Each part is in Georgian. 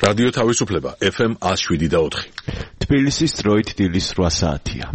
რადიო თავისუფლება FM 107.4. თბილისის დროით დილის 8 საათია.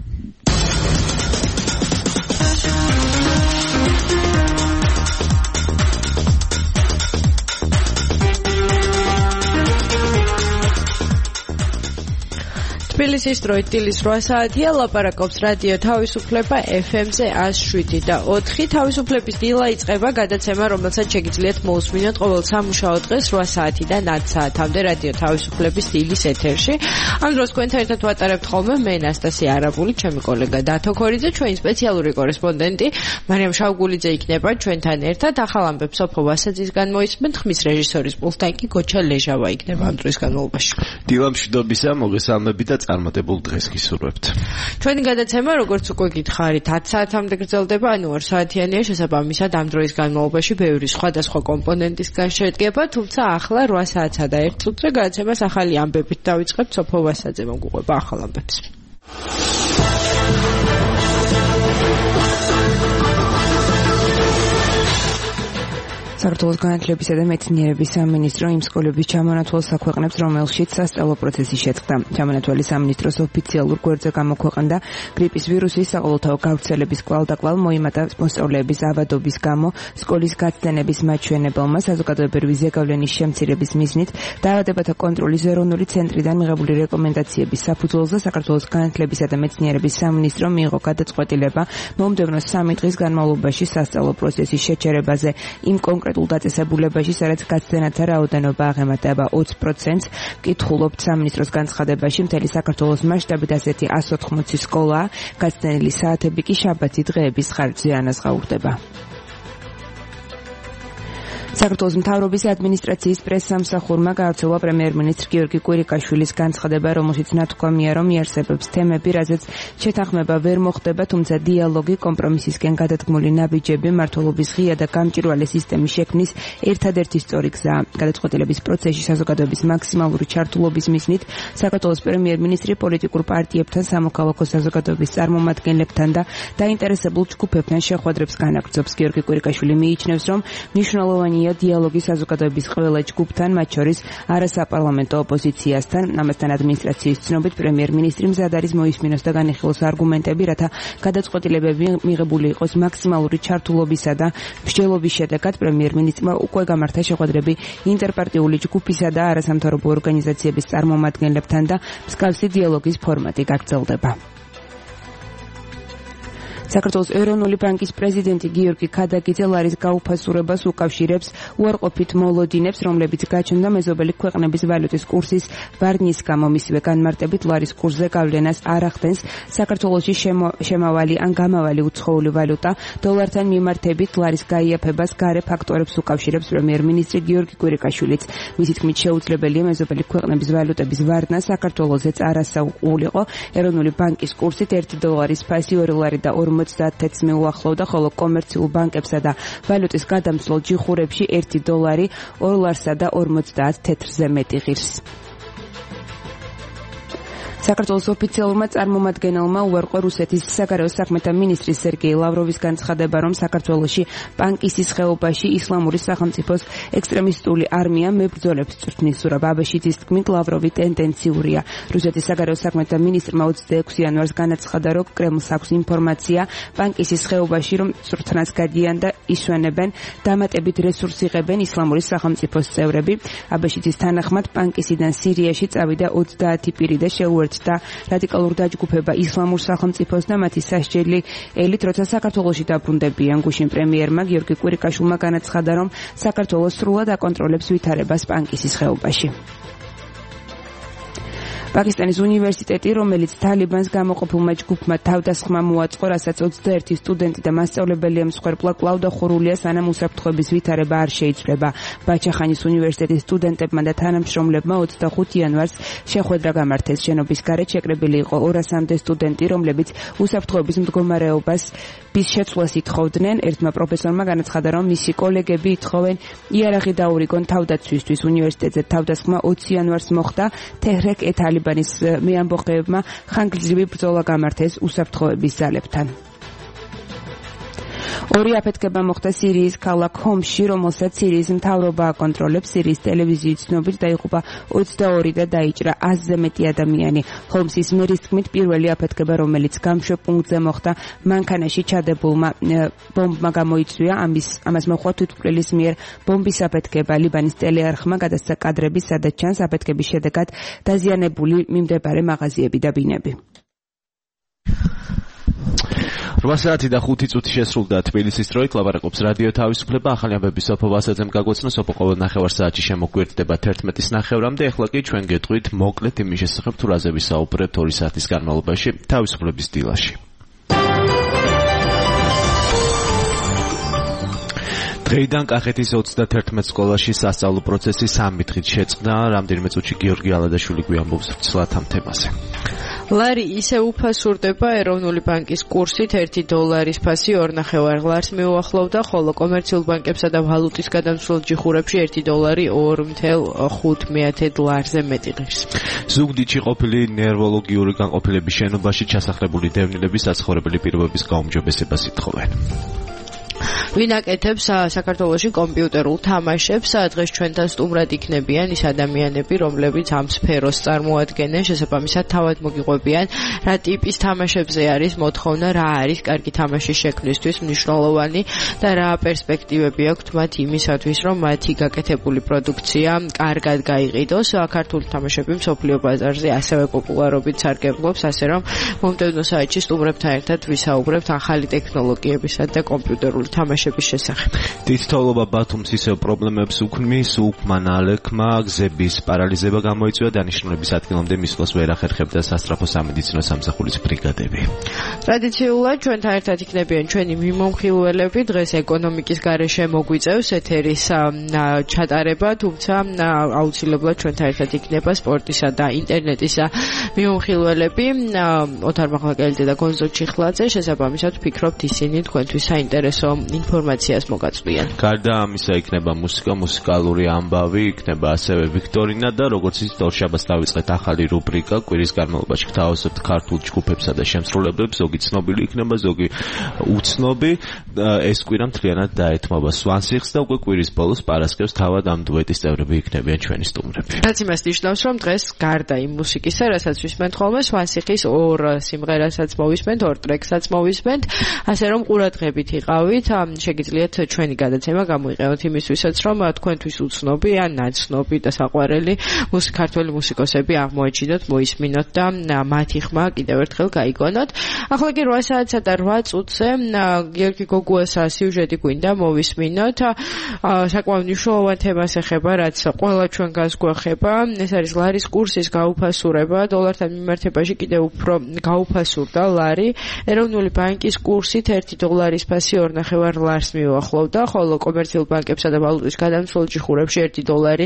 თბილისის დროით დილის 8 საათია, ლაპარაკობს რადიო თავისუფლება FM-ზე 107.4. თავისუფლების დილა იწყება გადაცემა, რომელსაც შეგიძლიათ მოусმინოთ ყოველ სამუშაო დღეს 8 საათიდან 10 საათამდე რადიო თავისუფლების დილის ეთერში. ამ დროს თქვენთან ერთად ვატარებთ ხოლმე მე ნასტასია არაბული, ჩემი კოლეგა დათო ქორიძე, ჩვენი სპეციალური კორესპონდენტი მარიამ შავგულიძე იქნება ჩვენთან ერთად. ახალ ამბებს სოფო ვასაძისგან მოისმენთ, ხმის რეჟისორის პულტთან კი გოჩა ლეჟავა იქნება ამ დროის განმავლობაში. დილა მშვიდობისა, მოგესალმებით და წარმატებულ დღეს გისურვებთ. ჩვენი გადაცემა, როგორც უკვე გითხარით, 10 საათამდე გრძელდება, ანუ 2 საათიანია, შესაბამისად ამ დროის განმავლობაში ბევრი სხვადასხვა კომპონენტისგან შედგება, თუმცა ახლა 8 საათსა და 1 წუთზე გადაცემას ახალი ამბებით დავიწყებთ. სოფო ვასაძე მოგუყვება ახალ ამბებს. საქართველოს განათლებისა და მეცნიერების სამინისტრო იმ სკოლების ჩამონათვალს აქვეყნებს, რომელშიც სასწავლო პროცესი შეწყდა. ჩამონათვალი სამინისტროს ოფიციალურ გვერდზე გამოქვეყნდა. გრიპის ვირუსის საყოველთაო გავრცელების კვალდაკვალ მოიმატა მოსწავლეების ავადობის გამო სკოლის გაცდენების მაჩვენებელმა საზოგადოებრივი ზეგავლენის შემცირების მიზნით დაავადებათა კონტროლის ეროვნული ცენტრიდან მიღებული რეკომენდაციების საფუძველზე საქართველოს განათლებისა და მეცნიერების სამინისტრო მიიღო გადაწყვეტილება მომდევნო 3 დღის განმავლობაში სასწავლო პროცესის შეჩერებაზე იმ კონკრეტულ დაწესებულებაში, სადაც გაცდენათა რაოდენობა აღემატება 20%-ს. ვკითხულობთ სამინისტროს განცხადებაში, მთელი საქართველოს მასშტაბით ასეთი 180 სკოლაა, გაცდენილი საათები კი შაბათი დღეების ხარჯზე ანაზღაურდება. საქართველოს მთავრობის ადმინისტრაციის პრესსამსახურმა გავრცელა პრემიერ-მინისტრ გიორგი კვირიკაშვილის განცხადება, რომელშიც ნათქვამია, რომ იარსებებს თემები, რაზეც შეთანხმება ვერ მოხდება, თუმცა დიალოგი, კომპრომისისკენ გადადგმული ნაბიჯები, მმართველობის ღია და გამჭვირვალე სისტემის შექმნის ერთადერთი სწორი გზაა. გადაწყვეტილების პროცესში საზოგადოების მაქსიმალური ჩართულობის მიზნით საქართველოს პრემიერ-მინისტრი პოლიტიკურ პარტიებთან, სამოქალაქო საზოგადოების წარმომადგენლებთან და დაინტერესებულ ჯგუფებთან შეხვედრებს განაგრძობს. გიორგი კვირიკაშვილი მიიჩნევს, რომ მნიშვნელოვანი დიალოგი საზოგადოების ყველა ჯგუფთან, მათ შორის არასაპარლამენტო ოპოზიციასთან. ამასთან ადმინისტრაციის ცნობით პრემიერ-მინისტრი მზად არის მოისმინოს და განიხილოს არგუმენტები, რათა გადაწყვეტილებები მიღებული იყოს მაქსიმალური ჩართულობისა და მსჯელობის შედეგად. პრემიერ-მინისტრმა უკვე გამართა შეხვედრები ინტერპარტიული ჯგუფისა და არასამთავრობო ორგანიზაციების წარმომადგენლებთან და მსგავსი დიალოგის ფორმატი გაგრძელდება. საქართველოს ეროვნული ბანკის პრეზიდენტი გიორგი ქადაგიძე ლარის გაუფასურებას უკავშირებს უარყოფით მოლოდინებს, რომლებიც გაჩნდა მეზობელი ქვეყნების ვალუტის კურსის ვარდნის გამო. მისივე განმარტებით ლარის კურსზე გავლენას არ ახდენს საქართველოში შემავალი ან გამავალი უცხოური ვალუტა. დოლართან მიმართებით ლარის გაიაფებას გარე ფაქტორებს უკავშირებს პრემიერ-მინისტრი გიორგი კვირიკაშვილიც. მისი თქმით, შეუძლებელია მეზობელი ქვეყნების ვალუტების ვარდნა საქართველოსაც არ ასაუყულიყო. ეროვნული ბანკის კურსით 1 დოლარის ფასი 2 ლარი და 50 მიუახლოვდა, ხოლო კომერციულ ბანკებსა და ვალუტის გადამცლელ ჯიხურებში 1 დოლარი 2 ლარსა და 50 თეთრზე მეტი ღირს. საქართველოს ოფიციალურმა წარმომადგენელმა უარყო რუსეთის საგარეო საქმეთა მინისტრის სერგეი ლავროვის განცხადება, რომ საქართველოში პანკისის ხეობაში ისლამური სახელმწიფოს ექსტრემისტული არმია მებრძოლებს წვრთნის. ზურაბ აბაშიძის თქმით, ლავროვი ტენდენციურია. რუსეთის საგარეო საქმეთა მინისტრმა 26 იანვარს განაცხადა, რომ კრემლს აქვს ინფორმაცია პანკისის ხეობაში, რომ წვრთნას გადიან და ისვენებენ, დამატებით რესურს იღებენ ისლამური სახელმწიფოს წევრები. აბაშიძის თანახმად, პანკისიდან სირიაში წავიდა 30 პირი და შეუერთდა და რადიკალურ დაჯგუფება ისლამურ სახელმწიფოს და მათი სასჯელი ელით, როცა საქართველოში დაბრუნდებიან. გუშინ პრემიერმა გიორგი კვირიკაშვილმა განაცხადა, რომ საქართველოს სრულად აკონტროლებს ვითარებას პანკისის ხეობაში. პაკისტანის უნივერსიტეტი, რომელიც თალიბანს გამოყოფილმა ჯგუფმა თავდასხმა მოაწყო, რასაც 21 სტუდენტი და მასწავლებელი ემსხვერპლა, კვლავ დახურულია, სანამ უსაფრთხოების ვითარება არ შეიცვლება. ბაჩახანის უნივერსიტეტის სტუდენტებმა და თანამშრომლებმა 25 იანვარს შეხვედრა გამართეს. შენობის გარეთ შეკრებილი იყო 200-მდე სტუდენტი, რომლებიც უსაფრთხოების მდგომარეობას შეცვლას ითხოვდნენ. ერთმა პროფესორმა განაცხადა, რომ მისი კოლეგები ითხოვენ იარაღი დაურიგონ თავდაცვისთვის. უნივერსიტეტზე თავდასხმა 20 იანვარს მოხდა. თაჰრიკ-ე-თალიბანის მეამბოხეებმა ხანგრძლივი ბრძოლა გამართეს უსაფრთხოების ძალებთან. ორი აფეთქება მოხდა სირიის ქალაქ ჰომსში, რომელსაც სირიის მთავრობა აკონტროლებს. სირიის ტელევიზიის ცნობით დაიღუპა 22 და დაიჭრა 100-ზე მეტი ადამიანი. ჰომსის მერის თქმით, პირველი აფეთქება, რომელიც გამშვებ პუნქტზე მოხდა, მანქანაში ჩადებულმა ბომბმა გამოიწვია. ამას მოჰყვა თვითმკვლელის მიერ ბომბის აფეთქება. ლიბანის ტელეარხმა გადასცა კადრები, სადაც ჩანს აფეთქების შედეგად დაზიანებული მიმდებარე მაღაზიები და ბინები. 8 საათი და 5 წუთი შესრულდა თბილისის დროით. ლაპარაკობს რადიო თავისუფლება. ახალი ამბები სოფო ვასაძემ გაგვეცნო. სოფო ყოველ ნახევარ საათში შემოგვიერთდება 11-ის ნახევრამდე. ახლა კი ჩვენ გეტყვით მოკლედ იმის შესახებ, თუ რაზე ვისაუბრებთ 2 საათის განმავლობაში თავისუფლების დილაში. დღეიდან კახეთის 31 სკოლაში სასწავლო პროცესი 3 დღით შეწყდა. რამდენიმე წუთში გიორგი ალადაშვილი გვიამბობს ვრცლად ამ თემაზე. ლარი ისე უფასურდება. ეროვნული ბანკის კურსით $1 ფასი 2.5 ლარს მიუახლოვდა, ხოლო კომერციულ ბანკებსა და ვალუტის გადამცვლელ ჯიხურებში $1 2.5 ლარზე მეტი ღირს. ზუგდიდში ყოფილი ნევროლოგიური განყოფილების შენობაში ჩასახლებული დევნილები საცხოვრებელი პირობების გაუმჯობესებას ითხოვენ. ვინ აკეთებს საქართველოში კომპიუტერულ თამაშებს? დღეს ჩვენთან სტუმრად იქნებიან ის ადამიანები, რომლებიც ამ სფეროს წარმოადგენენ. შესაბამისად თავად მოგიყვებიან, რა ტიპის თამაშებზე არის მოთხოვნა, რა არის კარგი თამაშის შექმნისთვის მნიშვნელოვანი და რა პერსპექტივები აქვთ მათ იმისათვის, რომ მათი გაკეთებული პროდუქცია კარგად გაიყიდოს. ქართული თამაშები მსოფლიო ბაზარზე ასევე პოპულარობით სარგებლობს, ასე რომ მომდევნო საათში სტუმრებთან ერთად ვისაუბრებთ ახალი ტექნოლოგიებისა და კომპიუტერული თამაშების შესახებ. თითოეულობა ბათუმს ისევ პრობლემებს უქმნის. უკმა ნალექმა გზების პარალიზება გამოიწვია. დანიშნულების ადგილამდე მისვლას ვერ ახერხებდა სასწრაფო სამედიცინო სამსახურის ბრიგადები. ტრადიციულად ჩვენთან ერთად იქნებიან ჩვენი მიმომხილველები. დღეს ეკონომიკის გარეშე მოგვიწევს ეთერის ჩატარება, თუმცა აუცილებლად ჩვენთან ერთად იქნება სპორტისა და ინტერნეტის მიმომხილველები. ოთარ მაღლაკელიძე და გონზო ჩიხლაძე. შესაბამისად ვფიქრობთ ისინი თქვენთვის საინტერესო ინფორმაციას მოგაწვდიან. გარდა ამისა იქნება მუსიკა, მუსიკალური ამბავი, იქნება ასევე ვიქტორინა და როგორც იცით, ორშაბათს დავიწყეთ ახალი რუბრიკა. კვირის განმავლობაში გთავაზობთ ქართულ ჯგუფებსა და შემსრულებლებს. ზოგი ცნობილი იქნება, ზოგი უცნობი. ეს კვირა მთლიანად დაეთმობა სვანსიხს და უკვე კვირის ბოლოს პარასკევს თავად ამ დუეტის წევრები იქნებიან ჩვენი სტუმრები. რაც იმას ნიშნავს, რომ დღეს გარდა იმ მუსიკისა, რასაც ვისმენთ ხოლმე, სვანსიხის 2 სიმღერასაც მოვისმენთ, 2 ტრეკსაც მოვისმენთ, ასე რომ ყურადღებით იყავით. შეგიძლიათ ჩვენი გადაცემა გამოიყენოთ იმისთვისაც, რომ თქვენთვის უცნობი ან ნაცნობი და საყვარელი ქართველი მუსიკოსები აღმოაჩინოთ, მოისმინოთ და მათი ხმა კიდევ ერთხელ გაიგონოთ. ახლა კი 8 საათსა და 8 წუთზე გიორგი გოგუას სიუჟეტი გვინდა მოვისმინოთ. საკმაოდ მნიშვნელოვან თემას ეხება, რაც ყველა ჩვენგანს გვეხება. ეს არის ლარის კურსის გაუფასურება. დოლართან მიმართებაში კიდევ უფრო გაუფასურდა ლარი. ეროვნული ბანკის კურსით $1 ფასი 2.5 ლარს მიუახლოვდა, ხოლო კომერციულ ბანკებსა და ვალუტის გადამცვლელ ჯიხურებში $1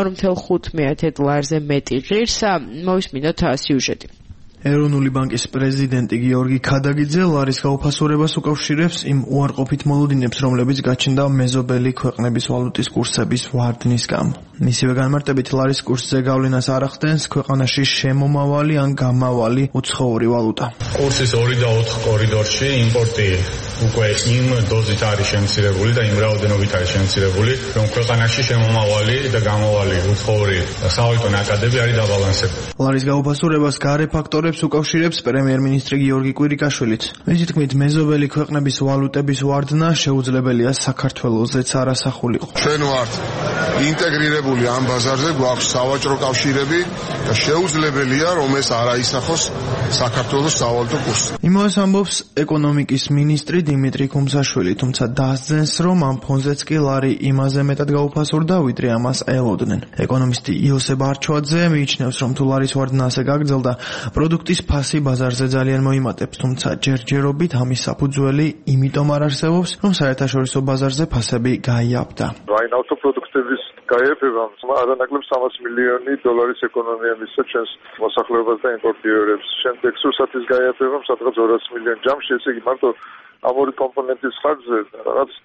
2.5 ლარზე მეტი ღირს. მოვისმინოთ სიუჟეტი. ეროვნული ბანკის პრეზიდენტი გიორგი ქადაგიძე ლარის გაუფასურებას უკავშირებს იმ უარყოფით მოლოდინებს, რომლებიც გაჩნდა მეზობელი ქვეყნების ვალუტის კურსების ვარდნის გამო. მისივე განმარტებით ლარის კურსზე გავლენას არ ახდენს ქვეყანაში შემომავალი ან გამავალი უცხოური ვალუტა. კურსის 2 და 4 კორიდორში იმპორტი უკვე იმ დოზით არის შემცირებული და იმ რაოდენობით არის შემცირებული, რომ ქვეყანაში შემომავალი და გამავალი უცხოური სავალუტო ნაკადები არის დაბალანსებული. ლარის გაუფასურებას გარე ფაქტორებს უკავშირებს პრემიერ-მინისტრი გიორგი კვირიკაშვილიც. მისი თქმით, მეზობელი ქვეყნების ვალუტების ვარდნა შეუძლებელია საქართველოსაც არასახულიყო. ჩვენ ვართ ინტეგრირებული ამ ბაზარზე, გვაქვს სავაჭრო კავშირები და შეუძლებელია, რომ ეს არ აისახოს საქართველოს სავალუტო კურსი. იმას ამბობს ეკონომიკის მინისტრი დიმიტრი ქუმსაშვილი, თუმცა დასძენს, რომ ამ ფონზეც კი ლარი იმაზე მეტად გაუფასურდა, ვიდრე ამას ელოდნენ. ეკონომისტი იოსებ არჩვაძე მიიჩნევს, რომ თუ ლარის ვარდნა ასე გაგრძელდა, პროდუქტის ფასი ბაზარზე ძალიან მოიმატებს, თუმცა ჯერჯერობით ამის საფუძველი იმიტომ არ არსებობს, რომ საერთაშორისო ბაზარზე ფასები გაიაფდა. რაინავთო პროდუქტების გაიაფებამ არანაკლებ $300 მილიონი ეკონომია მისცა ჩვენს მოსახლეობას და იმპორტიორებს. შემდეგ სურსათის გაიაფებამ სადღაც $200 მილიონი ჯამში, ესე იგი მარტო ამ ორი კომპონენტის ხარჯზე რაღაც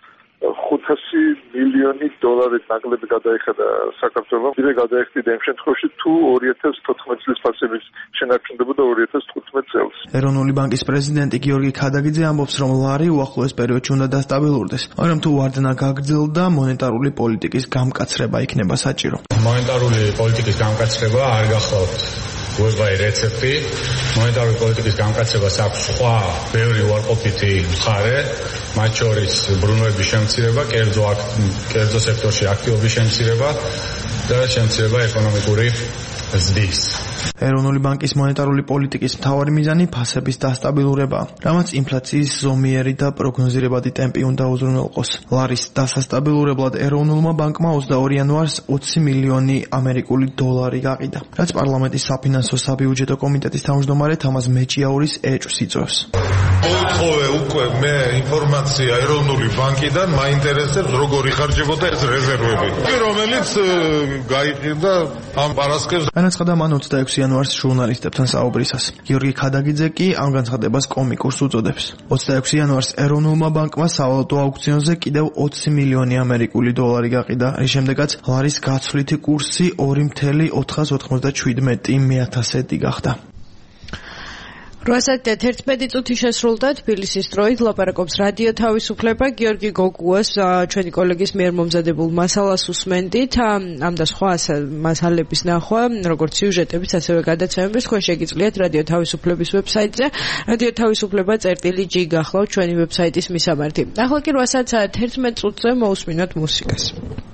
500 მილიონი დოლარით ნაკლები გადაიხადა საქართველოს. მივე გადაიხდიდა იმ შემთხვევაში თუ 2014 წლის ფასების შენარჩუნდებოდა 2015 წელს. ეროვნული ბანკის პრეზიდენტი გიორგი ქადაგიძე ამბობს, რომ ლარი უახლოეს პერიოდში უნდა დასტაბილურდეს, მაგრამ თუ ვარდნა გაგრძელდა, მონეტარული პოლიტიკის გამკაცრება იქნება საჭირო. მონეტარული პოლიტიკის გამკაცრება არ გახლავთ უებაი რეცეპტი. მონეტარული პოლიტიკის გამკაცრებას აქვს სხვა ბევრი უარყოფითი მხარე, მათ შორის ბრუნვების შემცირება, კერძო სექტორში აქტივობის შემცირება და შემცირება ეკონომიკური ზრდის. ეროვნული ბანკის მონეტარული პოლიტიკის მთავარი მიზანი ფასების დასტაბილურებაა, რამაც ინფლაციის ზომიერი და პროგნოზირებადი ტემპი უნდა უზრუნველყოს. ლარის დასასტაბილურებლად ეროვნულმა ბანკმა 22 იანვარს 20 მილიონი ამერიკული დოლარი გაყიდა, რაც პარლამენტის საფინანსო საბიუჯეტო კომიტეტის თავმჯდომარე თამაზ მეჭიაურის ეჭვს იწვევს. მოითხოვე უკვე მე ინფორმაცია ეროვნული ბანკიდან, მაინტერესებს როგორ იხარჯებოდა ეს რეზერვები, რომელიც გაიყიდა ამ პარასკევს. განაცხადა მან 26 იანვარს ჟურნალისტებთან საუბრისას. გიორგი ქადაგიძე კი ამ განცხადებას კომიკურს უწოდებს. 26 იანვარს ეროვნულმა ბანკმა სავალუტო აუქციონზე კიდევ 20 მილიონი ამერიკული დოლარი გაყიდა, რის შემდეგაც ლარის გაცვლითი კურსი 2.497 გახდა. 8:11 წუთი შესრულდა თბილისის დროით ლაპარაკობს რადიო თავისუფლება გიორგი გოგუას ჩვენი კოლეგის მიერ მომზადებულ მასალას უსმენდით ამ და სხვა მასალების ნახვა როგორც სიუჟეტებიც ასევე გადაცემების თქვენ შეგიძლიათ რადიო თავისუფლების ვებსაიტზე რადიო თავისუფლება.gi გახლავთ ჩვენი ვებსაიტის მისამართი. ახლა კი 8:11 წუთზე მოусმინოთ მუსიკას.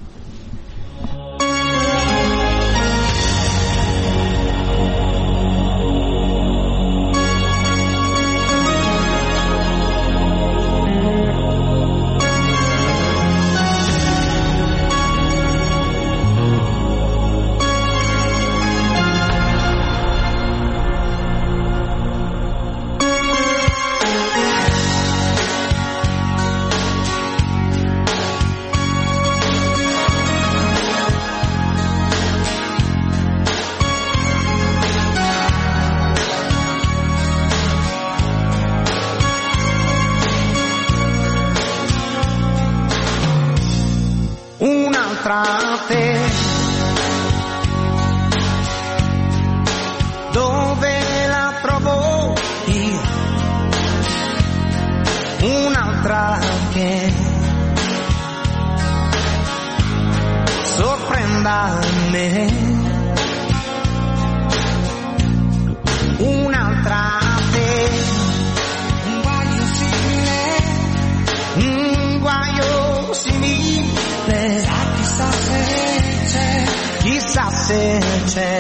Dove la trovo io? Un'altra che sorprenda me. Un'altra te, un guaio simile, chissà se c'è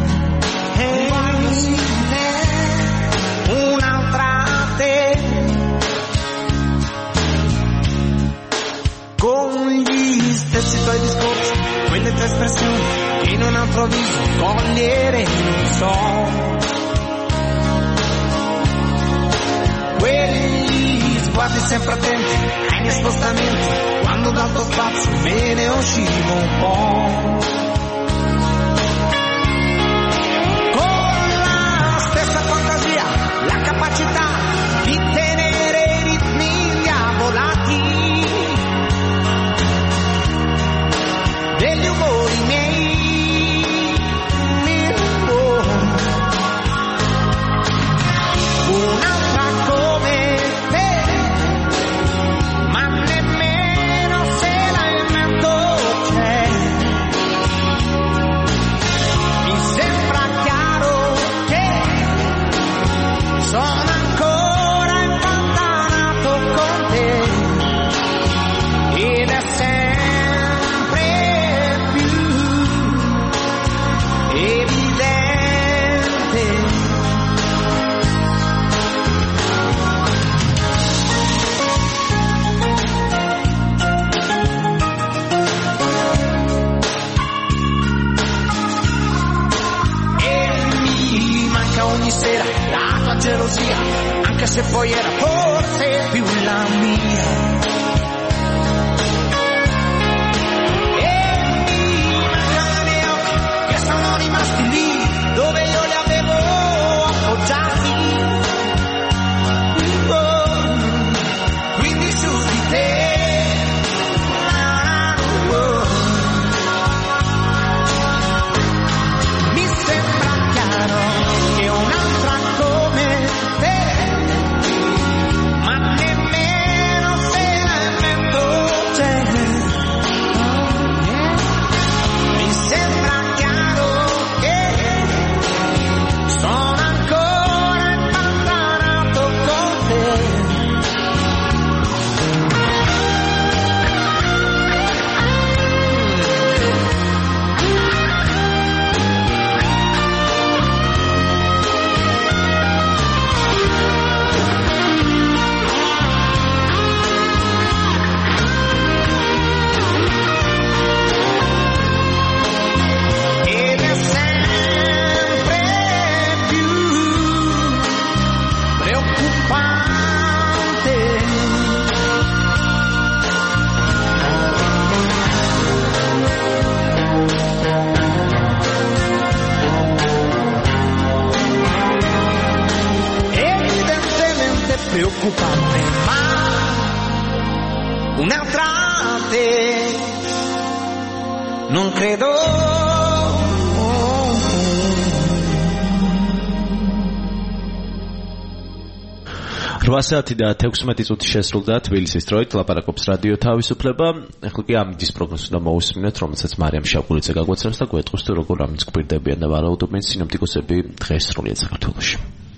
un'altra te, con gli stessi tuoi discorsi, quelle tue espressioni che in un altro viso cogliere non so, quegli sguardi sempre attenti ai miei spostamenti, quando dal tuo spazio me ne uscivo un po'. La capacità di tenere i ritmi diavolati degli umori miei, un'altra come te, ma nemmeno se la invento c'è, mi sembra chiaro che sono ancora impantanato con te ed è sempre più evidente. E mi manca ogni sera la tua gelosia, anche se poi era forse più la mia. E mi mancano i miei occhi che sono rimasti lì dove io li avevo appoggiati. Quindi su di te un'altra te. Non credo. 8 საათი და 16 წუთი შესრულდა თბილისის დროით ლაპარაკობს რადიო თავისუფლება. ახლა კი ამის პროგნოზს უნდა მოვუსმინოთ, რომელსაც მარიამ შაყულიძე გაგვაცნობს და გვეტყვის თუ როგორ ამის გვირდებიან და ვარაუდობენ სინოპტიკოსები დღეს სრულიად საქართველოში.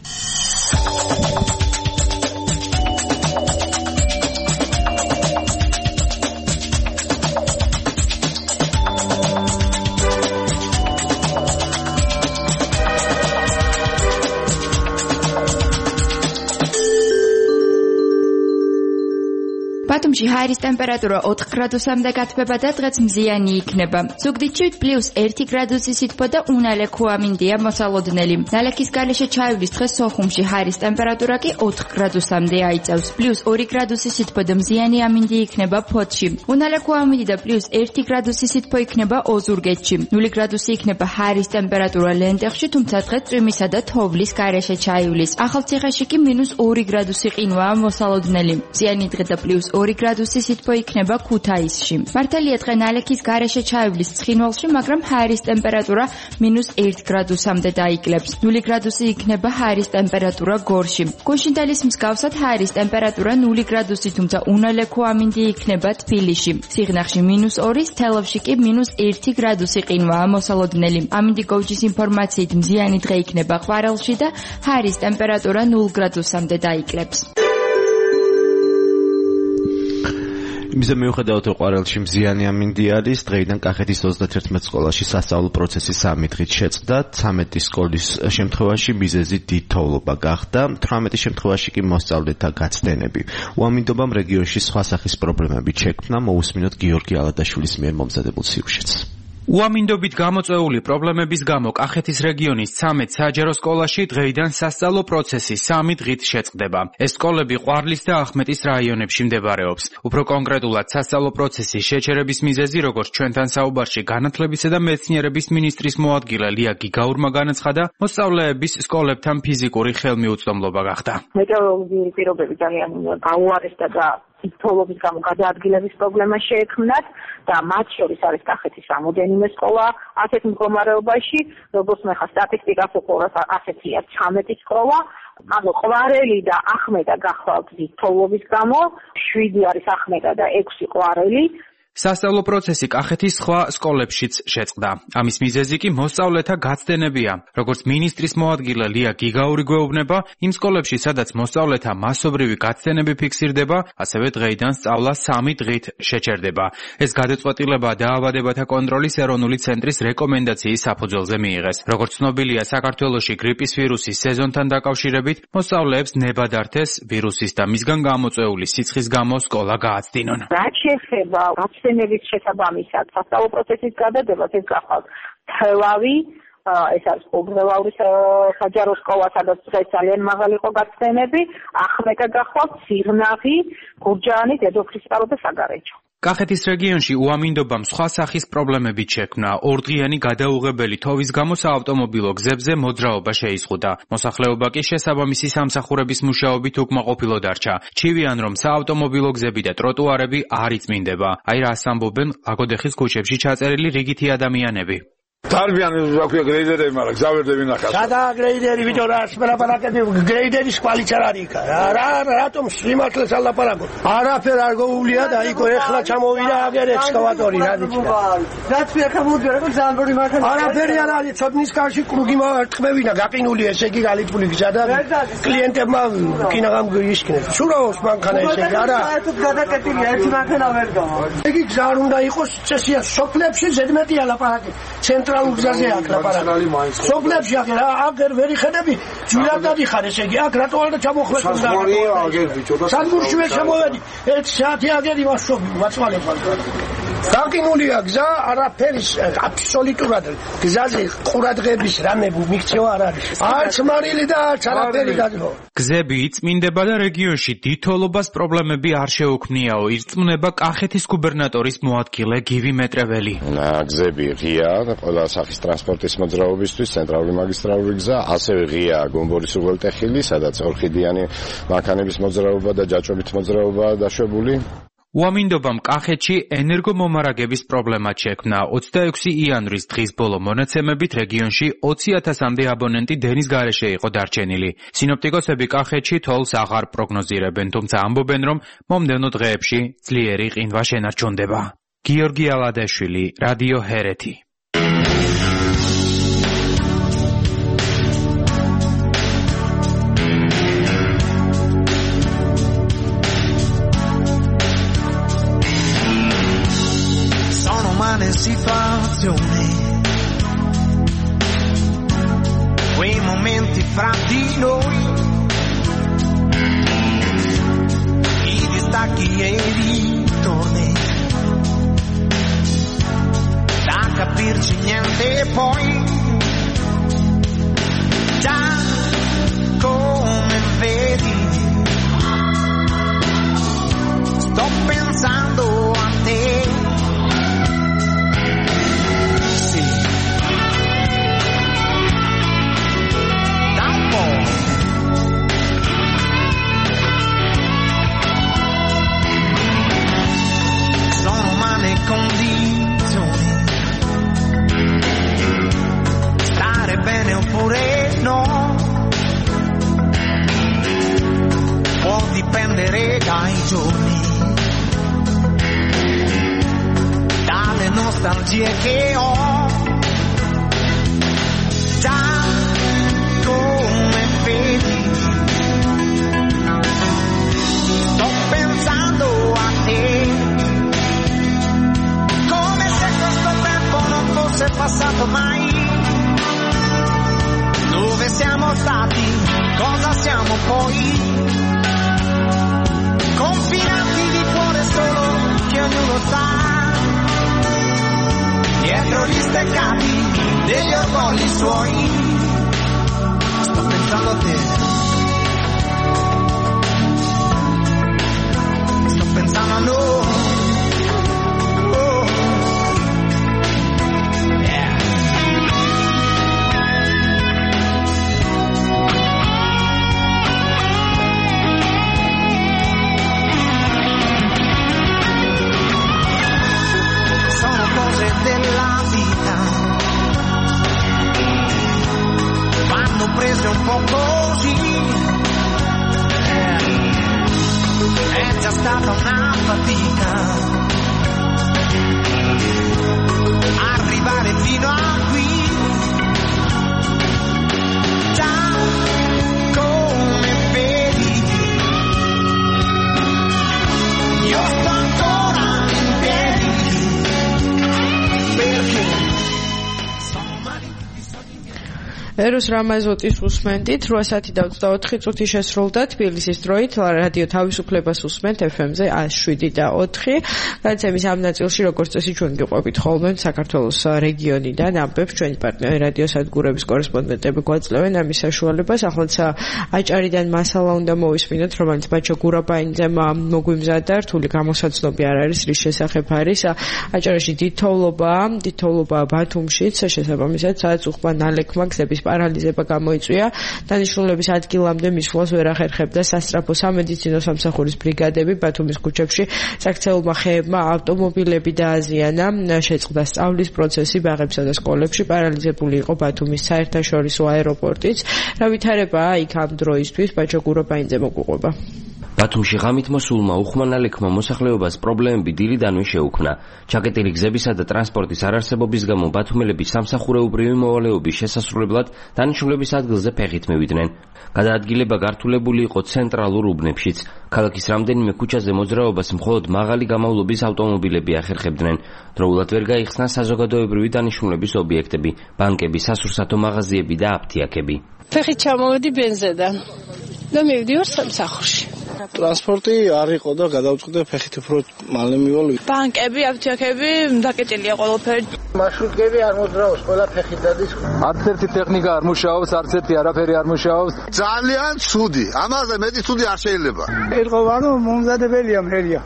ბათუმში ჰაერის ტემპერატურა 4 გრადუსამდე გათბება და დღეს მზიანი იქნება. ზუგდიდში +1 გრადუსი სითბო და უნალე ქუამინდია მოსალოდნელი. ნალექის გარეშე ჩაივლის დღეს სოხუმში ჰაერის ტემპერატურა კი 4 გრადუსამდე აიწევს. +2 გრადუსი სითბო და მზიანი ამინდი იქნება ფოთში. უნალე ქუამინდი და +1 გრადუსი სითბო იქნება ოზურგეთში. 0 გრადუსი იქნება ჰაერის ტემპერატურა ლენტეხში, თუმცა დღეს წვიმისა და თოვლის გარეშე ჩაივლის. ახალციხეში კი -2 გრადუსი ყინვაა მოსალოდნელი. მზიანი დღე და +2 გრადუსი სითბო იქნება ქუთაისში. მართალია დღე ნალექის გარეშე ჩაივლის ცხინვალში, მაგრამ ჰაერის ტემპერატურა -1 გრადუსამდე დაიკლებს. 0 გრადუსი იქნება ჰაერის ტემპერატურა გორში. გუშინდელის მსგავსად ჰაერის ტემპერატურა 0 გრადუსი, თუმცა უნალე ქუამინდი იქნება თბილისში. სიღნაღში -2, თელავში კი -1 გრადუსი ყინვაა მოსალოდნელი. ამინდი გოჯის ინფორმაციით მზიანი დღე იქნება ყვარელში და ჰაერის ტემპერატურა 0 გრადუსამდე დაიკლებს. იმისა მიუხედავად ყვარელში მზიანი ამინდი არის, დღეიდან კახეთის 31 სკოლაში სასწავლო პროცესი 3 დღით შეწყდა. 13 სკოლის შემთხვევაში მიზეზი დიდ თოვლობა გახდა, 18 შემთხვევაში კი მოსწავლეთა გაცდენები. უამინდობამ რეგიონში სხვა სახის პრობლემები შექმნა, მოусმინოთ გიორგი ალადაშვილის მიერ მომზადებულ სიუჟეტს. უამინდობით გამოწვეული პრობლემების გამო კახეთის რეგიონის 13 საჯარო სკოლაში დღეიდან სასწავლო პროცესი 3 დღით შეწყდება. ეს სკოლები ყვარლის და ახმეტის რაიონებში მდებარეობს. უფრო კონკრეტულად სასწავლო პროცესის შეჩერების მიზეზი, როგორც ჩვენთან საუბარში განათლებისა და მეცნიერების მინისტრის მოადგილე ლია გიგაურმა განაცხადა, მოსწავლეების სკოლებთან ფიზიკური ხელმიუწვდომლობა გახდა. მეტეოროლოგიური პირობები ძალიან გაუარესდა და თოვლობის გამო გადაადგილების პრობლემა შეექმნათ და მათ შორის არის კახეთის რამოდენიმე სკოლა ასეთ მდგომარეობაში, როგორც მე ხა სტატისტიკას უყურებ, ასეთია 13 სკოლა. ანუ ყვარელი და ახმეტა გახვალთ თოვლობის გამო, 7 არის ახმეტა და 6 ყვარელი. სასწავლო პროცესი კახეთის სხვა სკოლებშიც შეწყდა. ამის მიზეზი კი მოსწავლეთა გაცდენებია. როგორც მინისტრის მოადგილე ლია გიგაური გვეუბნება, იმ სკოლებში, სადაც მოსწავლეთა მასობრივი გაცდენები ფიქსირდება, ასევე დღეიდან სწავლა 3 დღით შეჩერდება. ეს გადაწყვეტილება დაავადებათა კონტროლის ეროვნული ცენტრის რეკომენდაციის საფუძველზე მიიღეს. როგორც ცნობილია, საქართველოში გრიპის ვირუსის სეზონთან დაკავშირებით მოსწავლეებს ნებადართეს ვირუსის და მისგან გამოწვეული სიცხის გამო სკოლა გააცდინონ. რაც შეეხება გაცდენების შესაბამისად სასწავლო პროცესის გადადებას, ეს გახვალთ თელავი, ეს არის პოგრელაური საჯარო სკოლა, სადაც ძალიან მაღალი იყო გაცდენები, ახმეტა გახვალთ სიღნაღი, გურჯაანი, დედოფლისწყარო და საგარეჯო. კახეთის რეგიონში უამინდობამ სხვა სახის პრობლემებით შექმნა. ორდღიანი გადაუღებელი თოვის გამო საავტომობილო გზებზე მოძრაობა შეიზღუდა. მოსახლეობა კი შესაბამისი სამსახურების მუშაობით უკმაყოფილო დარჩა. ჩივიან, რომ საავტომობილო გზები და ტროტუარები არ იწმინდება. აი რას ამბობენ ლაგოდეხის ქუჩებში ჩაწერილი რიგითი ადამიანები. Tarbiani akwia greiderები, მაგრამ გზა ვერ დევინახავ. სადა გრეიდერი ვიდო რა სპერაპარაკები გრეიდერის კვალიჩარ არის იქ. რატომ სიმართლეს ალაპარაკო? არაფერ არ გოულია და იქ ეხლა ჩამოვიდა აგერ ექსკავატორი რა დიჩქა. რაც მე ხამოდერა გზანბორი მაქან. არაფერი არ არის, ცოდნის კარში კრუგი ტყმევინა გაყინული ესე იგი გალიფული გზა და კლიენტებმა კინაღამ ისკნეს. შურაოს მანქანა ესე იგი არა. საერთოდ გადაკეტილია ერთი მანქანა ვერ გავა. იგი გზა არ უნდა იყოს წესია სოფლებში ზედმეტი ალაპარაკი. ცენტრალურ გზაზე აქ ლაპარაკი. სოფლებში აგერ ვერ იხედები, ჯვირად დადიხარ ესე იგი, აქ რატო არ ჩამოხვეწ უნდა. სადგურში ვერ ჩამოვედი, 1 საათი აგერ იმასობი, მაწვალება. გაკინულია გზა, არაფერი აბსოლუტურად გზაზე ყურადღების რამე მიქცევა არ არის. არც მარილი და არც არაფერი გადაო. გზები იწმინდება და რეგიონში დიდ თოვლობას პრობლემები არ შეუქმნიაო. ირწმუნება კახეთის გუბერნატორის მოადგილე გივი მეტრეველი. გზები ღია ყველა სახის ტრანსპორტის მოძრაობისთვის, ცენტრალური მაგისტრალური გზა, ასევე ღია გომბორის უღელტეხილი, სადაც ორხიდიანი მანქანების მოძრაობა და ჯაჭვებით მოძრაობა დაშვებული. უამინდობამ კახეთში ენერგომომარაგების პრობლემად შექმნა. 26 იანვრის დღის ბოლო მონაცემებით რეგიონში 20,000-მდე აბონენტი დენის გარეშე იყო დარჩენილი. სინოპტიკოსები კახეთში თოვლს აღარ პროგნოზირებენ, თუმცა ამბობენ, რომ მომდევნო დღეებში ძლიერი ყინვა შენარჩუნდება. გიორგი ალადაშვილი, რადიო ჰერეთი. Situazione, quei momenti fra di noi, i distacchi e i ritorni, da capirci niente poi, già come vedi, sto pensando a te. Condizioni, stare bene oppure no, può dipendere dai giorni, dalle nostalgie che ho, già come vedi, sto pensando a te. È passato mai, dove siamo stati, cosa siamo poi, confinati di cuore solo che ognuno sa, dietro gli steccati degli orgogli suoi, sto pensando a te, sto pensando a noi. Della vita vanno prese un po' così, è già stata una fatica arrivare fino a qui, già come vedi io sto ancora in piedi. ეროს რამაზოტის უსმენდით 8:24 წუთი შესრულდა თბილისის დროით რადიო თავისუფლებას უსმენთ FM-ზე 107.4. გადაცემის ამ ნაწილში როგორც წესი ჩვენ გიყვებით ხოლმე საქართველოს რეგიონიდან ამბებს ჩვენი პარტნიორი რადიო სადგურების კორესპონდენტები გვაძლევენ ამის საშუალებას. ახლაც აჭარიდან მასალა უნდა მოვისმინოთ, რომელიც ბაჩო გურაბაინძემ მოგვიმზადა, რთული გამოსაცნობი არ არის, რის შესახებ არის. აჭარაში დიდთოვლობა ბათუმშიც, შესაბამისად სადაც უხმა ნალექმა გზების პარალიზება გამოიწვია. დანიშნულების ადგილამდე მისვლას ვერ ახერხებდა სასწრაფო სამედიცინო სამსახურის ბრიგადები. ბათუმის ქუჩებში საქცეულმა ხეებმა ავტომობილები დააზიანა. შეწყდა სწავლის პროცესი ბაღებსა და სკოლებში. პარალიზებული იყო ბათუმის საერთაშორისო აეროპორტიც. რა ვითარებაა იქ ამ დროისთვის? ბაჩო გურაბაინძე მოგვიყვება. ბათუმში ღამით მოსულმა უხმა ნალექმა მოსახლეობას პრობლემები დილიდანვე შეუქმნა. ჩაკეტილი გზებისა და ტრანსპორტის არარსებობის გამო ბათუმელები სამსახურეობრივი მოვალეობის შესასრულებლად დანიშნულების ადგილზე ფეხით მივიდნენ. გადაადგილება გართულებული იყო ცენტრალურ უბნებშიც. ქალაქის რამდენიმე ქუჩაზე მოძრაობას მხოლოდ მაღალი გამავლობის ავტომობილები ახერხებდნენ. დროულად ვერ გაიხსნა საზოგადოებრივი დანიშნულების ობიექტები, ბანკები, სასურსათო მაღაზიები და აფთიაქები. ფეხით ჩამოვედი ბენზედან და მივდივარ სამსახურში. ტრანსპორტი არ იყო და გადავწყვიტე ფეხით უფრო მალე მივალვი. ბანკები, აფთიაქები დაკეტილია ყველაფერი. მარშრუტკები არ მოძრაობს, ყველა ფეხით დადის. არც ერთი ტექნიკა არ მუშაობს, არც ერთი არაფერი არ მუშაობს. ძალიან ცუდი. ამაზე მეტი ცუდი არ შეიძლება. ერთხელ ანუ მომზადებელია მერია.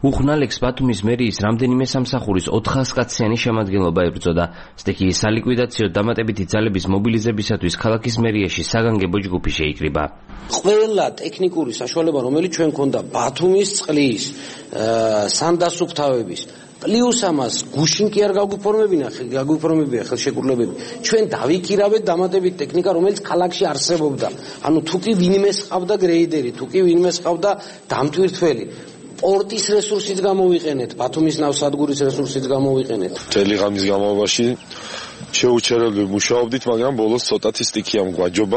უხნალექს ბათუმის მერიის რამდენიმე სამსახურის 400 კაციანი შემადგენლობა ებრძოდა. სტექიის სალიკვიდაციო დამატებითი ძალების მობილიზებისათვის ქალაქის მერიაში საგანგებო ჯგუფი შეიკრიბა. ყველა ტექნიკური საშუალება, რომელიც ჩვენ გქონდა ბათუმის წყლის, სანდასუფთავების პლუს ამას გუშინ კი არ გაგვიფორმებია ხელშეკრულებები. ჩვენ დავიკირავეთ დამატებით ტექნიკა, რომელიც ქალაქში არსებობდა. ანუ თუ კი ვინმეს ყავდა გრეიდერი, თუ კი ვინმეს ყავდა დამტვირთველი, პორტის რესურსიც გამოვიყენეთ, ბათუმის ნავსადგურის რესურსიც გამოვიყენეთ. მთელი ღამის განმავლობაში შეუჩერებლად მუშაობდით, მაგრამ ბოლოს ცოტათი სტიქია მგვაჯობა.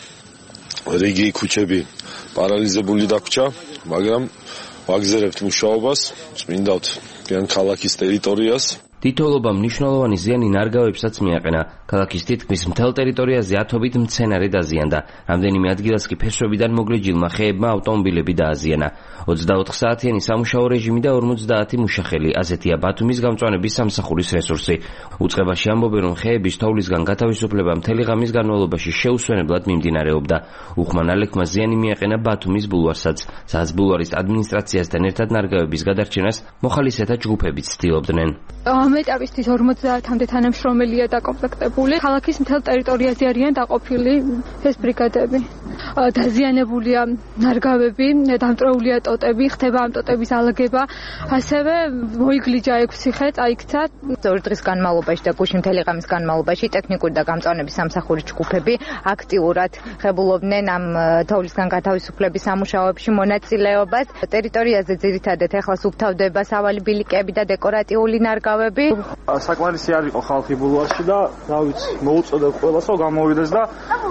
რიგი ქუჩები პარალიზებული დაგვრჩა, მაგრამ ვაგზერებთ მუშაობას, წმინდავთ ქალაქის ტერიტორიას. თითოეულობამ მნიშვნელოვანი ზიანი ნარგავებსაც მიაყენა. ქალაქის თითქმის მთელ ტერიტორიაზე ათობით მცენარე დაზიანდა. რამდენიმე ადგილას კი ფესვებიდან მოგრეჯილმა ხეებმა ავტომობილები დააზიანა. 24 საათიანი სამუშაო რეჟიმი და 50 მუშახელი, ასეთია ბათუმის გამწვანების სამსახურის რესურსი. უწყებაში ამბობენ, რომ ხეების თოვლისგან გათავისუფლება მთელი ღამის განმავლობაში შეუსვენებლად მიმდინარეობდა. უხმან ალექმა ზიანი მიაყენა ბათუმის ბულვარსაც, სადაც ბულვარის ადმინისტრაციასთან ერთად ნარგავების გადარჩენას მოხალისეთა ჯგუფებიც ცდილობდნენ. მეტავისთვის 50-მდე თანამშრომელია დაკომპლექტებული. ქალაქის მთელ ტერიტორიაზე არიან დაყოფილი ეს ბრიგადები. დაზიანებულია ნარგავები, დამწროულია ტოტები, ხდება ამ ტოტების ალაგება, ასევე მოიგლიჯა 6 ხე, წაიქცა. 2 დღის განმავლობაში და გუშინ მთელი ღამის განმავლობაში ტექნიკური და გამწვანების სამსახურის ჯგუფები აქტიურად ხებულობდნენ ამ თოვლისგან გათავისუფლების სამუშაოებში მონაწილეობას. ტერიტორიაზე ძირითადად ეხლა სუფთავდება სავალი ბილიკები და დეკორატიული ნარგავები. საკმარისი არ იყო ხალხი ბულვარში და რა ვიცი, მოუწოდებ ყველას რომ გამოვიდეს და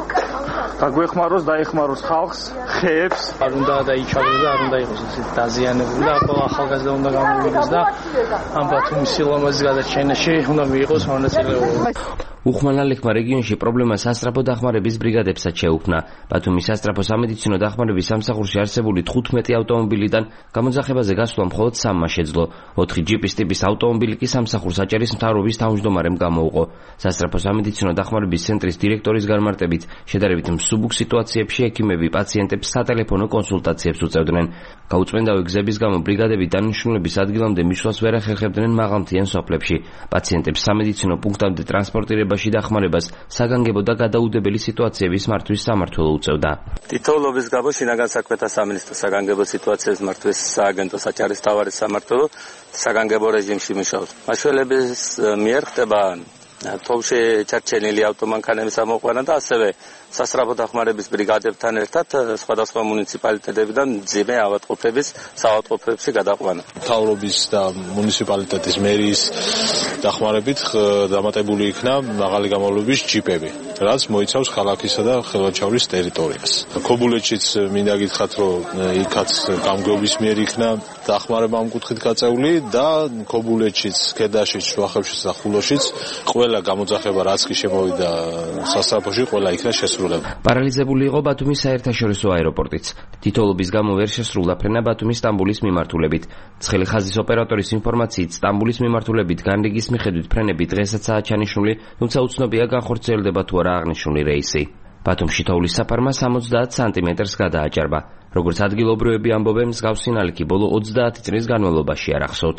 დაგვეხმაროს, დაეხმაროს ხალხს, ხეებს. არ უნდა დაიჩავდეს და არ უნდა იყოს ისეთ დაზიანებული და ყველა ახალგაზრდა უნდა გამოვიდეს და ამ ბათუმის სილამაზის გადაჩენაში უნდა მიიღოს მონაწილეობა. უხმან ალექმა რეგიონში პრობლემას სასწრაფო დახმარების ბრიგადებსაც შეუქმნა. ბათუმის სასწრაფო სამედიცინო დახმარების სამსახურში არსებული 15 ავტომობილიდან გამოძახებაზე გასვლა მხოლოდ 3-მა შეძლო. 4 ჯიპის ტიპის ავტომობილი კი სამსახურს აჭარის მთავრობის თავმჯდომარემ გამოუყო. სასწრაფო სამედიცინო დახმარების ცენტრის დირექტორის განმარტებით, შედარებით მსუბუქ სიტუაციებში ექიმები პაციენტებს სატელეფონო კონსულტაციებს უწევდნენ. გაუწმენდავი გზების გამო ბრიგადები დანიშნულების ადგილამდე მისვლას ვერ ახერხებდნენ მაღალმთიან სოფლებში. პაციენტებს სამედიცინო პუნქტამდე ტრანსპორტირებაში დახმარებას საგანგებო და გადაუდებელი სიტუაციების მართვის სამმართველო უწევდა. თითოეულობის გამო შინაგან საქმეთა სამინისტროს საგანგებო სიტუაციების მართვის სააგენტოს აჭარის მთავარი სამმართველო საგანგებო რეჟიმში მუშაობს. მაშველების მიერ ხდება თოვში ჩარჩენილი ავტომანქანების ამოყვანა და ასევე სასწრაფო დახმარების ბრიგადებთან ერთად სხვადასხვა მუნიციპალიტეტებიდან ძიმე ავადმყოფების საავადმყოფოებში გადაყვანა. მთავრობის და მუნიციპალიტეტის მერიის დახმარებით დამატებული იქნა მაღალი გამავლობის ჯიპები, რაც მოიცავს ქალაქისა და ხელვაჩაურის ტერიტორიას. ქობულეთშიც მინდა გითხრათ, რომ იქაც გამგეობის მიერ იქნა დახმარება ამ კუთხით გაწეული და ქობულეთშიც, ქედაშიც, შუახევშიც და ხულოშიც ყველა გამოძახება რაც კი შემოვიდა სასწრაფოში, ყველა იქნა შესრულებული. პარალიზებული იყო ბათუმის საერთაშორისო აეროპორტიც. თითოეულობის გამო ვერ შესრულდა ფრენა ბათუმის სტამბულის მიმართულებით. ცხელი ხაზის ოპერატორის ინფორმაციით, სტამბულის მიმართულებით განრიგის მიხედვით ფრენები დღესაც ჩანიშნული, თუმცა უცნობია განხორციელდება თუ არა აღნიშნული რეისი. ბათუმში თოვლის საფარმა 70 სანტიმეტრს გადააჭარბა. როგორც ადგილობრივები ამბობენ, მსგავსი ნალექი ბოლო 30 წლის განმავლობაში არ ახსოვთ.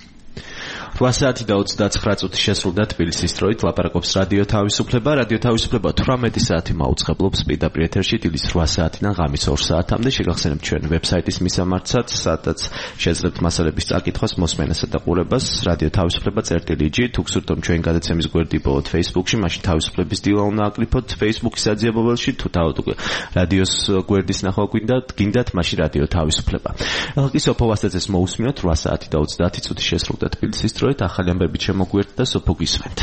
8 საათი და 29 წუთი შესრულდა თბილისის დროით. ლაპარაკობს რადიო თავისუფლება. რადიო თავისუფლება 18 საათი მაუწყებლობს პირდაპირ ეთერში დილის 8 საათიდან ღამის 2 საათამდე. შეგახსენებთ ჩვენ ვებსაიტის მისამართსაც, სადაც შეძლებთ მასალების წაკითხვას, მოსმენასა და ყურებას. რადიო თავისუფლება.gr. თუ გსურთ რომ ჩვენ გადაცემის გვერდი იპოვოთ Facebook-ში, მაშინ თავისუფლების დილა უნდა აკლიფოთ Facebook-ის საძიებობელში. თუ თავად უკვე რადიოს გვერდის ნახვა გინდათ, მაშინ რადიო თავისუფლება. ახლა კი სოფო ვასტაძეს მოусმინოთ. 8 საათი და 30 წუთი შესრულდა თბილისის დროით. ახალი ამბები შემოგვიერთდა და სოფო გისმენთ.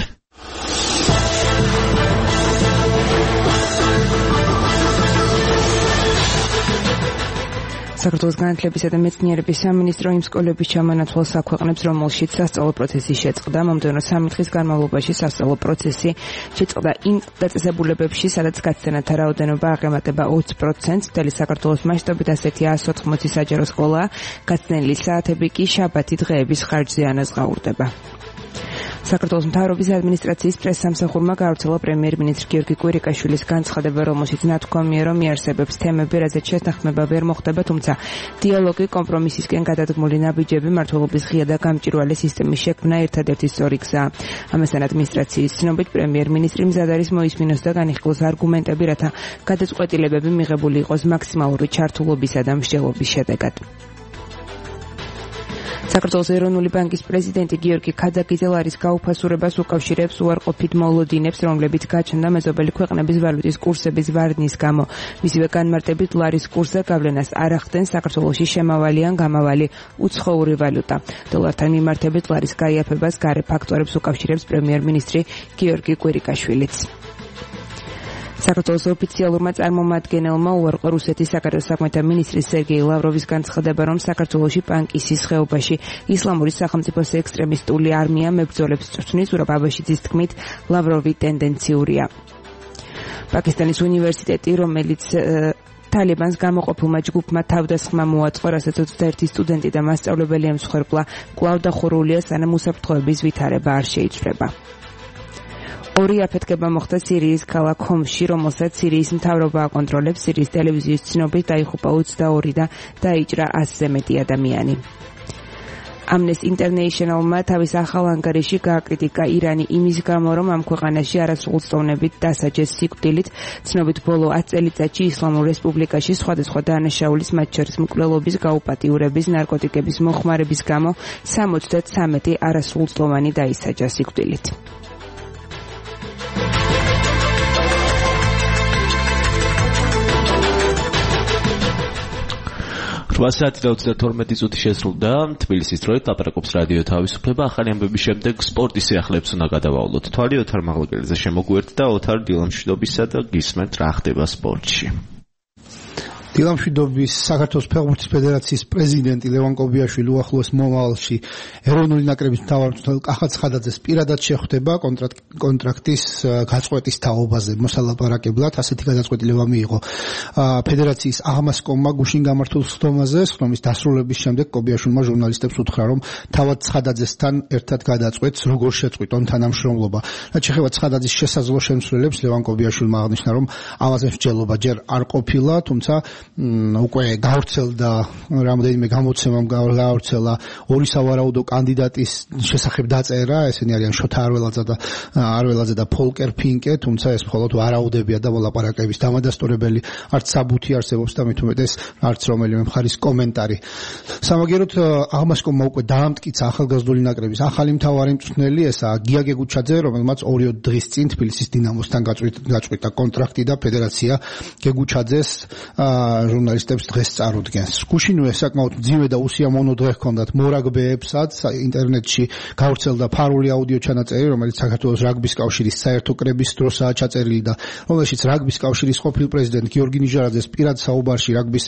საქართველოს განათლებისა და მეცნიერების სამინისტრო იმ სკოლების ჩამონაცვალს აქვეყნებს, რომელშიც სასწავლო პროცესი შეწყდა. მომდევნო 3 დღის განმავლობაში სასწავლო პროცესი შეწყდა იმ დაწესებულებებში, სადაც გაცდენათა რაოდენობა აღემატება 20%. მთელი საქართველოს მასშტაბით ასეთი 180 საჯარო სკოლა, გაცდენილი საათები კი შაბათი დღეების ხარჯზე ანაზღაურდება. საქართველოს მთავრობის ადმინისტრაციის პრესსამსახურმა გავრცელა პრემიერ-მინისტრი გიორგი კვირიკაშვილის განცხადება, რომელშიც ნათქვამია, რომ იარსებებს თემები, რაზეც შეთანხმება ვერ მოხდება, თუმცა დიალოგი, კომპრომისისკენ გადადგმული ნაბიჯები, მმართველობის ღია და გამჭვირვალე სისტემის შექმნა ერთადერთი სწორი გზაა. ამასთან ადმინისტრაციის ცნობით, პრემიერ-მინისტრი მზად არის მოისმინოს და განიხილოს არგუმენტები, რათა გადაწყვეტილებები მიღებული იყოს მაქსიმალური ჩართულობისა და მსჯელობის შედეგად. საქართველოს ეროვნული ბანკის პრეზიდენტი გიორგი ქაძაკიძე ლარის გაუფასურებას უკავშირებს უარყოფით მოლოდინებს, რომლებიც გაჩნდა მეზობელი ქვეყნების ვალუტის კურსების ვარდნის გამო. მისივე განმარტებით ლარის კურსზე გავლენას არ ახდენს საქართველოში შემავალი ან გამავალი უცხოური ვალუტა. დოლართან მიმართებით ლარის გაიაფებას გარე ფაქტორებს უკავშირებს პრემიერ-მინისტრი გიორგი კვირიკაშვილიც. საქართველოს ოფიციალურმა წარმომადგენელმა უარყო რუსეთის საგარეო საქმეთა მინისტრის სერგეი ლავროვის განცხადება, რომ საქართველოში პანკისის ხეობაში ისლამური სახელმწიფოს ექსტრემისტული არმია მებრძოლებს წვრთნის, ურაბაბაშიძის თქმით, ლავროვი ტენდენციურია. პაკისტანის უნივერსიტეტი, რომელიც თალიბანს გამოყოფილმა ჯგუფმა თავდასხმა მოაწყო, რასაც 21 სტუდენტი და მასწავლებელი ემსხვერპლა, კვლავ დახურულია, სანამ უსაფრთხოების ვითარება არ შეიცვლება. ორი აფეთქება მოხდა სირიის ქალაქ ჰომსში, რომელსაც სირიის მთავრობა აკონტროლებს. სირიის ტელევიზიის ცნობით დაიღუპა 22 და დაიჭრა 100-ზე მეტი ადამიანი. Amnesty International-მა თავის ახალ ანგარიში გააკრიტიკა ირანი იმის გამო, რომ ამ ქვეყანაში არასრულწლოვნებით დასაჯეს სიკვდილით. ცნობით ბოლო 10 წელიწადში ისლამურ რესპუბლიკაში სხვადასხვა დანაშაულის, მათ შორის მკვლელობის, გაუპატიურების, ნარკოტიკების მოხმარების გამო 73 არასრულწლოვანი დაისაჯა სიკვდილით. ვასაათი და 32 წუთი შესრულდა. თბილისის დროით ლაპარაკობს რადიო თავისუფლება. ახალი ამბების შემდეგ სპორტის სიახლეებს უნდა გადავავლოთ. თვალი ოთარ მაღლაკელიძე შემოგვიერთდა. ოთარ, დილამშვიდობისა და გისმენთ რა ხდება სპორტში. დილამშვიდობის. საქართველოს ფეხბურთის ფედერაციის პრეზიდენტი ლევან კობიაშვილი უახლოეს მომავალში ეროვნული ნაკრების მთავარ კახაც ხადაძეს პირადად შეხვდება კონტრაქტის გაწყვეტის თაობაზე მოსალაპარაკებლად. ასეთი გადაწყვეტილება მიიღო ფედერაციის აღმასკომმა გუშინ გამართულ სხდომაზე. სხდომის დასრულების შემდეგ კობიაშვილმა ჟურნალისტებს უთხრა, რომ თავად ცხადაძესთან ერთად გადაწყვეტს, როგორ შეწყვიტონ თანამშრომლობა. რაც შეეხება ცხადაძის შესაძლო შემცვლელებს, ლევან კობიაშვილმა აღნიშნა, რომ ამაზე მსჯელობა ჯერ არ ყოფილა, თუმცა უკვე გავრცელდა რამდენიმე გამოცემამ გავრცელა ორი სავარაუდო კანდიდატის შესახებ დაწერა, ესენი არიან შოთა არველაძე და ფოლკერ ფინკე, თუმცა ეს მხოლოდ ვარაუდებია და მოლაპარაკების დამადასტურებელი არც საბუთი არსებობს და მით უმეტეს არც რომელიმე მხარის კომენტარი. სამაგიეროდ აღმასკომმა უკვე დაამტკიცა ახალგაზრდული ნაკრების ახალი მთავარი მწვრთნელი, ესაა გია გეგუჩაძე, რომელმაც 2 დღის წინ თბილისის დინამოსთან გაწყვიტა კონტრაქტი და ფედერაცია გეგუჩაძეს ჟურნალისტებს დღეს წარუდგენს. გუშინვე საკმაოდ მძიმე და უსიამოვნო დღე ჰქონდათ მორაგბეებსაც. ინტერნეტში გავრცელდა ფარული აუდიო ჩანაწერი, რომელიც საქართველოს რაგბის კავშირის საერთო კრების დროსაა ჩაწერილი და რომელშიც რაგბის კავშირის ყოფილ პრეზიდენტ გიორგი ნიჟარაძეს პირად საუბარში რაგბის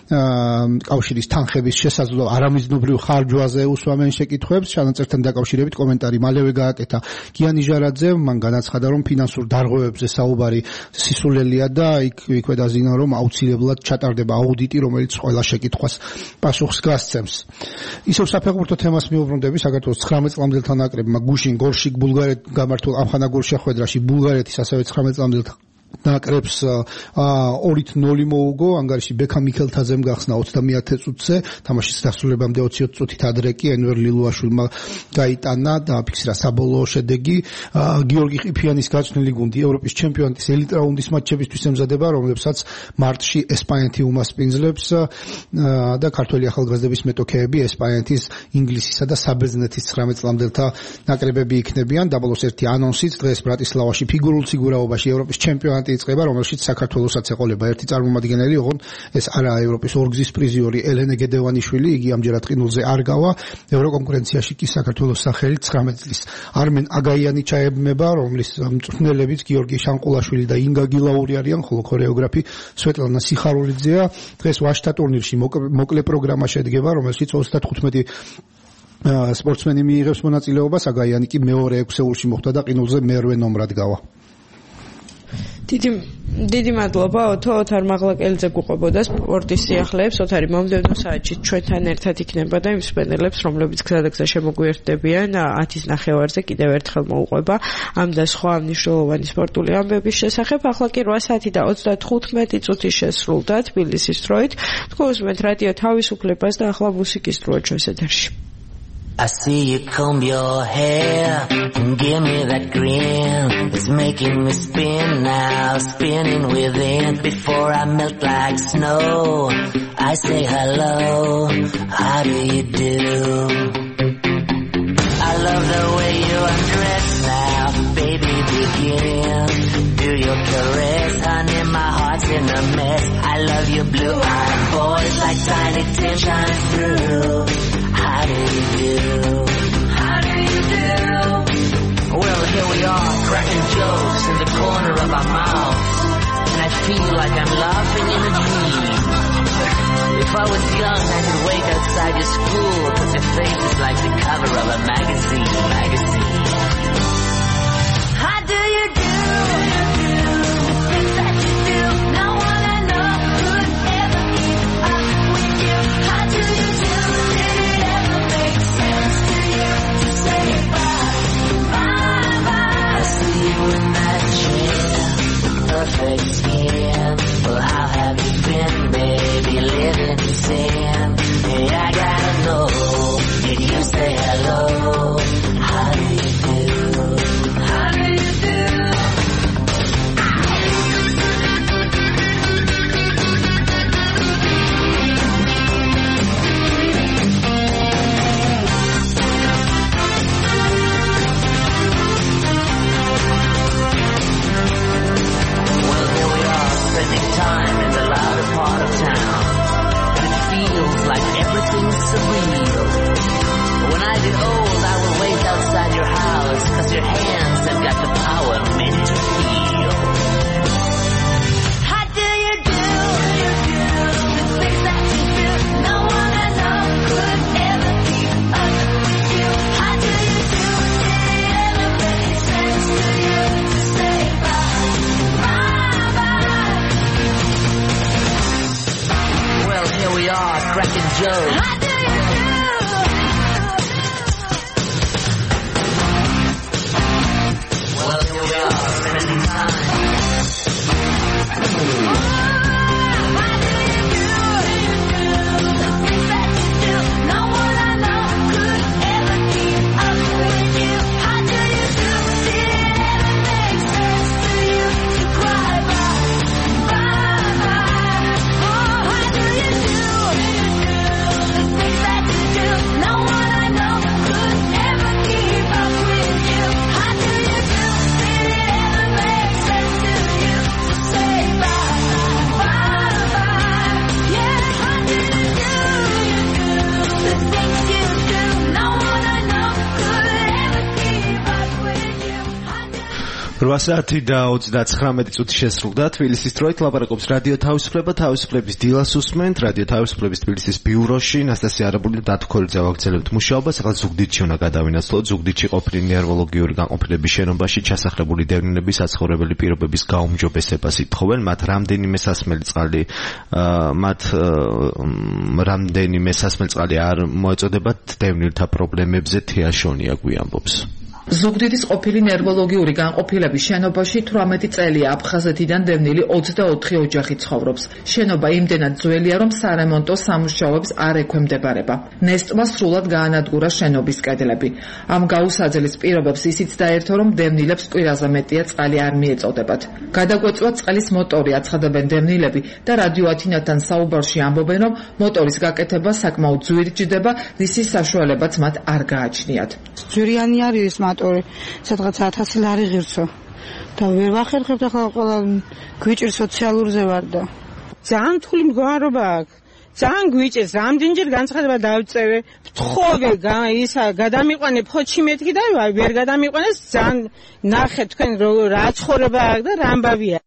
კავშირის თანხების შესაძლო არამიზნობრივ ხარჯვაზე უსვამენ შეკითხვებს. ჩანაწერთან დაკავშირებით კომენტარი მალევე გააკეთა გია ნიჟარაძემ. მან განაცხადა, რომ ფინანსურ დარღვევებზე საუბარი სისულელია და იქვე დაზინა, რომ აუცილებლად ჩატარდება აუდიტი, რომელიც ყველა შეკითხვას პასუხს გასცემს. ისევ საფეხბურთო თემას მიუბრუნდები. საქართველოს 19 წლამდელთა ნაკრებმა გუშინ გორშიკ ბულგარეთს გამართულ ამხანაგურ შეხვედრაში ბულგარეთის ასევე 19 წლამდელთა ნაკრებს 2-0 მოუგო. ანგარიში ბექა მიქელთაძემ გახსნა 30 წუთზე, თამაშის დასრულებამდე 20 წუთით ადრე კი ენვერ ლილუაშვილმა გაიტანა და აფიქსირა საბოლოო შედეგი. გიორგი ყიფიანის გაწვნილი გუნდი ევროპის ჩემპიონატის ელიტ რაუნდის მატჩებისთვის ემზადება, რომლებსაც მარტში ესპანეთი უმასპინძლებს და ქართველი ახალგაზრდების მეტოქეები ესპანეთის, ინგლისისა და საბერძნეთის 19 წლამდელთა ნაკრებები იქნებიან. დაბოლოს ერთი ანონსით დღეს ბრატისლავაში ფიგურულ სიგურავობაში ევროპის ჩემპიონატი იწყება, რომელშიც საქართველოსაც ეყოლება ერთი წარმომადგენელი, ოღონდ ეს არაა ევროპის ორგზის პრიზიორი ელენე გედევანიშვილი, იგი ამჯერად ყინულზე არ გავა. ევროკონკურენციაში კი საქართველოს სახელი 19 წლის არმენ აგაიანი ჩაებმება, რომლის მწვრთნელებიც გიორგი შანყულაშვილი და ინგა გილაური არიან, ხოლო ქორეოგრაფი სვეტლანა სიხარულიძეა. დღეს ვაშთა ტურნირში მოკლე პროგრამა შედგება, რომელშიც 35 სპორტსმენი მიიღებს მონაწილეობას. აგაიანი კი მეორე 6-ეულში მოხვდა და ყინულზე მერვე ნომრად გავა. დიდი მადლობა ოთარ მაღლაკელიძე გუყვებოდა სპორტის სიახლეებს ოთარი მომდევნო საათში ჩვენთან ერთად იქნება და იმ სპენელებს რომლებიც გზადაგზა შემოგვიერთდებიან 10:30-ზე კიდევ ერთხელ მოუყვება ამ და სხვა მნიშვნელოვანი სპორტული ამბების შესახებ ახლა კი 8:35 წუთი შესრულდა თბილისის დროით თქვენ რადიო თავისუფლებას და ახლა მუსიკის დროა ჩვენს ეთერში I see you comb your hair and give me that grin. It's making me spin now, spinning within. Before I melt like snow, I say hello, how do you do? I love the way you undress now, baby begin. Do your caress, honey, my heart's in a mess. I love your blue-eyed boys like tiny tin shines through. How do you do? How do you do? Well, here we are, cracking jokes in the corner of our mouths. And I feel like I'm laughing in a dream. If I was young, I could wait outside your school, 'cause your face is like the cover of a magazine. How do you do? The things that you do, no one I know could ever keep up with you. How do you do? In that chair, perfect skin. Well, how have you been, baby? Living in sin. Hey, I gotta know. Did you say hello? How do you do? How do you do? Time in the louder part of town, and it feels like everything's surreal. But when I get old, I will wait outside your house, 'cause your hands have got the power meant to heal. How do you do? The things that you do, no one I know could ever keep up with you. How do you do? Did it ever make sense to you to say bye? Well, here we are, cracking jokes. How do you do? Well, here we are, spending time. How do you do? The things that you do, no one I know could ever keep up with you. How do you do? Did it ever make sense to you to cry bye? How do you do? The things that you do, no one I know could ever keep up with you. How do you do? Did it ever make sense to you to say bye? Yeah, how do you do? The things you do, no one I know could ever keep up with you. 8:39 წუთი შესრულდა თბილისის დროით ლაპარაკობს რადიო თავისუფლება თავისუფლების დილას უსმენთ რადიო თავისუფლების თბილისის ბიუროში ნასტასია არაბული და დათქოლიძე ვაგრძელებთ მუშაობას ახლა ზუგდიდში უნდა გადავინაცვლოთ ზუგდიდში ყოფილი ნევროლოგიური განყოფილების შენობაში ჩასახლებული დევნილები საცხოვრებელი პირობების გაუმჯობესებას ითხოვენ მათ რამდენიმე სასმელი წყალი არ მოეწოდებათ დევნილთა პრობლემებზე თეაშონია გვიამბობს ზუგდიდის ყოფილი ნერვოლოგიური განყოფილების შენობაში 18 წელია აფხაზეთიდან დევნილი 24 ოჯახი ცხოვრობს. შენობა იმდენად ძველია, რომ სარემონტო სამუშაოებს არ ექვემდებარება. ნესტმა სრულად გაანადგურა შენობის კედლები. ამ გაუსაძლის პირობებს ისიც დაერთო, რომ დევნილებს კვირაზე მეტია წყალი არ მიეწოდებათ. გადაგვეწვა წყლის მოტორი აცხადებენ დევნილები და რადიო ათინათთან საუბარში ამბობენ, რომ მოტორის გაკეთება საკმაოდ ძვირ ჯდება, რისის საშუალებაც მათ არ გააჩნიათ. ძვირიანი არის მოტორი, სადღაც 1000 ლარი ღირსო. და ვერ ვახერხებთ ახლა ყველა გვიჭირ სოციალურზე ვარ და ძალიან რთული მდგომარეობა აქვს. ძალიან გვიჭირს, რამდენჯერ განცხადება დავწერე, ვთხოვე ისა გადამიყვანე ფოჩი მეთქი და ვერ გადამიყვანეს, ძალიან ნახე თქვენ რა ცხოვრება აქვს და რა ამბავია.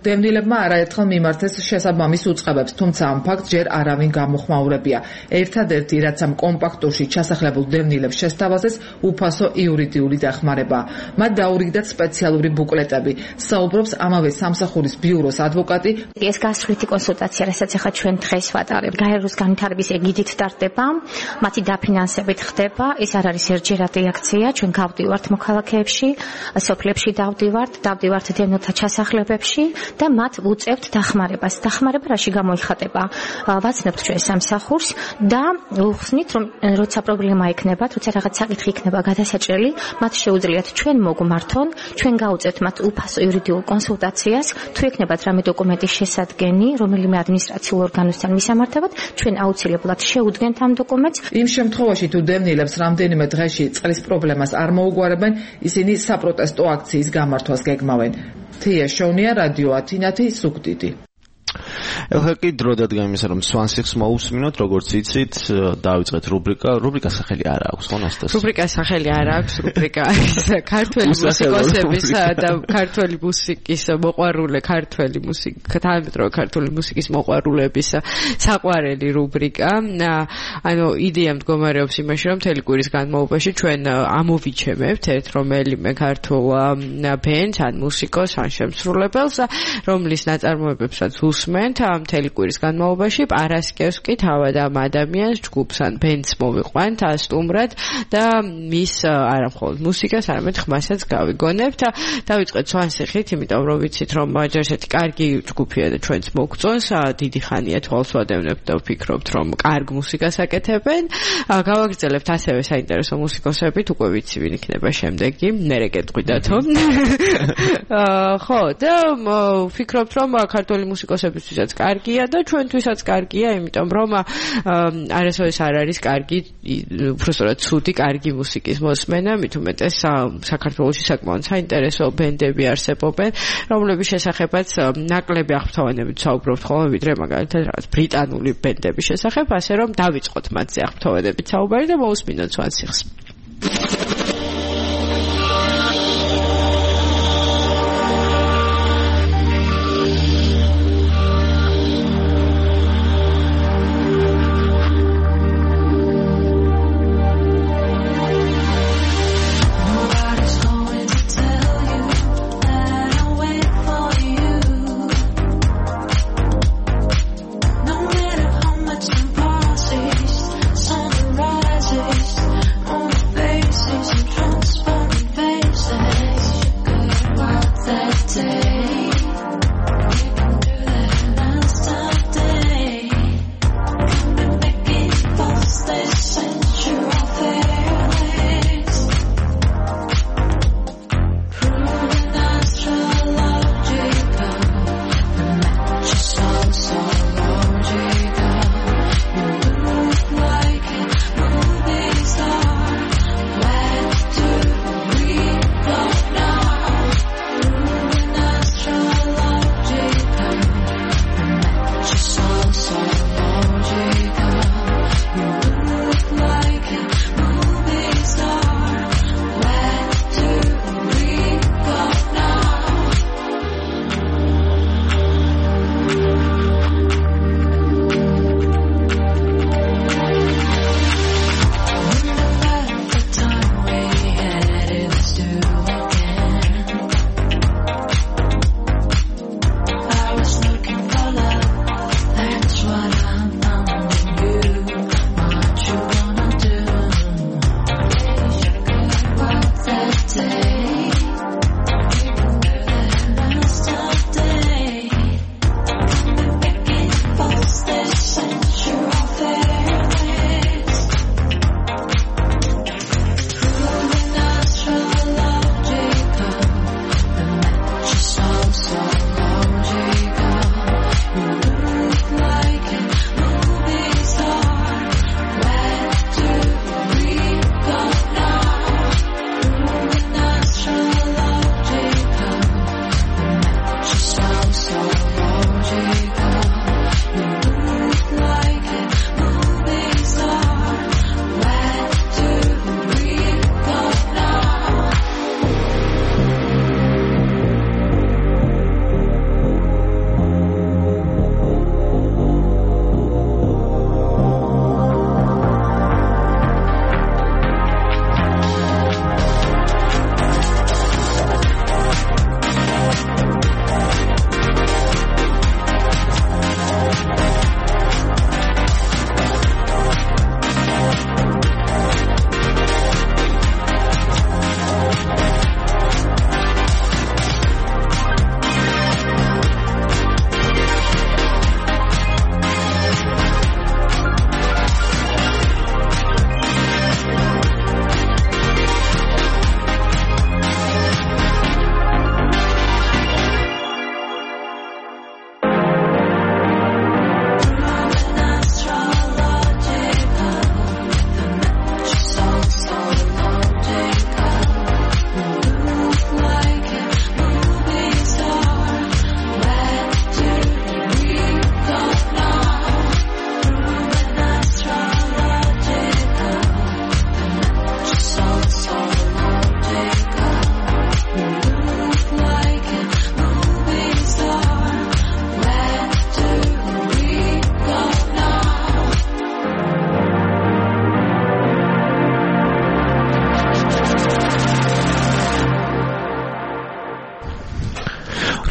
დევნილებმა არაერთხელ მიმართეს შესაბამის უწყებებს, თუმცა ამ ფაქტს ჯერ არავინ გამოხმაურებია. ერთადერთი, რაც ამ კომპაქტურში ჩასახლებულ დევნილებს შესთავაზეს, უფასო იურიდიული დახმარება. მათ დაურიგდათ სპეციალური ბუკლეტები. საუბრობს ამავე სამსახურის ბიუროს ადვოკატი. ეს გასვლითი კონსულტაცია, რასაც ახლა ჩვენ დღეს ვატარებთ, გაეროს განვითარების ეგიდით ტარდება, მათი დაფინანსებით ხდება. ეს არ არის ერთჯერადი აქცია, ჩვენ გავდივართ მოქალაქეებში, სოფლებში დავდივართ დევნილთა ჩასახლებებში და მათ უწევთ დახმარებას. დახმარება რაში გამოიხატება? ვაცნობთ ჩვენ სამსახურს და ვხსნით, რომ როცა პრობლემა იქნება, როცა რაღაც საკითხი იქნება გადასაჭრელი, მათ შეუძლიათ ჩვენ მოგმართონ, ჩვენ გავუწევთ მათ უფასო იურიდიულ კონსულტაციას, თუ ექნებათ რამე დოკუმენტის შესადგენი, რომელიმე ადმინისტრაციულ ორგანოსთან მისამართებად, ჩვენ აუცილებლად შეუდგენთ ამ დოკუმენტს. იმ შემთხვევაში, თუ დევნილებს რამდენიმე დღეში წყლის პრობლემას არ მოუგვარებენ, ისინი საპროტესტო აქციის გამართვას გეგმავენ. თია შოვნია, რადიო ათინათი, სუგდიდი. ეხლა კი დრო დადგა იმისა, რომ სვანსიხს მოусმინოთ, როგორც იცით, დავიწყეთ რუბრიკას სახელი არ აქვს, ხო ნასტას? რუბრიკას სახელი არ აქვს, რუბრიკა ქართველი მუსიკოსებისა და ქართველი მუსიკის მოყვარულე, თანამედროვე ქართული მუსიკის მოყვარულების საყვარელი რუბრიკა. ანუ იდეა მდგომარეობს იმაში, რომ მთელი კვირის განმავლობაში ჩვენ ამოვიჩემებთ ერთ რომელიმე ქართულ ბენდს, ან მუსიკოს, ან შემსრულებელს, რომლის ნაწარმოებებსაც უსმენთ მთელი კვირის განმავლობაში, პარასკევს კი თავად ამ ადამიანს ჯგუფს ან ბენდს მოვიყვანთ სტუმრად და მის არა მხოლოდ მუსიკას, არამედ ხმასაც გავიგონებთ. დავიწყეთ სვანსიხით, იმიტომ რომ ვიცით, რომ ჯერშეთი კარგი ჯგუფია და ჩვენც მოგწონს, დიდი ხანია თვალს ვადევნებთ და ვფიქრობთ, რომ კარგ მუსიკას აკეთებენ. გავაგრძელებთ ასევე საინტერესო მუსიკოსებით, უკვე ვიცი ვინ იქნება შემდეგი, მერე გეტყვიდათო. ხო, და ვფიქრობთ, რომ ქართული მუსიკოსებისთვისაც კარგია და ჩვენთვისაც კარგია, იმიტომ რომ არასოდეს არ არის კარგი, უბრალოდ ცუდი კარგი მუსიკის მოსმენა, მით უმეტეს საქართველოში საკმაოდ საინტერესო ბენდები არსებობენ, რომლების შესახებაც ნაკლები აღფრთოვანებით საუბრობთ ხოლმე, ვიდრე მაგალითად რაღაც ბრიტანული ბენდების შესახებ, ასე რომ დავიწყოთ მათზე აღფრთოვანებით საუბარი და მოусმინოთ სვანსიხს. On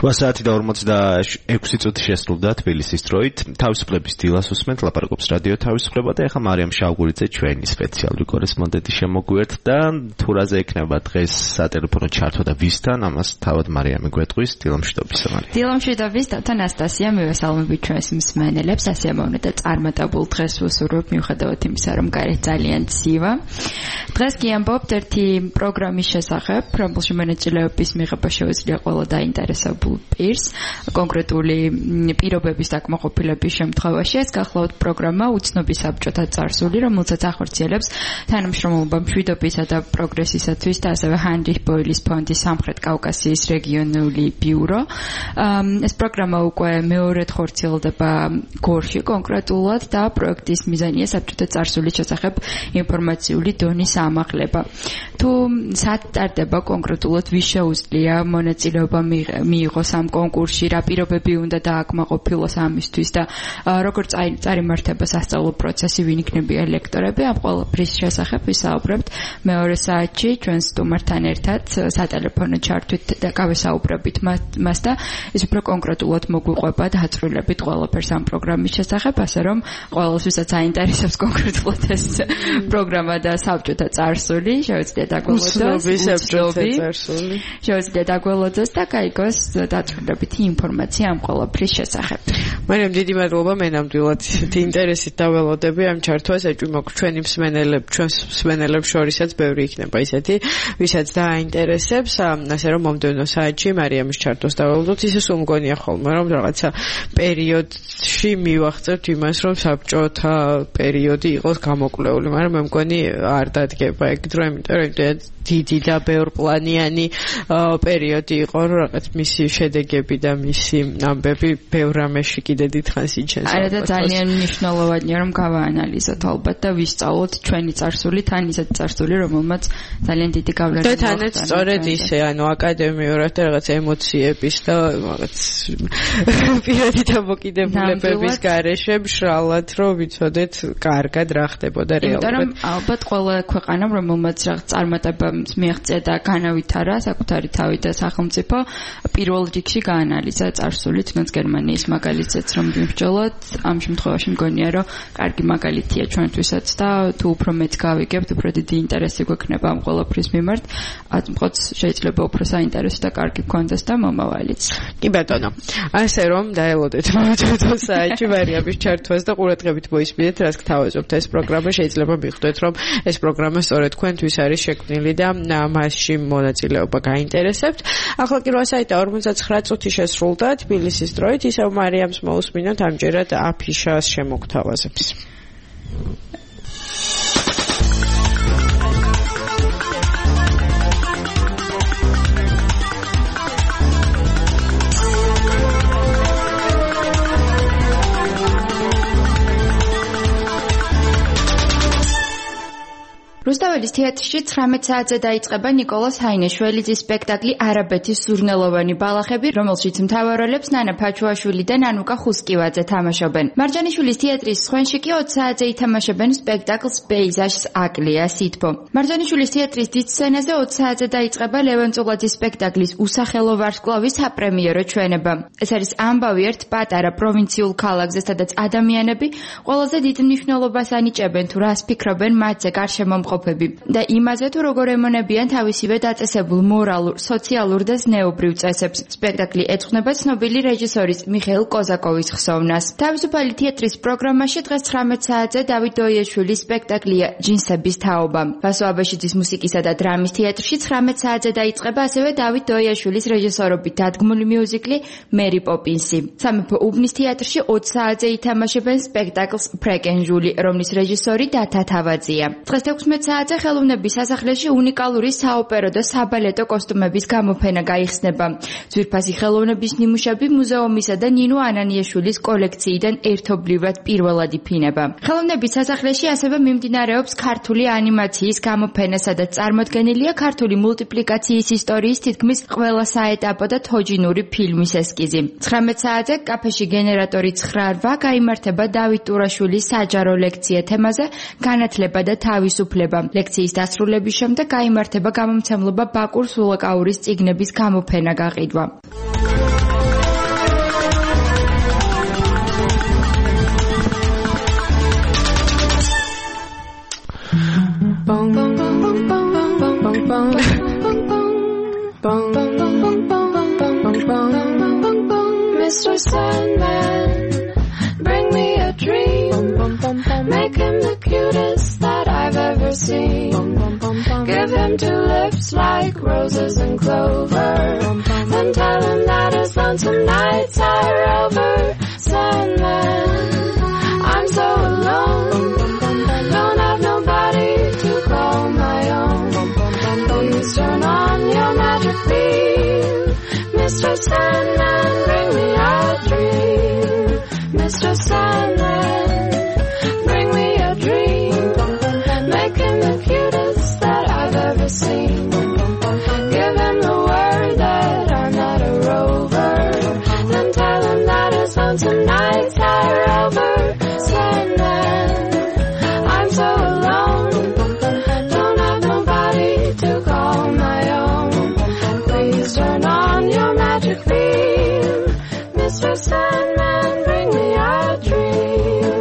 8 საათი და 46 წუთი შესრულდა თბილისის დროით. თავისუფლების დილას უსმენთ, ლაპარაკობს რადიო თავისუფლება და ეხლა მარიამ შავგურიძე ჩვენი სპეციალური კორესპონდენტი შემოგვიერთდა. თუ რაზე ექნება დღეს სატელეფონო ჩართვა და ვისთან, ამას თავად მარიამი გვეტყვის. დილამშვიდობის მარიამ. დილამშვიდობის და ანასტასია, მივესალმებით ჩვენს მსმენელებს. ასიამოვნე და წარმატებულ დღეს ვუსურვებ, მიუხედავად იმისა, რომ გარეთ ძალიან ცივა. დღეს კი ამბობთ ერთი პროგრამის შესახებ, რომელშიც მონაწილეობის მიღება შეუძლია ყველა დაინტერესებულ პირს კონკრეტული პირობების დაკმაყოფილების შემთხვევაში. ეს გახლავთ პროგრამა უცნობი საბჭოთა წარსული, რომელსაც ახორციელებს თანამშრომლობა მშვიდობისა და პროგრესისათვის და ასევე ჰანრი ბოილის ფონდის სამხრეთ კავკასიის რეგიონული ბიურო. ეს პროგრამა უკვე მეორედ ხორციელდება გორში კონკრეტულად და პროექტის მიზანია საბჭოთა წარსულის შესახებ ინფორმაციული დონის ამაღლება. თუ სად ტარდება კონკრეტულად ვის შეუძლია მონაწილეობა მიიღოს ამ კონკურსში, რა პირობები უნდა დააკმაყოფილოს ამისთვის და როგორ წარიმართება სასწავლო პროცესი, ვინ იქნებიან ლექტორები, ამ ყველაფრის შესახებ ვისაუბრებთ მეორე საათში ჩვენს სტუმართან ერთად სატელეფონო ჩართვით და გავესაუბრებით მას და ის უფრო კონკრეტულად მოგვიყვება დაწვრილებით ყველაფერს ამ პროგრამის შესახებ, ასე რომ ყველასვისაც აინტერესებს კონკრეტულად ეს პროგრამა და საბჭოთა წარსული, შეუძლია დაგველოდოს, შეუძლია დაგველოდოს და გაიგოს დაწვრილებითი ინფორმაცია ამ ყველაფრის შესახებ. მაგრამ დიდი მადლობა, მე ნამდვილად ისეთი ინტერესით დაველოდები ამ ჩართვას, ეჭვი მაქვს ჩვენს მსმენელებს შორისაც ბევრი იქნება ისეთი, ვისაც დააინტერესებს, ასე რომ მომდევნო საათში მარიამის ჩართვას დაველოდოთ. ისე სულ მგონია ხოლმე, რომ რაღაცა პერიოდში მივახცევთ იმას, რომ საბჭოთა პერიოდი იყოს გამოკვლეული, მაგრამ მე მგონი არ დადგება ეგ დრო, იმიტომ რომ დიდი და ბევრპლანიანი პერიოდი იყო, რომ რაღაც მისი შედეგები და მისი ამბები ბევრ რამეში კიდე დიდხანს იჩენს. არა და ძალიან მნიშვნელოვანია რომ გავაანალიზოთ ალბათ და ვისწავლოთ ჩვენი წარსული, თან ისეთი წარსული, რომელმაც ძალიან დიდი გავლენა და თანაც სწორედ ისე, ანუ აკადემიურად და რაღაც ემოციების და რაღაც პირადი დამოკიდებულებების გარეშე მშრალად რომ ვიცოდეთ კარგად რა ხდებოდა რეალურად. იმიტომ რომ ალბათ ყველა ქვეყანა, რომელმაც რაღაც წარმატება მიაღწია და განავითარა საკუთარი თავი და სახელმწიფო, პირველ რიგში გაანალიზა წარსული, თუნდაც გერმანიის მაგალითზეც რომ ვიმსჯელოთ, ამ შემთხვევაში მგონია რომ კარგი მაგალითია ჩვენთვისაც და თუ უფრო მეც გავიგებთ, უფრო დიდი ინტერესი გვექნება ამ ყველაფრის მიმართ, აწმყოც შეიძლება უფრო საინტერესო და კარგი გქონდეს და მომავალიც. კი ბატონო, ასე რომ დაელოდეთ მომდევნო საათში მარიამის ჩართვას და ყურადღებით მოისმინეთ, რას გთავაზობთ ეს პროგრამა, შეიძლება მიხვდეთ რომ ეს პროგრამა სწორედ თქვენთვის არის შექმნილი და მასში მონაწილეობა გაინტერესებთ. ახლა კი 8 საათი და 59 წუთი შესრულდა თბილისის დროით, ისევ მარიამს მოусმინოთ ამჯერად აფიშას შემოგთავაზებს. რუსთაველის თეატრში 19 საათზე დაიწყება ნიკოლას ჰაინეშვილის სპექტაკლი არაბეთის სურნელოვანი ბალახები, რომელშიც მთავარ როლებს ნანა ფაჩუაშვილი და ნანუკა ხუსკივაძე თამაშობენ. მარჯანიშვილის თეატრის სხვენში კი 20 საათზე ითამაშებენ სპექტაკლს პეიზაჟს აკლია სითბო. მარჯანიშვილის თეატრის დიდ სცენაზე 20 საათზე დაიწყება ლევან წულაძის სპექტაკლის უსახელო ვარსკვლავის საპრემიერო ჩვენება. ეს არის ამბავი ერთ პატარა პროვინციულ ქალაქზე, სადაც ადამიანები ყველაზე დიდ მნიშვნელობას ანიჭებენ თუ რას ფიქრობენ მათზე გარშემომყოფ და იმაზე თუ როგორ ემონებიან თავისივე დაწესებულ მორალურ, სოციალურ და ზნეობრივ წესებს. სპექტაკლი ეძღვნება ცნობილი რეჟისორის მიხეილ კოზაკოვის ხსოვნას. თავისუფალი თეატრის პროგრამაში დღეს 19 საათზე დავით დოიაშვილის სპექტაკლია ჯინსების თაობა. ვასო აბაშიძის მუსიკისა და დრამის თეატრში 19 საათზე დაიწყება ასევე დავით დოიაშვილის რეჟისორობით დადგმული მიუზიკლი მერი პოპინსი. სამეფო უბნის თეატრში 20 საათზე ითამაშებენ სპექტაკლს ფრეკენჟული, რომლის რეჟისორი დათა თავაძია. დღეს 16 საათზე ხელოვნების სასახლეში უნიკალური საოპერო და საბალეტო კოსტუმების გამოფენა გაიხსნება. ძვირფასი ხელოვნების ნიმუშები მუზეუმისა და ნინო ანანიაშვილის კოლექციიდან ერთობლივად პირველად იფინება. ხელოვნების სასახლეში ასევე მიმდინარეობს ქართული ანიმაციის გამოფენა, სადაც წარმოდგენილია ქართული მულტიპლიკაციის ისტორიის თითქმის ყველა საეტაპო და თოჯინური ფილმის ესკიზი. 19 საათზე კაფეში გენერატორი 9 გაიმართება დავით ტურაშვილის საჯარო ლექცია თემაზე განათლება და თავისუფლება. ლექციის დასრულების შემდეგ გაიმართება გამომცემლობა ბაკურ სულაკაურის წიგნების გამოფენა გაყიდვა. Mr. Sandman, bring me a dream. Make him the cutest that I've ever seen. Give him 2 lips like roses and clover. Then tell him that his lonesome nights are over. Sandman, I'm so alone. Don't have nobody to call my own. Please turn on your magic beam. Mr. Sandman, bring me a dream. Mr. Sandman, bring me a dream. Make him the cutest that I've ever seen. Give him the word that I'm not a rover. Then tell him that his lonesome nights are over. Sandman, I'm so alone. Don't have nobody to call my own. Please turn on your magic beam. Mr. Sandman, bring me a dream.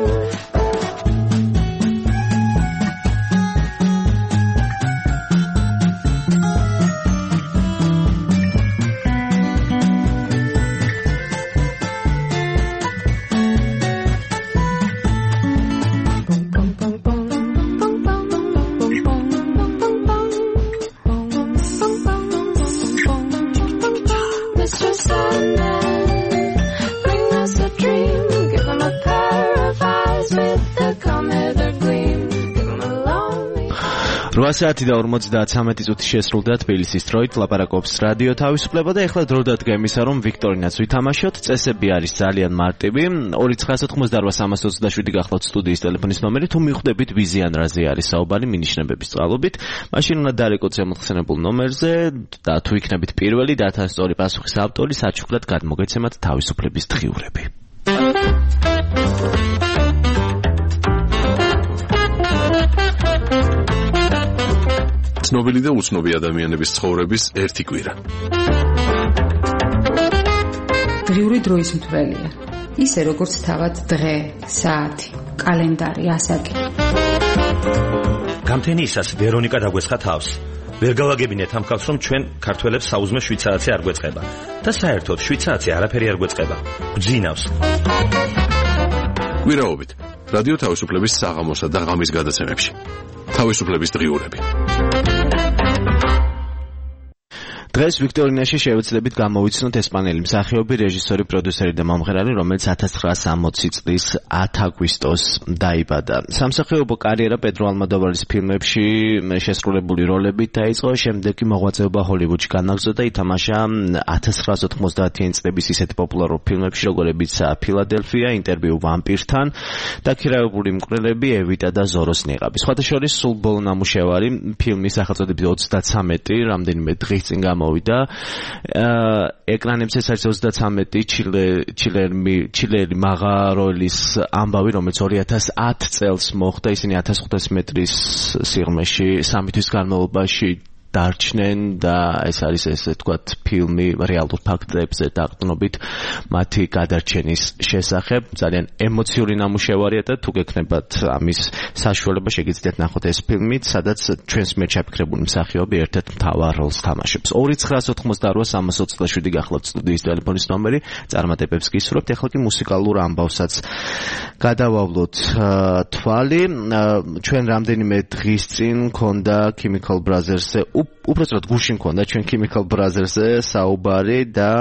Mr. Sandman, bring us a dream. Give him a pair of eyes with the come hither gleam. Give him a lonely 8 საათი და 53 წუთი შესრულდა თბილისის დროით ლაპარაკობს რადიო თავისუფლება და ეხლა დრო დადგა იმისა რომ ვიქტორინაც ვითამაშოთ. წესები არის ძალიან მარტივი. 2998327 გახლავთ სტუდიის ტელეფონის ნომერი. თუ მიხვდებით ვიზიან რაზე არის საუბარი მინიშნებების წყალობით, მაშინ უნდა დარეკოთ ზემოხსენებულ ნომერზე და თუ იქნებით პირველი დათან სწორი პასუხის ავტორი, საჩუქრად გადმოგეცემათ თავისუფლების დღიურები. ცნობილი და უცნობი ადამიანების ცხოვრების ერთი კვირა. დღიური დროის მთვრელია. ისე როგორც თავად დღე, საათი, კალენდარი, ასაკი. გამთენიისას ვერონიკა დაგვესხა თავს. ვერ გავაგებინეთ ამ ხალხს, რომ ჩვენ ქართველებს საუზმე 7 საათზე არ გვეწყება და საერთოდ 7 საათზე არაფერი არ გვეწყება. გძინავს. კვირაობით რადიო თავისუფლების საღამოსა და ღამის გადაცემებში. თავისუფლების დღიურები. დღეს ვიქტორინაში შევეცდებით გამოვიცნოთ ესპანელი მსახიობი, რეჟისორი, პროდიუსერი და მომღერალი, რომელიც 1960 წლის 10 აგვისტოს დაიბადა. სამსახიობო კარიერა პედრო ალმოდოვარის ფილმებში შესრულებული როლებით დაიწყო, შემდეგ კი მოღვაწეობა ჰოლივუდში განაგრძო და ითამაშა 1990-იანი წლების ისეთ პოპულარულ ფილმებში, როგორებიცაა ფილადელფია, ინტერვიუ ვამპირთან და ქირაებული მკვლელები, ევიტა და ზოროს ნიღაბი. სხვათა შორის სულ ბოლო ნამუშევარი, ფილმის სახელწოდებით 33, რამდენიმე დღის წინ მოვიდა ეკრანებზე საერთოდ 33 ჩილელი მაღაროლის ამბავი, რომელიც 2010 წელს მოხდა. ისინი 1500 მეტრის სიღრმეში 3 თვის განმავლობაში დარჩნენ და ეს არის ესე თქვათ ფილმი რეალურ ფაქტებზე დაყრდნობით მათი გადარჩენის შესახებ. ძალიან ემოციური ნამუშევარია და თუ გექნებათ ამის საშუალება შეგიძლიათ ნახოთ ეს ფილმი, სადაც ჩვენს მიერ ჩაფიქრებული მსახიობი ერთ-ერთ მთავარ როლს თამაშობს. 2988-327 გახლავთ სტუდიის ტელეფონის ნომერი, წარმატებებს გისურვებთ. ეხლა კი მუსიკალურ ამბავსაც გადავავლოთ თვალი. ჩვენ რამდენიმე დღის წინ მქონდა Chemical Brothers-ზე უბრალოდ გუშინ მქონდა ჩვენ Chemical Brothers-ზე საუბარი და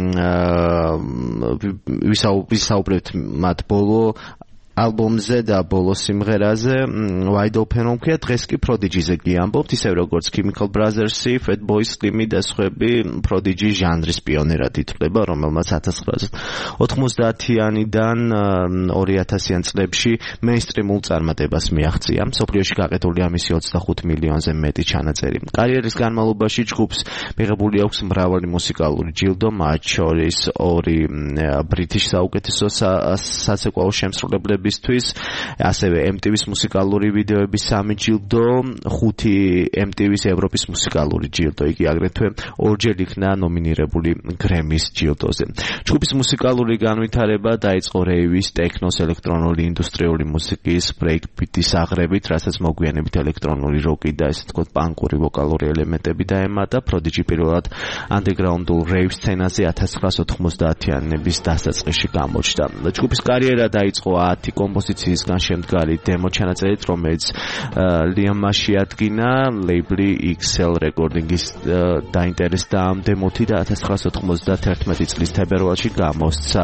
ვისაუბრებთ მათ ბოლო ალბომზე და ბოლო სიმღერაზე Wide Open Room-ია. დღეს კი Prodigy-ზე გიამბობთ, ისევ როგორც Chemical Brothers-ი, Fatboy Slim და სხვები Prodigy ჟანრის პიონერად ითვლება, რომელმაც 1990-იანიდან 2000-იან წლებში მეინსტრიმულ წარმატებას მიაღწია. მსოფლიოში გაყიდული ამისი 25 მილიონზე მეტი ჩანაწერი. კარიერის განმავლობაში ჯგუფს მიღებული აქვს მრავალი მუსიკალური ჯილდო, მათ შორის 2 ბრიტის საუკეთესო საცეკვაო შემსრულებლების მუსიკებისთვის, ასევე MTV-ს მუსიკალური ვიდეოების 3 ჯილდო, 5 MTV-ს ევროპის მუსიკალური ჯილდო. იგი აგრეთვე ორჯერ იქნა ნომინირებული გრემის ჯილდოზე. ჯგუფის მუსიკალური განვითარება დაიწყო რეივის, ტექნოს, ელექტრონული ინდუსტრიული მუსიკის, ბრეიქბიტის აღრევით, რასაც მოგვიანებით ელექტრონული როკი და ესე ვთქვათ პანკური ვოკალური ელემენტები დაემატა. Prodigy პირველად ანდერგრაუნდულ რეივ სცენაზე 1990-იანების დასაწყისში გამოჩნდა. ჯგუფის კარიერა დაიწყო 10 კომპოზიციისგან შემდგარი დემო ჩანაწერით, რომელიც Liam-მა შეადგინა, ლეიბლი XL Recording-ის დაინტერესდა ამ დემოთი და 1991 წლის თებერვალში გამოსცა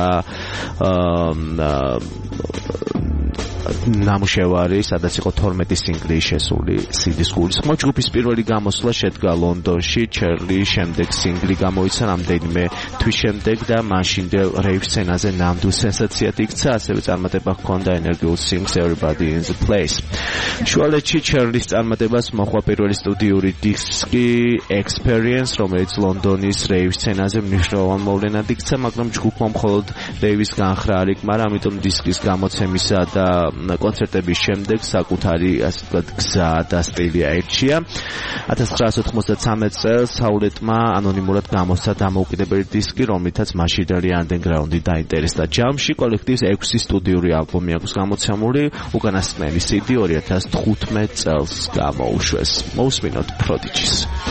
ნამუშევარი, სადაც იყო 12 სინგლი შესული CD-ს გულისხმობ. ჯგუფის პირველი გამოსვლა შედგა ლონდონში, ჩერლი შემდეგ სინგლი გამოიცა რამდენიმე თვის შემდეგ და მაშინდელ რეივ სცენაზე ნამდვილ სენსაციად იქცა, ასევე წარმატება ჰქონდა ენერგიულ Sings Everybody in the Place. შუალედში ჩერლის წარმატებას მოჰყვა პირველი სტუდიური დისკი Experience, რომელიც ლონდონის რეივ სცენაზე მნიშვნელოვან მოვლენად იქცა, მაგრამ ჯგუფმა მხოლოდ რეივის განხრა არ იკმარა, ამიტომ დისკის გამოცემისა და კონცერტების შემდეგ საკუთარი ასე ვთქვათ გზა და სტილი აირჩია. 1993 წელს ჰაულეტმა ანონიმურად გამოსცა დამოუკიდებელი დისკი, რომლითაც მაშინდელი ანდერგრაუნდი დაინტერესდა. ჯამში კოლექტივს 6 სტუდიური ალბომი აქვს გამოცემული, უკანასკნელი CD 2015 წელს გამოუშვეს. მოусმინოთ Prodigy-ს.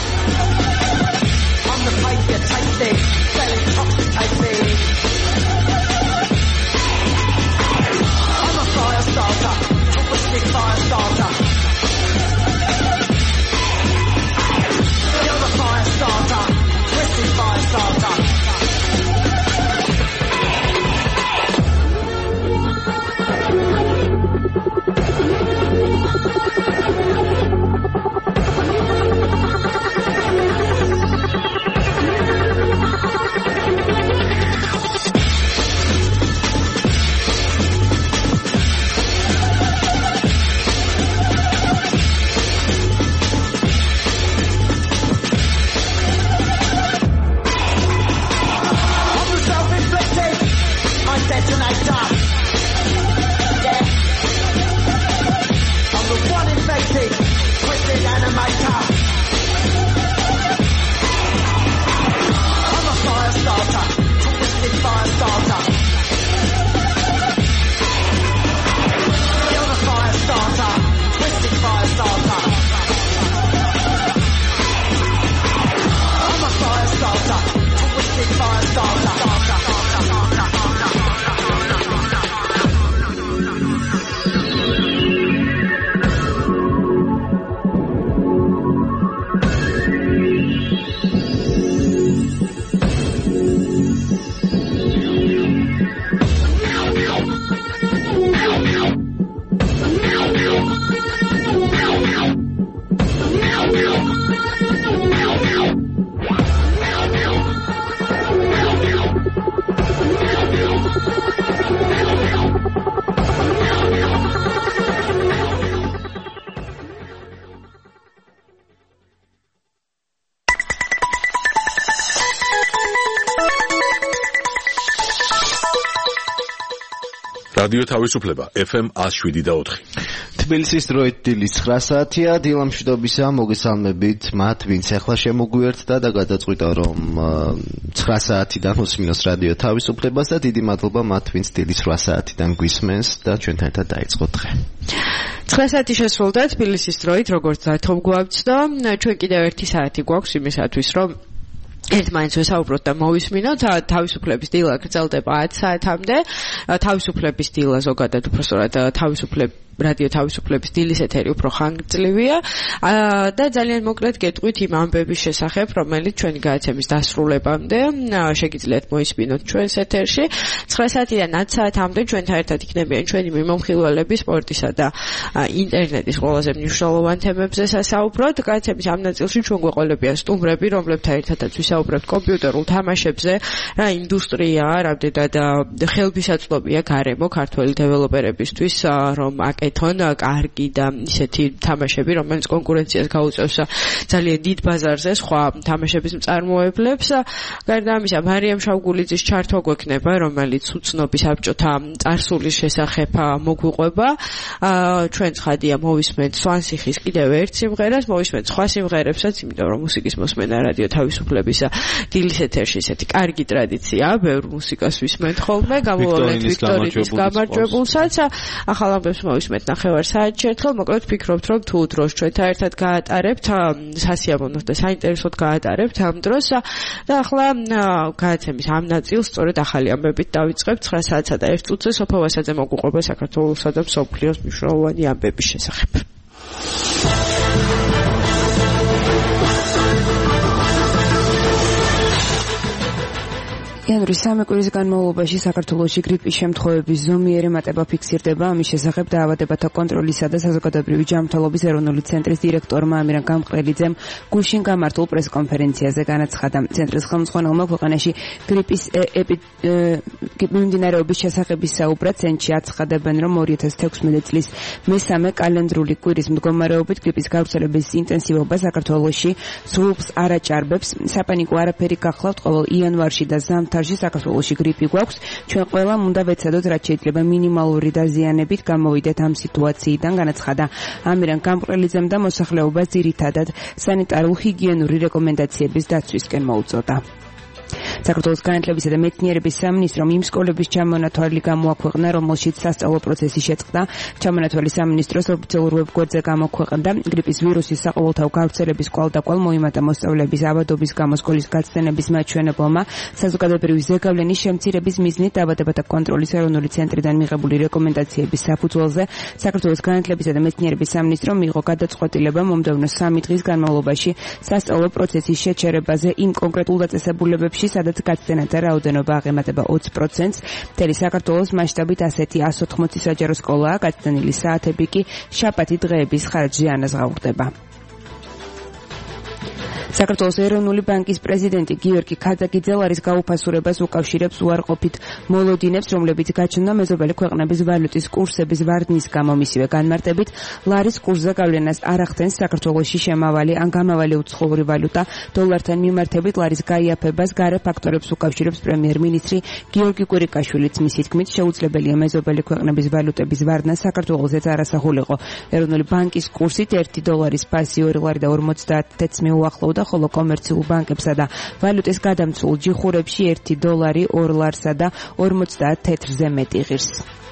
რადიო თავისუფლება FM 107.4. თბილისის დროით დილის 9 საათია, დილამშვიდობისა, მოგესალმებით მათ, ვინც ახლა შემოგვიერთდა და გადაწყვიტა რომ 9 საათიდან უსმინოს რადიო თავისუფლებას და დიდი მადლობა მათ, ვინც დილის 8 საათიდან გვისმენს და ჩვენთან ერთად დაიწყოთ დღე. 9 საათი შესრულდა თბილისის დროით, როგორც დათომ გვაქვს და ჩვენ კიდევ 1 საათი გვაქვს იმისათვის, რომ ერთმანეთს ვესაუბროთ და მოვისმინოთ. თავისუფლების დილა გრძელდება 10 საათამდე. თავისუფლების დილა ზოგადად უბრალოდ რადიო თავისუფლების დილის ეთერი უფრო ხანგრძლივია და ძალიან მოკლედ გეტყვით იმ ამბების შესახებ, რომელიც ჩვენი გადაცემის დასრულებამდე შეგიძლიათ მოისმინოთ ჩვენს ეთერში. 9 საათიდან 10 საათამდე ჩვენთან ერთად იქნებიან ჩვენი მიმომხილველები სპორტისა და ინტერნეტის ყველაზე მნიშვნელოვან თემებზე სასაუბროთ. გადაცემის ამ ნაწილში ჩვენ გვეყოლებიან სტუმრები, რომლებთან ერთადაც ვისაუბრებთ კომპიუტერულ თამაშებზე, რა ინდუსტრია, რამდენად ხელმისაწვდომია გარემო ქართველი დეველოპერებისთვის, რომ აკეთონ კარგი და ისეთი თამაშები, რომელიც კონკურენციას გაუწევს ძალიან დიდ ბაზარზე სხვა თამაშების მწარმოებლებს. გარდა ამისა, მარიამ შავგულიძის ჩართვა გვექნება, რომელიც უცნობი საბჭოთა წარსულის შესახებ მოგვიყვება. ჩვენ ცხადია მოვისმენთ სვანსიხის კიდევ ერთ სიმღერას, მოვისმენთ სხვა სიმღერებსაც, იმიტომ რომ მუსიკის მოსმენა რადიო თავისუფლების დილის ეთერში ესეთი კარგი ტრადიციაა, ბევრ მუსიკას ვისმენთ ხოლმე, გამოვლენთ ვიქტორინის გამარჯვებულსაც. ახალ ამბებს მოვისმენთ ნახევარ საათში ერთხელ, მოკლედ ვფიქრობთ, რომ თუ დროს ჩვენთან ერთად გაატარებთ, სასიამოვნოდ და საინტერესოდ გაატარებთ ამ დროს და ახლა გადაცემის ამ ნაწილს სწორედ ახალი ამბებით დავიწყებთ 9 საათსა და 1 წუთზე სოფო ვასაძე მოგვიყვება საქართველოსა და მსოფლიოს მნიშვნელოვანი ამბების შესახებ. იანვრის 3 კვირის განმავლობაში საქართველოში გრიპის შემთხვევების ზომიერი მატება ფიქსირდება. ამის შესახებ დაავადებათა კონტროლისა და საზოგადოებრივი ჯანმრთელობის ეროვნული ცენტრის დირექტორმა ამირან გამყრელიძემ გუშინ გამართულ პრესკონფერენციაზე განაცხადა. ცენტრის ხელმძღვანელმა ქვეყანაში გრიპის მიმდინარეობის შესახების საუბრად ცენტრში აცხადებენ, რომ 2016 წლის მესამე კალენდრული კვირის მდგომარეობით გრიპის გავრცელების ინტენსივობა საქართველოში სრულს არაჭარბებს. საპანიკო არაფერი გახლავთ, ყოველ იანვარში და ზამთარში საქართველოში გრიპი გვაქვს. ჩვენ ყველამ უნდა ვეცადოთ, რაც შეიძლება მინიმალური დაზიანებით გამოვიდეთ ამ სიტუაციიდან, განაცხადა ამირან გამყრელიძემ და მოსახლეობას ძირითადად სანიტარულ-ჰიგიენური რეკომენდაციების დაცვისკენ მოუწოდა. საქართველოს განათლებისა და მეცნიერების სამინისტრომ იმ სკოლების ჩამონათვალი გამოაქვეყნა, რომელშიც სასწავლო პროცესი შეწყდა. ჩამონათვალი სამინისტროს ოფიციალურ ვებგვერდზე გამოქვეყნდა. გრიპის ვირუსის საყოველთაო გავრცელების კვალდაკვალ მოიმატა მოსწავლეების ავადობის გამო სკოლის გაცდენების მაჩვენებელმა. საზოგადოებრივი ზეგავლენის შემცირების მიზნით დაავადებათა კონტროლის ეროვნული ცენტრიდან მიღებული რეკომენდაციების საფუძველზე საქართველოს განათლებისა და მეცნიერების სამინისტრომ მიიღო გადაწყვეტილება მომდევნო 3 დღის განმავლობაში სასწავლო პროცესის შეჩერებაზე იმ კონკრეტულ დაწესებულებებში, სადაც გაცდენათა რაოდენობა აღემატება 20%. მთელი საქართველოს მასშტაბით ასეთი 180 საჯარო სკოლაა, გაცდენილი საათები კი შაბათი დღეების ხარჯზე ანაზღაურდება. საქართველოს ეროვნული ბანკის პრეზიდენტი გიორგი ქადაგიძე ლარის გაუფასურებას უკავშირებს უარყოფით მოლოდინებს, რომლებიც გაჩნდა მეზობელი ქვეყნების ვალუტის კურსების ვარდნის გამო. მისივე განმარტებით, ლარის კურსზე გავლენას არ ახდენს საქართველოში შემავალი ან გამავალი უცხოური ვალუტა. დოლართან მიმართებით ლარის გაიაფებას გარე ფაქტორებს უკავშირებს პრემიერ-მინისტრი გიორგი კვირიკაშვილიც. მისი თქმით, შეუძლებელია მეზობელი ქვეყნების ვალუტების ვარდნა საქართველოსაც არასახულიყო. ეროვნული ბანკის კურსით 1 დოლარის ფასი 2 ლარი და 50 ცენტს მიუახლოვდა, ხოლო კომერციულ ბანკებსა და ვალუტის გადამცულ ჯიხურებში 1 დოლარი 2 ლარსა და 50 თეთრზე მეტი ღირს.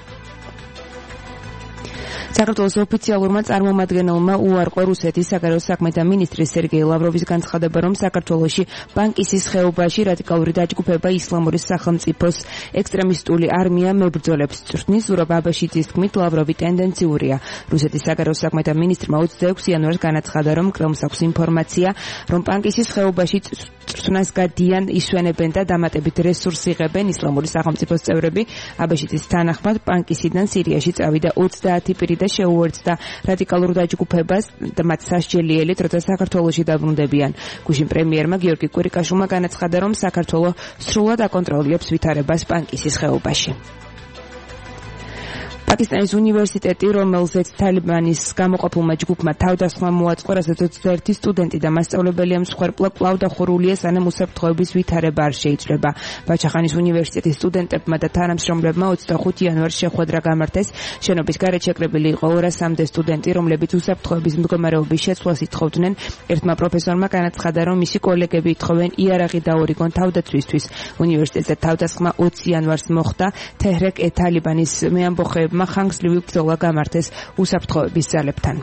საქართველოს ოფიციალურმა წარმომადგენელმა უარყო რუსეთის საგარეო საქმეთა მინისტრის სერგეი ლავროვის განცხადება, რომ საქართველოში ბანკისის ხეობაში რადიკალური დაჯგუფება ისლამური სახელმწიფოს ექსტრემისტული არმია მებრძოლებს წვრთნის. ზურაბ აბაშიძის თქმით, ლავროვი ტენდენციურია. რუსეთის საგარეო საქმეთა მინისტრმა 26 იანვარს განაცხადა, რომ კრემლს აქვს ინფორმაცია, რომ ბანკისის ხეობაში წვრთნას გადიან, ისვენებენ და დამატებით რესურსს იღებენ ისლამური სახელმწიფოს წევრები. აბაშიძის თანახმად, ბანკისიდან სირიაში წავიდა 30 პირი და შეუერთდა რადიკალურ დაჯგუფებას და მათ სასჯელიელით, როცა საქართველოში დაბრუნდებიან. გუშინ პრემიერმა გიორგი კვირიკაშვილმა განაცხადა, რომ საქართველო სრულად აკონტროლებს ვითარებას ბანკისის ხეობაში. პაკისტანის უნივერსიტეტი, რომელზეც თალიბანის გამოყოფილმა ჯგუფმა თავდასხმა მოაწყო, რასაც 21 სტუდენტი და მასწავლებელი მსხვერპლა კვლავ დახურულია, სანამ უსაფრთხოების ვითარება არ შეიცვლება. ბაჩახანის უნივერსიტეტის სტუდენტებმა და თანამშრომლებმა 25 იანვარს შეხვედრა გამართეს. შენობის გარეთ შეკრებილი იყო 200-მდე სტუდენტი, რომლებიც უსაფრთხოების მდგომარეობის შეცვლას ითხოვდნენ. ერთმა პროფესორმა განაცხადა, რომ მისი კოლეგები ითხოვენ იარაღი დაურიგონ თავდაცვისთვის. უნივერსიტეტზე თავდასხმა 20 იანვარს მოხდა. თეჰრეკ-ე-თალიბანის მეამბოხეებმა ხანგრძლივი ბრძოლა გამართეს უსაფრთხოების ძალებთან.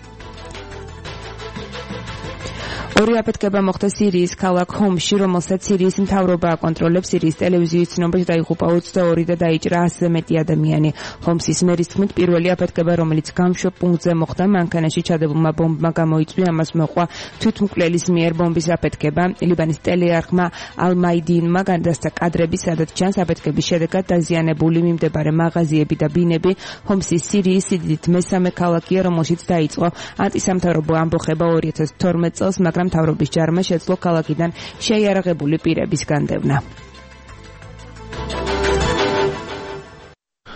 ორი აფეთქება მოხდა სირიის ქალაქ ჰომსში, რომელსაც სირიის მთავრობა აკონტროლებს. სირიის ტელევიზიის ცნობებში დაიღუპა 22 და დაიჭრა 100-ზე მეტი ადამიანი. ჰომსის მერის თქმით, პირველი აფეთქება, რომელიც გამშვებ პუნქტზე მოხდა, მანქანაში ჩადებულმა ბომბმა გამოიწვია, ამას მოყვა თვითმკვლელის მიერ ბომბის აფეთქება. ლიბანის ტელეარხმა ალ-მაიდინმა გადასცა კადრები, სადაც ჩანს აფეთქების შედეგად დაზიანებული მიმდებარე მაღაზიები და ბინები. ჰომსის სირიის სიდიდით მესამე ქალაქია, რომელშიც დაიწყო ანტისამთავრობო ამბოხება 2012 წელს, მაგრამ მთავრობის ჯარმა შეძლო ქალაქიდან შეიარაღებული pirების განდევნა.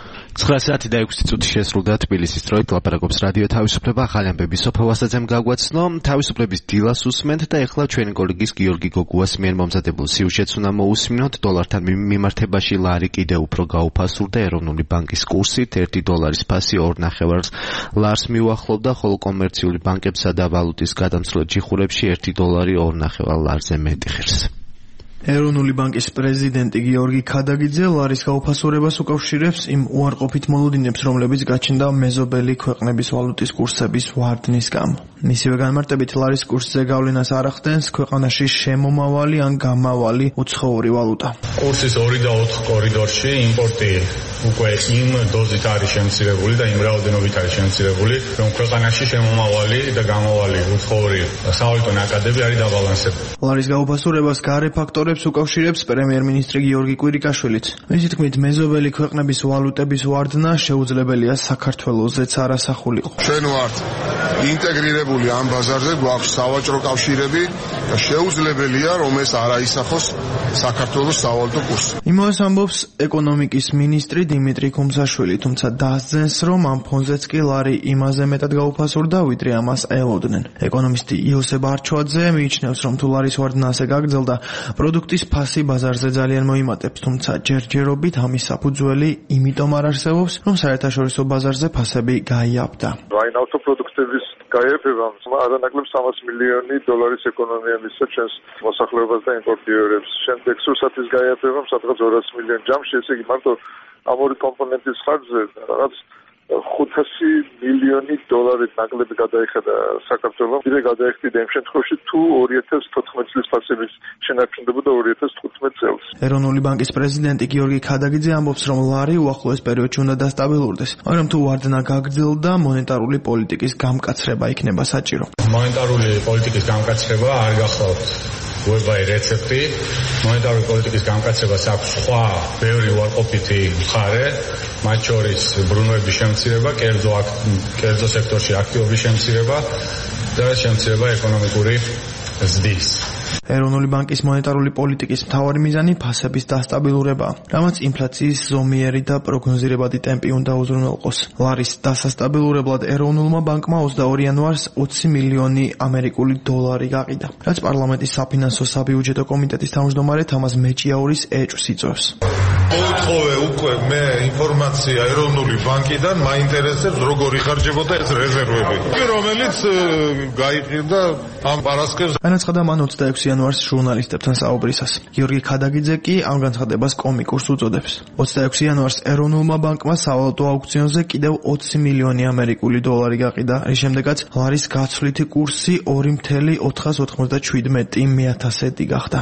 9:06 შესრულდა თბილისის დროით ლაპარაკობს რადიო თავისუფლება. ახალი ამბები სოფო ვასაძემ გაგვაცნო. თავისუფლების დილას უსმენთ და ეხლა ჩვენი კოლეგის გიორგი გოგუას მიერ მომზადებულ სიუჟეტს უნდა მოусმინოთ. დოლართან მიმართებაში ლარი კიდევ უფრო გაუფასურდა. ეროვნული ბანკის კურსით $1 ფასი 2.5 ლარს მიუახლოვდა, ხოლო კომერციული ბანკებსა და ვალუტის გადამცვლელ ჯიხურებში $1 2.5 ლარზე მეტი ღირს. ეროვნული ბანკის პრეზიდენტი გიორგი ქადაგიძე ლარის გაუფასურებას უკავშირებს იმ უარყოფით მოლოდინებს, რომლებიც გაჩნდა მეზობელი ქვეყნების ვალუტის კურსების ვარდნის გამო. მისივე განმარტებით ლარის კურსზე გავლენას არ ახდენს ქვეყანაში შემომავალი ან გამავალი უცხოური ვალუტა. კურსის 2 და 4 კორიდორში იმპორტი უკვე იმ დოზით არის შემცირებული და იმ რაოდენობით არის შემცირებული, რომ ქვეყანაში შემომავალი და გამავალი უცხოური სავალუტო ნაკადები არის დაბალანსებული. ლარის გაუფასურებას გარე ფაქტორებს უკავშირებს პრემიერ-მინისტრი გიორგი კვირიკაშვილიც. მისი თქმით, მეზობელი ქვეყნების ვალუტების ვარდნა შეუძლებელია საქართველოსაც არასახულიყო. ჩვენ ვართ ინტეგრირებული ამ ბაზარზე, გვაქვს სავაჭრო კავშირები და შეუძლებელია რომ ეს არ აისახოს საქართველოს სავალუტო კურსი. იმას ამბობს ეკონომიკის მინისტრი დიმიტრი ქუმსაშვილი, თუმცა დასძენს, რომ ამ ფონზეც კი ლარი იმაზე მეტად გაუფასურდა, ვიდრე ამას ელოდნენ. ეკონომისტი იოსებ არჩვაძე მიიჩნევს, რომ თუ ლარის ვარდნა ასე გაგრძელდა, პროდუქტის ფასი ბაზარზე ძალიან მოიმატებს, თუმცა ჯერჯერობით ამის საფუძველი იმიტომ არ არსებობს, რომ საერთაშორისო ბაზარზე ფასები გაიაფდა. აინავთო პროდუქტების გაიაფებამ არანაკლებ $300 მილიონი ეკონომია მისცა ჩვენს მოსახლეობას და იმპორტიორებს. შემდეგ სურსათის გაიაფებამ სადღაც $200 მილიონი ჯამში, ესე იგი მარტო ამ ორი კომპონენტის ხარჯზე რაღაც $500 მილიონი ნაკლები გადაიხადა საქართველოს. კიდე გადაიხდიდა იმ შემთხვევაში, თუ 2014 წლის ფასების შენარჩუნდებოდა 2015 წელს. ეროვნული ბანკის პრეზიდენტი გიორგი ქადაგიძე ამბობს, რომ ლარი უახლოეს პერიოდში უნდა დასტაბილურდეს, მაგრამ თუ ვარდნა გაგრძელდა, მონეტარული პოლიტიკის გამკაცრება იქნება საჭირო. მონეტარული პოლიტიკის გამკაცრება არ გახლავთ უებაი რეცეპტი. მონეტარული პოლიტიკის გამკაცრებას აქვს სხვა ბევრი უარყოფითი მხარე, მათ შორის ბრუნვების შემცირება, კერძო სექტორში აქტივობის შემცირება და შემცირება ეკონომიკური ზრდის. ეროვნული ბანკის მონეტარული პოლიტიკის მთავარი მიზანი ფასების დასტაბილურებაა, რამაც ინფლაციის ზომიერი და პროგნოზირებადი ტემპი უნდა უზრუნველყოს. ლარის დასასტაბილურებლად ეროვნულმა ბანკმა 22 იანვარს $20 მილიონი გაყიდა, რაც პარლამენტის საფინანსო საბიუჯეტო კომიტეტის თავმჯდომარე თამაზ მეჭიაურის ეჭვს იწვევს. მოითხოვე უკვე მე ინფორმაცია ეროვნული ბანკიდან, მაინტერესებს როგორ იხარჯებოდა ეს რეზერვები, რომელიც გაიყიდა ამ პარასკევს. განაცხადა მან 26 იანვარს ჟურნალისტებთან საუბრისას. გიორგი ქადაგიძე კი ამ განცხადებას კომიკურს უწოდებს. 26 იანვარს ეროვნულმა ბანკმა სავალუტო აუქციონზე კიდევ $20 მილიონი გაყიდა, რის შემდეგაც ლარის გაცვლითი კურსი 2.497 გახდა.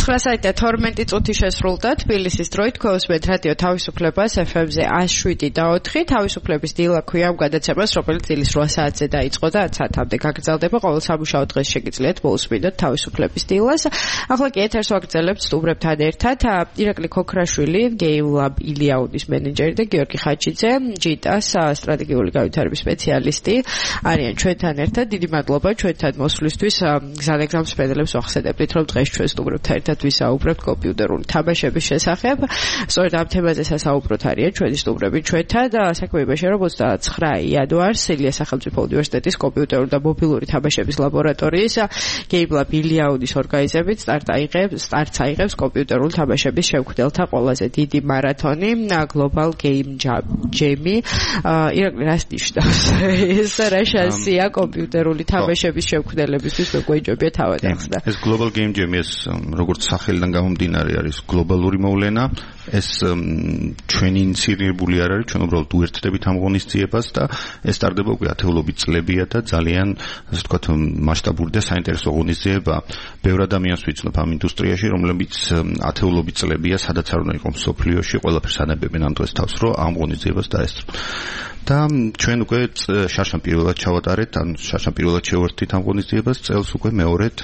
9:12 წუთი შესრულდა თბილისის დროით ქოსმეთ რადიო თავისუფლებას FM-ზე 107.4 თავისუფლების დილა ქვია ამ გადაცემას, რომელიც დილის 8 საათზე დაიწყო და 10 საათამდე გაგრძელდება. ყოველ სამუშაო დღეს შეგიძლიათ მოусმინოთ თავისუფლების დილას. ახლა კი ეთერს ვაგრძელებთ სტუმრებთან ერთად. ირაკლი ქოქრაშვილი, გეიმლაბ ილიაუდის მენეჯერი და გიორგი ხაჩიძე, ჯიტას სტრატეგიული განვითარების სპეციალისტი არიან ჩვენთან ერთად. დიდი მადლობა ჩვენთან მოსვლისთვის. გზანეგზამს პედელებს ვახსენებთ, რომ დღეს ჩვენ სტუმრებთან ერთად ვისაუბრებთ კომპიუტერული თამაშების შესახებ. სწორედ ამ თემაზე სასაუბროთ არიან ჩვენი სტუმრები ჩვენთან და საქმე იმაშია, რომ 29 იანვარს ილიას სახელმწიფო უნივერსიტეტის კომპიუტერული და მობილური თამაშების ლაბორატორიის გეიმლაბ ილიაუდის ორგანიზებით სტარტს აიღებს კომპიუტერული თამაშების შემქმნელთა ყველაზე დიდი მარათონი Global Game Jam-ი. ირაკლი რას ნიშნავს? ეს რა შანსია კომპიუტერული თამაშების შემქმნელებისთვის გვეჭებია თავად ახსნა. ეს Global Game Jam-ი როგორც სახელიდან გამომდინარე არის გლობალური მოვლენა. ეს ჩვენი ინიციირებული არ არის, ჩვენ უბრალოდ უერთდებით ამ ღონისძიებას და ეს ტარდება უკვე ათეულობით წლებია და ძალიან ასე ვთქვათ მასშტაბური და საინტერესო ღონისძიება. ბევრ ადამიანს ვიცნობ ამ ინდუსტრიაში, რომლებიც ათეულობით წლებია, სადაც არ უნდა იყოს მსოფლიოში, ყველაფერს ანებებენ ამ დღეს თავს, რომ ამ ღონისძიებას დაესწრონ. და ჩვენ უკვე შარშან პირველად ჩავატარეთ, ან შარშან პირველად შევერთით ამ ღონისძიებას, წელს უკვე მეორედ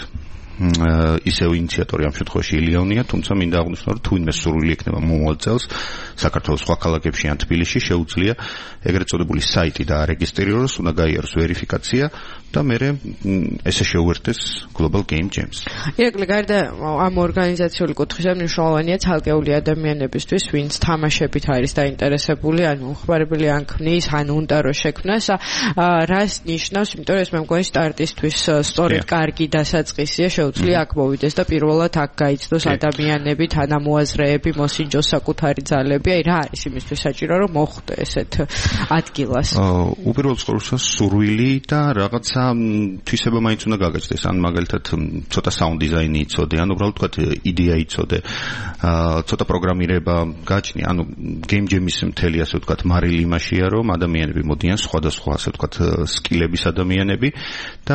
ისევ ინიციატორი ამ შემთხვევაში ილიაუნია, თუმცა მინდა აღვნიშნო, რომ თუ ინმეს სურვილი ექნება მომავალ წელს საქართველოს სხვა ქალაქებში ან თბილისში შეუძლია ეგრეთ წოდებული საიტი და არეგისტრიროს, უნდა გაიაროს ვერიფიკაცია და მერე ესე შეუერთდეს Global Game Jams. ირაკლი, გარდა ამ ორგანიზაციული კუთხისა მნიშვნელოვანია ცალკეული ადამიანებისთვის, ვინც თამაშებით არის დაინტერესებული, ან უხმარებელი ან ქმნის, ან უნდა რომ შექმნას, რას ნიშნავს, იმიტომ რომ ეს მე მგონი სტარტისთვის სწორედ კარგი დასაწყისია, შეუძლია აქ მოვიდეს და პირველად აქ გაიცნოს ადამიანები, თანამოაზრეები, მოსინჯოს საკუთარი ძალები, აი რა არის იმისთვის საჭირო, რომ მოხვდე ესეთ ადგილას? უპირველეს ყოვლისა სურვილი და რაღაცა თვისება მაინც უნდა გაგაჩნდეს, ან მაგალითად ცოტა საუნდ დიზაინი იცოდე, ან უბრალოდ თქვა იდეა იცოდე, ცოტა პროგრამირება გაჩნია, ანუ Game Jam-ის მთელი ასე ვთქვათ მარილი იმაშია, რომ ადამიანები მოდიან სხვადასხვა ასე ვთქვათ სკილების ადამიანები და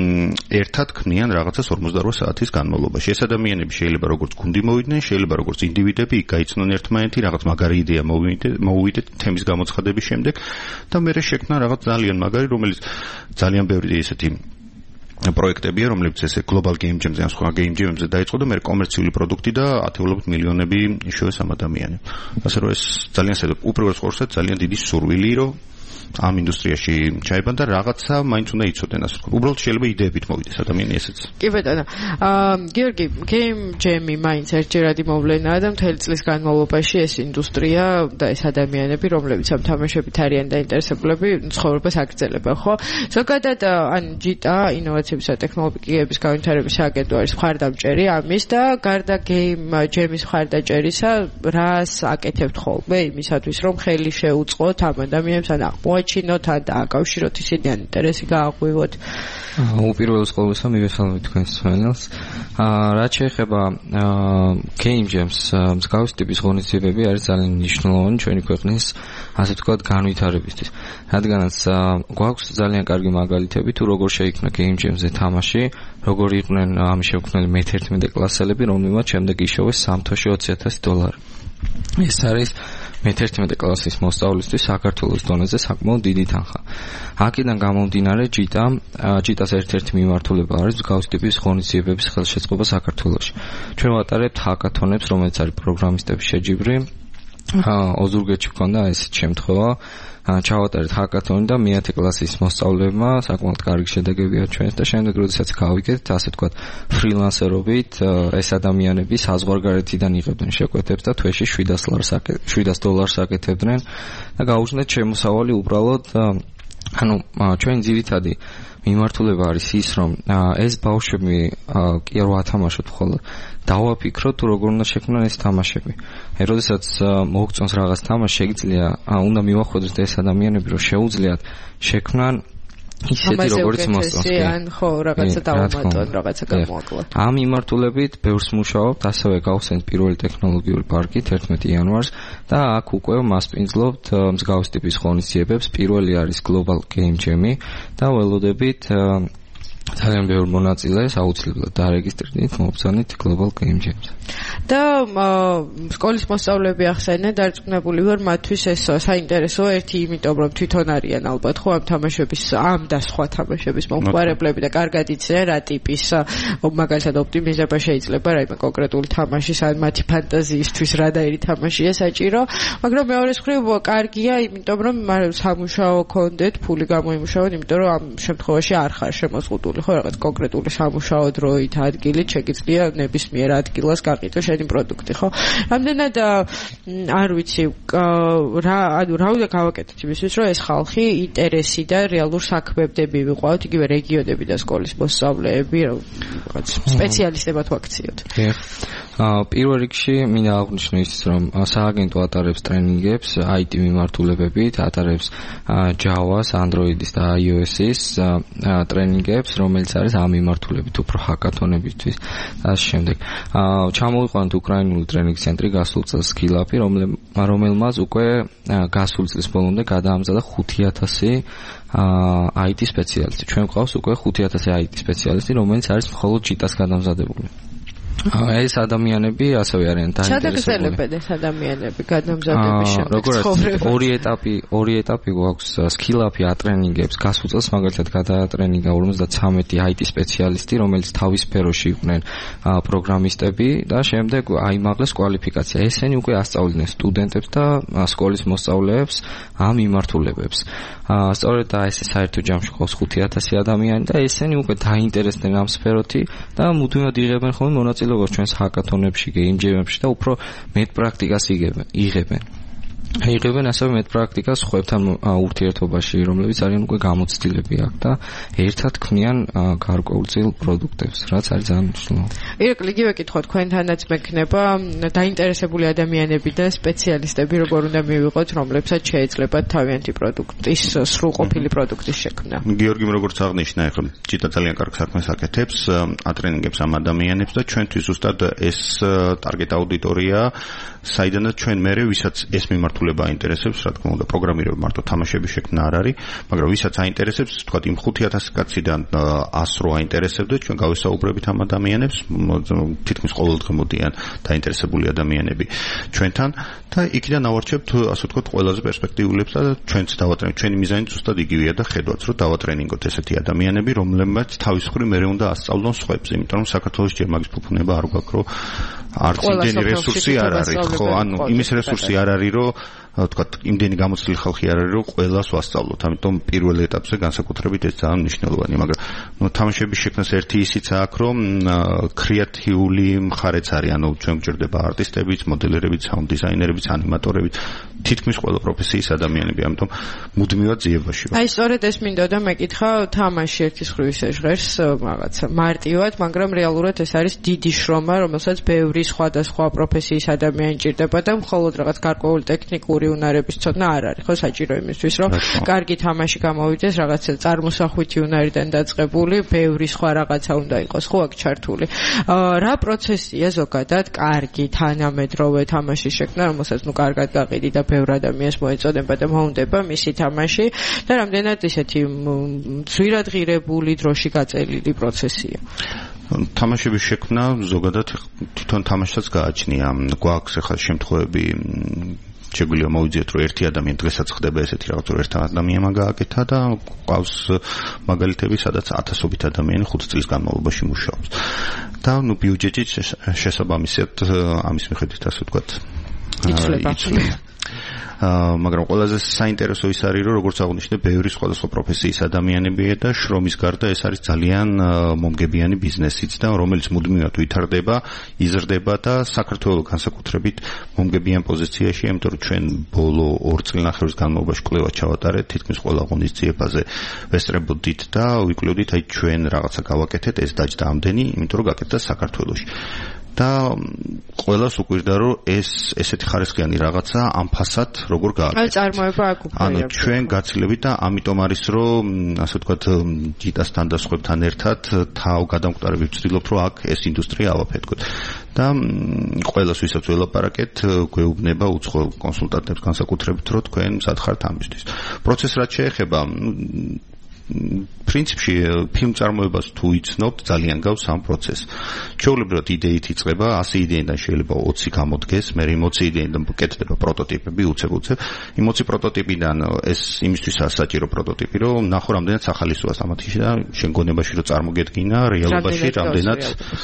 ერთად ქმნიან რაღაცას 48 საათის განმავლობაში. ეს ადამიანები შეიძლება როგორც გუნდი მოვიდნენ, შეიძლება როგორც ინდივიდები გაიცნონ ერთმანეთი, რაღაც მაგარი იდეა მოუვიდეთ თემის გამოცხადების შემდეგ და მერე შექმნა რაღაც ძალიან მაგარი, რომელიც ძალიან ბევრი ესეთი პროექტებია, რომლებიც ესე Global Game Jam-ზე ან სხვა Game Jam-ზე დაიწყო და მე კომერციული პროდუქტი და ათეულობით მილიონები იშოვეს ამ ადამიანებს. ასე რომ ეს ძალიან უპირველეს ყოვლისა ძალიან დიდი სურვილი, რომ ამ ინდუსტრიაში ჩაიბან და რაღაცა მაინც უნდა იცოდენ, ასე ვთქვათ. უბრალოდ შეიძლება იდეებით მოვიდეს ადამიანი ესეც. კი ბატონო. გიორგი, Game Jam-ი მაინც ერთჯერადი მოვლენაა და მთელი წლის განმავლობაში ეს ინდუსტრია და ეს ადამიანები, რომლებიც ამ თამაშებით არიან დაინტერესებულები, ცხოვრებას აგრძელებენ, ხო? ზოგადად ან ჯიტა ინოვაციებისა და ტექნოლოგიების განვითარების სააგენტო არის მხარდამჭერი ამის და გარდა Game Jam-ის მხარდაჭერისა, რას აკეთებთ ხოლმე იმისათვის, რომ ხელი შეუწყოთ ამ ადამიანებს ან მოაჩინოთ და აკავშიროთ ისინი ან ინტერესი გააღვივოთ. უპირველეს ყოვლისა მივესალმებით თქვენს მსმენელს. რაც შეეხება Game Jams, მსგავსი ტიპის ღონისძიებები არის ძალიან მნიშვნელოვანი ჩვენი ქვეყნის ასე ვთქვათ განვითარებისთვის. რადგანაც გვაქვს ძალიან კარგი მაგალითები თუ როგორ შეიქმნა Game Jam-ზე თამაში, როგორ იყვნენ ამის შემქმნელი მე-11 კლასელები, რომლებმაც შემდეგ იშოვეს სამთოში $20,000. ეს არის მე-11 კლასის მოსწავლისთვის საქართველოს დონეზე საკმაოდ დიდი თანხა. აქედან გამომდინარე ჯიტას ერთ-ერთი მიმართულება არის მსგავსი ტიპის ღონისძიებების ხელშეწყობა საქართველოში. ჩვენ ვატარებთ ჰაკათონებს, რომელიც არის პროგრამისტების შეჯიბრი. ოზურგეთში ჰქონდა ესეთ შემთხვევა. ჩავატარეთ ჰაკათონი და მე-10 კლასის მოსწავლეებმა საკმაოდ კარგი შედეგები აჩვენეს და შემდეგ როდესაც გავიგეთ, ასე ვთქვათ, ფრილანსერობით ეს ადამიანები საზღვარგარეთიდან იღებდნენ შეკვეთებს და თვეში $700 აკეთებდნენ და გაუჩნდათ შემოსავალი უბრალოდ ჩვენ ძირითადი მიმართულება არის ის, რომ ეს ბავშვები კი არ ვათამაშოთ მხოლოდ, დავაფიქროთ თუ როგორ უნდა შექმნან ეს თამაშები. როდესაც მოგწონს რაღაც თამაში, შეგიძლია უნდა მივახვედროთ ეს ადამიანები, რომ შეუძლიათ შექმნან ისეთი როგორც მოსწონს. ან ხო, რაღაცა დავუმატოთ, რაღაცა გამოაკლოთ. ამ მიმართულებით ბევრს მუშაობთ, ასევე გავხსენთ პირველი ტექნოლოგიური პარკი 11 იანვარს და აქ უკვე მასპინძლობთ მსგავსი ტიპის ღონისძიებებს. პირველი არის Global Game Jam-ი და ველოდებით ძალიან ბევრი მონაწილე აუცილებლად დარეგისტრირდით, მობრძანით Global Game Jams. და სკოლის მოსწავლეები ახსენენ დარწმუნებული ვარ მათთვის ეს საინტერესოა ერთი იმიტომ რომ თვითონ არიან ალბათ ხო ამ თამაშების ამ და სხვა თამაშების მომხმარებლები და კარგად იციან რა ტიპის მაგალითად ოპტიმიზება შეიძლება რაიმე კონკრეტული თამაშის ან მათი ფანტაზიისთვის რადაირი თამაშია საჭირო მაგრამ მეორეს მხრივ კარგია იმიტომ რომ სამუშაო კონდეთ ფული გამოიმუშავოთ იმიტომ რომ ამ შემთხვევაში არ ხარ შემოზღუდული ხო რაღაც კონკრეტული სამუშაო დროით ადგილით შეგიძლია ნებისმიერ ადგილას გაყიდო შენი პროდუქტი ხო რამდენად არ ვიცი რა უნდა გავაკეთოთ იმისთვის რომ ეს ხალხი ინტერესი და რეალურ საქმებდები ვიყვავთ იგივე რეგიონები და სკოლის მოსწავლეები რაღაც სპეციალისტებად ვაქციოთ პირველ რიგში მინდა აღვნიშნო ის რომ სააგენტო ატარებს ტრენინგებს IT მიმართულებებით ატარებს Java-ს, Android-ის და iOS-ის ტრენინგებს რომელიც არის ამ მიმართულებით უფრო ჰაკათონებისთვის და ამ შემდეგ ჩამოვიყვანთ უკრაინული ტრენინგ ცენტრი გასულ წელს Skill-Up-ი რომელმაც უკვე გასულ წლის ბოლომდე გადაამზადა 5000 IT სპეციალისტი ჩვენ გვყავს უკვე 5000 IT სპეციალისტი რომელიც არის მხოლოდ JIT-ას გადამზადებული ეს ადამიანები ასევე არიან დაინტერესებული. ეს ადამიანები გადამზადების შემდეგ ორი ეტაპი გვაქვს Skill-Up-ი ატრენინგებს გასულ წელს მაგალითად გადაატრენინგა 53 IT სპეციალისტი რომელიც თავის სფეროში იყვნენ პროგრამისტები და შემდეგ აიმაღლეს კვალიფიკაცია. ესენი უკვე ასწავლიდნენ სტუდენტებს და სკოლის მოსწავლეებს ამ მიმართულებებს. სწორედ ეს საერთო ჯამში ყავს 5000 ადამიანი და ესენი უკვე დაინტერესდნენ ამ სფეროთი და მუდმივად იღებენ ხოლმე მონაწილეობას ჩვენს ჰაკათონებში, game jam-ებში და უფრო მეტ პრაქტიკას იღებენ. იღებენ ასევე მეტ პრაქტიკას ხვებთან ურთიერთობაში, რომლებიც არიან უკვე გამოცდილები აქ და ერთად ქმნიან გარკვეულწილ პროდუქტებს, რაც არის ძალიან მნიშვნელოვანი. ირაკლი, იგივე კითხვა თქვენთანაც მექნება დაინტერესებული ადამიანები და სპეციალისტები როგორ უნდა მივიღოთ, რომლებსაც შეეძლებათ თავიანთი პროდუქტის, სრულყოფილი პროდუქტის შექმნა. გიორგიმ როგორც აღნიშნა, ახლა JIT-ა ძალიან კარგ საქმეს აკეთებს, ატრენინგებს ამ ადამიანებს და ჩვენთვის ზუსტად ეს ტარგეტ აუდიტორია, საიდანაც ჩვენ მერე ვისაც ეს მიმართულება აინტერესებს, რა თქმა უნდა, პროგრამირება მარტო თამაშების შექმნა არ არის, მაგრამ ვისაც აინტერესებს, თქვა იმ 5000 კაციდან 100 რო აინტერესებდეთ, ჩვენ გავისაუბრებით ამ ადამიანებს, თითქმის ყოველდღე მოდიან დაინტერესებული ადამიანები ჩვენთან და იქიდან ავარჩევთ, ასე ვთქვათ, ყველაზე პერსპექტიულებს და ჩვენც დავატრენინგოთ. ჩვენი მიზანი ზუსტად იგივეა და ხედვაც, რომ დავატრენინგოთ ესეთი ადამიანები, რომლებმაც თავის მხრივ მერე უნდა ასწავლონ სხვებს, იმიტომ რომ საქართველოს ჯერ მაგის ფუფუნება არ გვაქვს, რომ არც იმდენი რესურსი არ არის, ხო, ანუ იმის რესურსი არ არის, რომ ვთქვათ, იმდენი გამოცდილი ხალხი არ არის, რომ ყველას ვასწავლოთ. ამიტომ პირველ ეტაპზე განსაკუთრებით ეს ძალიან მნიშვნელოვანია, მაგრამ თამაშების შექმნას ერთი ისიც აქვს, რომ კრეატიული მხარეც არის, ანუ ჩვენ გვჭირდება არტისტებიც, მოდელერებიც, საუნდ დიზაინერებიც, ანიმატორებიც, თითქმის ყველა პროფესიის ადამიანები, ამიტომ მუდმივად ძიებაში ვარ. აი, სწორედ ეს მინდოდა მეკითხა, თამაში ერთის ხრივ ისე ჟღერს რაღაცა მარტივად, მაგრამ რეალურად ეს არის დიდი შრომა, რომელსაც ბევრი სხვადასხვა პროფესიის ადამიანი ჭირდება და მხოლოდ რაღაც გარკვეული ტექნიკური უნარების ცოდნა არ არის, ხო, საჭირო იმისთვის, რომ კარგი თამაში გამოვიდეს, რაღაცა წარმოსახვითი უნარიდან დაწყებული, ბევრი სხვა რაღაცა უნდა იყოს, ხო, აქ ჩართული. რა პროცესია ზოგადად კარგი თანამედროვე თამაშის შექმნა, რომელსაც ნუ კარგად გაყიდი და ბევრ ადამიანს მოეწოდება და მოუნდება მისი თამაში და რამდენად ისეთი ძვირად ღირებული, დროში გაწელილი პროცესია. თამაშების შექმნა ზოგადად თვითონ თამაშსაც გააჩნია. გვაქვს ახლა შემთხვევები შეგვიძლია მოვიძიოთ, რომ ერთი ადამიანი დღესაც ხდება ესეთი რაღაც, რომ ერთ ადამიანმა გააკეთა და ყავს მაგალითები, სადაც 1000-ობით ადამიანი 5 წლის განმავლობაში მუშაობს. და ნუ ბიუჯეტი შესაბამისად ამის მიხედვით, ასე ვთქვათ, იცვლება. მაგრამ ყველაზე საინტერესო ის არის, რომ როგორც აღნიშნე, ბევრი სხვადასხვა პროფესიის ადამიანებია და შრომის გარდა ეს არის ძალიან მომგებიანი ბიზნესიც და რომელიც მუდმივად ვითარდება, იზრდება და საქართველოს განსაკუთრებით მომგებიან პოზიციაშია, იმიტომ რომ ჩვენ ბოლო 2 წელნახევრის განმავლობაში კვლევა ჩავატარეთ, თითქმის ყველა ღონისძიებაზე ვესწრებოდით და ვიკვლევდით, აი ჩვენ რაღაცა გავაკეთეთ, ეს დაჯდა ამდენი, იმიტომ რომ გაკეთდა საქართველოში. და ყველას უკვირდა, რომ ესეთი ხარისხიანი რაღაცა ამ ფასად როგორ გააკეთეთ. აი წარმოება აქ უკვე. ანუ ჩვენ გაცილებით და ამიტომ არის, რომ ასე ვთქვათ, JIT-ასთან და სხვებთან ერთად თავ გადამკვდარებით ვცდილობთ, რომ აქ ეს ინდუსტრია ავაფეთქოთ. და ყველას ვისაც ველაპარაკეთ, გვეუბნება უცხო კონსულტანტებს განსაკუთრებით, რომ თქვენ მზად ხართ ამისთვის. პროცესს რაც შეეხება, პრინციპში ფილმწარმოებას თუ იცნობთ, ძალიან გავს ამ პროცესს. ჩვეულებრივად იდეით იწყება 100 იდეიდან შეიძლება 20 გამოდგეს, მე 20 იდეიდან კეთდება პროტოტიპები, უცებ. იმ 20 პროტოტიპიდან ეს იმისთვისაა საჭირო პროტოტიპი, რომ ნახო რამდენად სახალისოა სამათში და შენ გონებაში რომ წარმოგედგინა რეალობაში რამდენად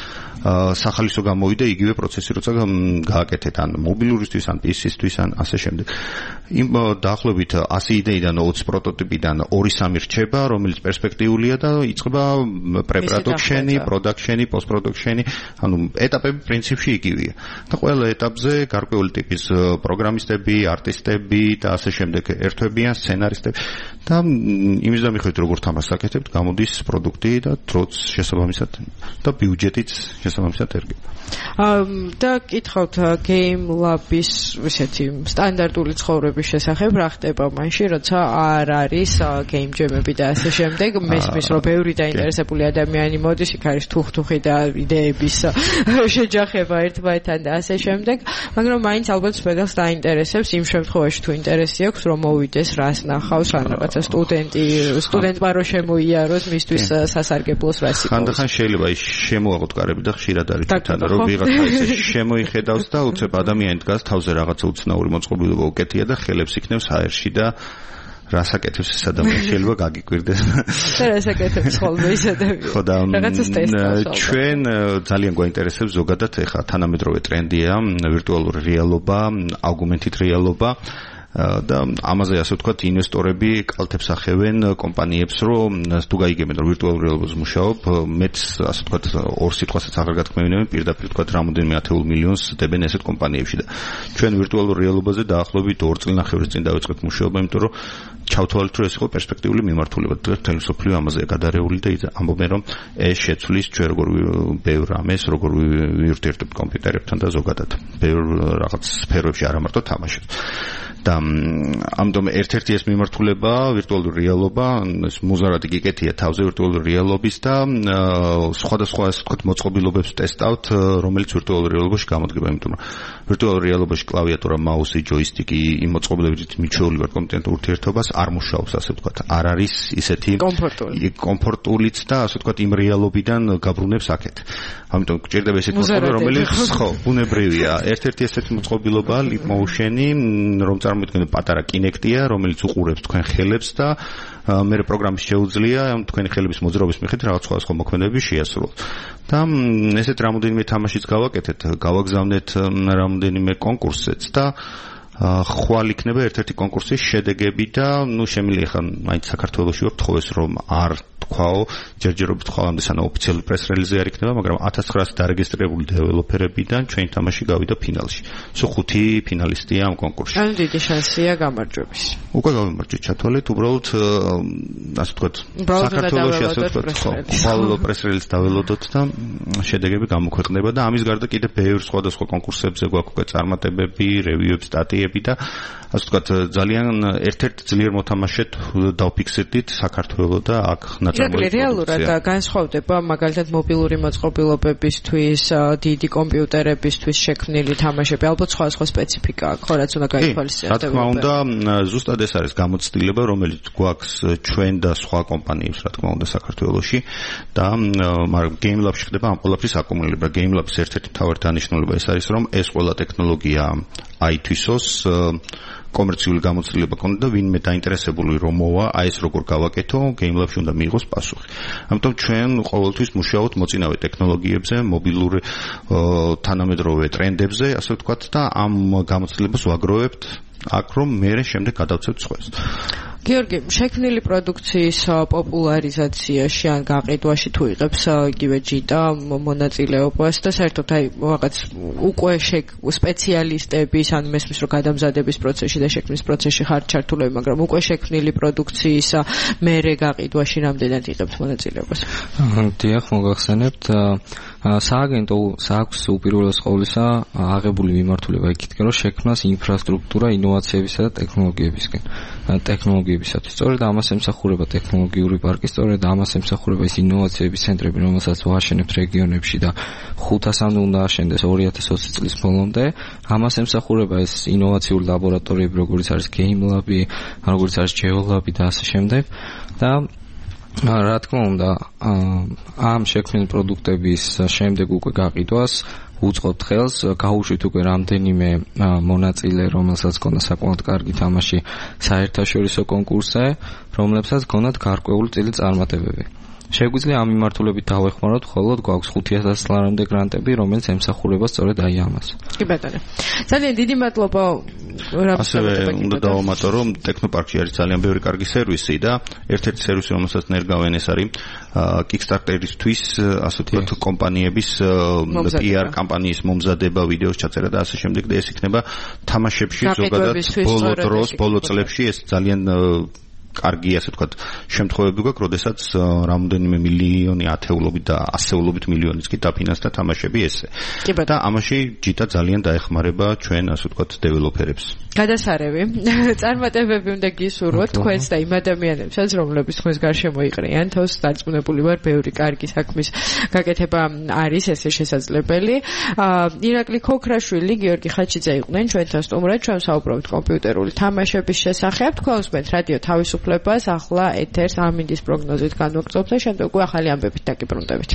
სახალისო გამოვიდა იგივე პროცესი, როცა გააკეთეთ ან მობილურისთვის, ან PC-ისთვის, ან ასე შემდეგ. იმ დაახლოებით 100 იდეიდან 20 პროტოტიპიდან 2-3 რჩება, რომელიც პერსპექტიულია და იწყება პრე-პროდუქშენი, პროდაქშენი, პოსტ-პროდუქშენი, ანუ ეტაპები პრინციპში იგივეა. და ყველა ეტაპზე გარკვეული ტიპის პროგრამისტები, არტისტები და ასე შემდეგ ერთვებიან, სცენარისტები და იმის დამიხედვით როგორ თამაშს აკეთებთ, გამოდის პროდუქტი და დროც შესაბამისად და ბიუჯეტიც შესაბამისად ერგება. და კითხავთ Game Lab-ის ესეთი სტანდარტული ცხოვრების შესახებ, რა ხდება მაშინ, როცა არ არის game jam-ები და ასე შემდეგ. მესმის რომ ბევრი დაინტერესებული ადამიანი მოდის, იქ არის თუხთუხი და იდეების შეჯახება ერთმანეთთან და ასე შემდეგ, მაგრამ მაინც ალბათ სპეციალს დაინტერესებს იმ შემთხვევაში თუ ინტერესი აქვს რომ მოვიდეს რას ნახავს, ან რაღაცა სტუდენტმა რო შემოიაროს მისთვის სასარგებლოს რას იკავოს. ხანდახან შეიძლება ის შემოაღოთ კარები და ხშირად არის თან რომ ვიღაცა ისე შემოიხედავს და უცებ ადამიანი დგას თავზე რაღაცა უცნაური მოწყობილობა უკეთია და ხელებს იქნევს აერში და რას აკეთებს ეს ადამიანი შეიძლება გაგიკვირდეს. რას აკეთებს ხოლმე ის ადამიანი? ხო და რაღაცას ტესტავს. ჩვენ ძალიან გვაინტერესებს ზოგადად ეხა თანამედროვე ტრენდია ვირტუალური რეალობა, augmented რეალობა. და ამაზე ასე ვთქვათ ინვესტორები კალთებს ახევენ კომპანიებს რომ თუ გაიგებენ რომ ვირტუალურ რეალობაზე მუშაობ მეც ასე ვთქვათ ორ სიტყვასაც აღარ გათქმევინებენ პირდაპირ ვთქვათ რამოდენიმე 10 მილიონს დებენ ესეთ კომპანიებში და ჩვენ ვირტუალურ რეალობაზე დაახლოებით 2 წელნახევრის წინ დავიწყეთ მუშაობა იმიტომ რომ ჩავთვალეთ რომ ეს იყო პერსპექტიული მიმართულება თითქმის მსოფლიო ამაზეა გადარეული და ამბობენ რომ ეს შეცვლის ჩვენ როგორ ბევრ რამეს როგორ ვიურთიერთობთ კომპიუტერებთან და ზოგადად ბევრ რაღაც სფეროებში არა მარტო თამაშებს და ამიტომ ერთ-ერთი ეს მიმართულება ვირტუალური რეალობა, ეს მუზარადი გიკეთია თავზე ვირტუალური რეალობის და სხვადასხვა ასე ვთქვათ მოწყობილობებს ტესტავთ, რომელიც ვირტუალურ რეალობაში გამოდგება, იმიტომ რომ ვირტუალურ რეალობაში კლავიატურა, მაუსი, ჯოისტიკი იმ მოწყობილობებით მიჩვეული ვარ კომპიუტერთან ურთიერთობას არ მუშაობს, ასე ვთქვათ, არ არის ისეთი კომფორტულიც და ასე ვთქვათ იმ რეალობიდან გაბრუნებს აქეთ. ამიტომ გჭირდება ესეთი მოწყობილობა, რომელიც ხო, ბუნებრივია. ერთ-ერთი ესეთი მოწყობილობაა Leap Motion-ი, რომ წარმოიდგინოთ პატარა კინექტია, რომელიც უყურებს თქვენ ხელებს და მე პროგრამის შეუძლია თქვენი ხელების მოძრაობის მიხედვით რაღაც სხვადასხვა მოქმედებები შეასრულოთ. და ესეთ რამოდენიმე თამაშიც გავაკეთეთ, გავაგზავნეთ რამოდენიმე კონკურსზეც და ხვალ იქნება ერთ-ერთი კონკურსის შედეგები და შემიძლია ხან მაინც საქართველოში ვარ თხოვეს რომ არ თქვაო ჯერჯერობით ხვალამდე სანამ ოფიციალური პრეს რელიზი არ იქნება, მაგრამ 1900 დარეგისტრირებული დეველოპერებიდან ჩვენი თამაში გავიდა ფინალში. სულ 5 ფინალისტია ამ კონკურსში. ანუ დიდი შანსია გამარჯვების. უკვე გავიმარჯვეთ, ჩათვალეთ, უბრალოდ ასე ვთქვათ, საქართველოში ასე ვთქვათ, ხვალ პრეს რელიზს დაველოდოთ და შედეგები გამოქვეყნდება და ამის გარდა კიდე ბევრ სხვადასხვა კონკურსებზე გვაქვს უკვე წარმატებები, რევიუები, სტატიები და ასე ვთქვათ, ძალიან ერთ-ერთი ძლიერ მოთამაშედ დავფიქსირდით საქართველოს და აქ რეალურად განსხვავდება მაგალითად მობილური მოწყობილობებისთვის, დიდი კომპიუტერებისთვის შექმნილი თამაშები, ალბათ სხვა სპეციფიკა აქვს, ხო რაც უნდა გაითვალისწინოს. რა თქმა უნდა, ზუსტად ეს არის გამოცდილება, რომელიც გვაქვს ჩვენ და სხვა კომპანიებს, რა თქმა უნდა, საქართველოში და მაგრამ Game Lab-ში ხდება ამ ყველაფრის აკუმულირება. Game Lab-ის ერთ-ერთი მთავარი დანიშნულება ეს არის, რომ ეს ყველა ტექნოლოგია აითვისოს კომერციული გამოცდილება ქონდა და ვინმე დაინტერესებული რომ მოვა, აი ეს როგორ გავაკეთო, Game Lab-ში უნდა მიიღოს პასუხი. ამიტომ ჩვენ ყოველთვის მუშაობთ მოწინავე ტექნოლოგიებზე, მობილურ თანამედროვე ტრენდებზე, ასე ვთქვათ და ამ გამოცდილებას ვაგროვებთ აქ რომ მერე შემდეგ გადავცევთ სხვას. გიორგი, შექმნილი პროდუქციის პოპულარიზაციაში ან გაყიდვაში თუ იღებს იგივე ჯიტა მონაწილეობას და საერთოდ აი რაღაც უკვე სპეციალისტების ან მესმის რომ გადამზადების პროცესში და შექმნის პროცესში ხარ ჩართულები, მაგრამ უკვე შექმნილი პროდუქციის მერე გაყიდვაში რამდენად იღებთ მონაწილეობას? დიახ, მოგახსენებთ სააგენტო აქვს უპირველეს ყოვლისა აღებული მიმართულება იქითკენ რომ შექმნას ინფრასტრუქტურა ინოვაციებისა და ტექნოლოგიებისათვის. სწორედ ამას ემსახურება ტექნოლოგიური პარკი, სწორედ ამას ემსახურება ის ინოვაციების ცენტრები, რომელსაც ვაშენებთ რეგიონებში და 500-ამდე უნდა აშენდეს 2020 წლის ბოლომდე. ამას ემსახურება ეს ინოვაციური ლაბორატორიები, როგორც არის Game Lab-ი, როგორც არის Geo Lab-ი და ასე შემდეგ. და რა თქმა უნდა, ამ შექმნილი პროდუქტების შემდეგ უკვე გაყიდვას უწყობთ ხელს, გაუშვით უკვე რამდენიმე მონაწილე, რომელსაც ჰქონდა საკმაოდ კარგი თამაში საერთაშორისო კონკურსზე, რომლებსაც ჰქონდათ გარკვეული წილი წარმატებები. შეგვიძლია ამ მიმართულებით დავეხმაროთ, ხოლოდ გვაქვს 5,000 ლარამდე გრანტები, რომელიც ემსახურება სწორედ აი ამას. კი ბატონო. ძალიან დიდი მადლობა. ასევე უნდა დავამატო, რომ ტექნოპარკში არის ძალიან ბევრი კარგი სერვისი და ერთ-ერთი სერვისი, რომელსაც ნერგავენ, ეს არის Kickstarter-ისთვის, ასე ვთქვათ, კომპანიების PR კამპანიის მომზადება, ვიდეოს ჩაწერა და ასე შემდეგ და ეს იქნება თამაშებში ზოგადად ბოლო დროს, ბოლო წლებში ეს ძალიან კარგი, ასე ვთქვათ, შემთხვევები გვაქვს, როდესაც რამდენიმე მილიონი, ათეულობით და ასეულობით მილიონიც კი დაფინანსდა თამაშები ესე. და ამაში ჯიტა ძალიან დაეხმარება ჩვენ, ასე ვთქვათ, დეველოპერებს. გადასარევი. წარმატებები უნდა გისურვოთ თქვენს და იმ ადამიანებსაც, რომლებიც თქვენს გარშემო იყრიან, თავს დარწმუნებული ვარ, ბევრი კარგი საქმის გაკეთება არის ესე შესაძლებელი. ირაკლი ქოქრაშვილი, გიორგი ხაჩიძე იყვნენ ჩვენთან სტუმრად, ჩვენ საუბრობთ კომპიუტერული თამაშების შესახებ. თქვენ უსმენთ რადიო თავისუფლებას, ახლა ეთერს ამინდის პროგნოზით განვაგრძობთ და შემდეგ უკვე ახალი ამბებით დაგიბრუნდებით.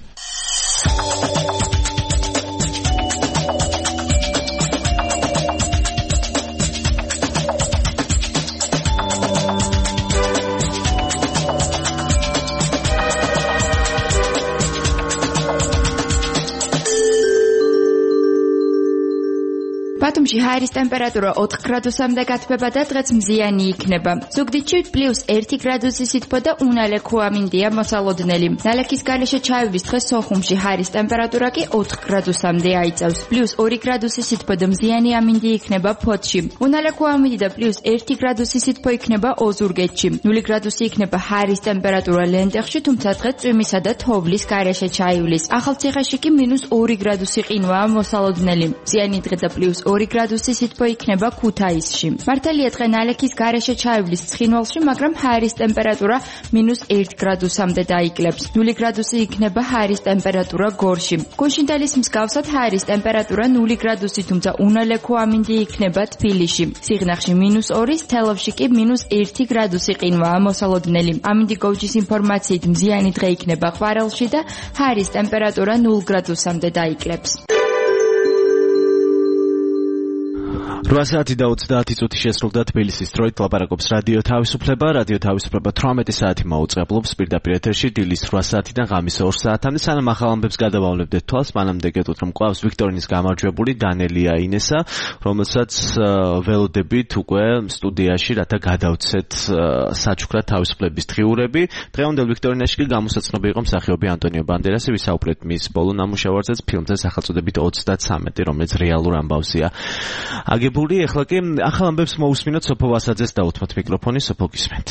ბათუმში ჰაერის ტემპერატურა 4 გრადუსამდე გათბება და დღეს მზიანი იქნება. ზუგდიდში +1 გრადუსი სითბო და უნალე ქუამინდია მოსალოდნელი. ნალექის გარეშე ჩაივლის დღეს სოხუმში ჰაერის ტემპერატურა კი 4 გრადუსამდე აიწევს. +2 გრადუსი სითბო და მზიანი ამინდი იქნება ფოთში. უნალე ქუამინდი და +1 გრადუსი სითბო იქნება ოზურგეთში. 0 გრადუსი იქნება ჰაერის ტემპერატურა ლენტეხში, თუმცა დღეს წვიმისა და თოვლის გარეშე ჩაივლის. ახალციხეში კი -2 გრადუსი ყინვაა მოსალოდნელი. მზიანი დღე და +2 გრადუსი სითბო იქნება ქუთაისში. მართალია დღე ნალექის გარეშე ჩაივლის ცხინვალში, მაგრამ ჰაერის ტემპერატურა -1 გრადუსამდე დაიკლებს. 0 გრადუსი იქნება ჰაერის ტემპერატურა გორში. გუშინდელის მსგავსად ჰაერის ტემპერატურა 0 გრადუსი, თუმცა უნალე ქუამინდი იქნება თბილისში. სიღნაღში -2, თელავში კი -1 გრადუსი ყინვაა მოსალოდნელი. ამინდი გოჯის ინფორმაციით მზიანი დღე იქნება ყვარელში და ჰაერის ტემპერატურა 0 გრადუსამდე დაიკლებს. 8 საათი და 30 წუთი შესრულდა თბილისის დროით, ლაპარაკობს რადიო თავისუფლება. რადიო თავისუფლება 18 საათი მოუწყებლობს პირდაპირ ეთერში დილის 8 საათიდან ღამის 2 საათამდე. სანამ ახალ ამბებს გადავავლებდეთ თვალს, მანამდე გეტყვით, რომ ყავს ვიქტორინის გამარჯვებული დანელია ინესა, რომელსაც ველოდებით უკვე სტუდიაში, რათა გადავცეთ საჩუქრად თავისუფლების დღიურები. დღევანდელ ვიქტორინაში კი გამოსაცნობი იყო მსახიობი ანტონიო ბანდერასი, ვისაუბრეთ მის ბოლო ნამუშევარზეც, ფილმზე სახელწოდებით 33, რომელიც რეალურ ამბავზეა აგებული. ახლა კი ახალ ამბებს მოусმინოთ სოფო ვასაძეს და უთმოთ მიკროფონი. სოფო, გისმენთ.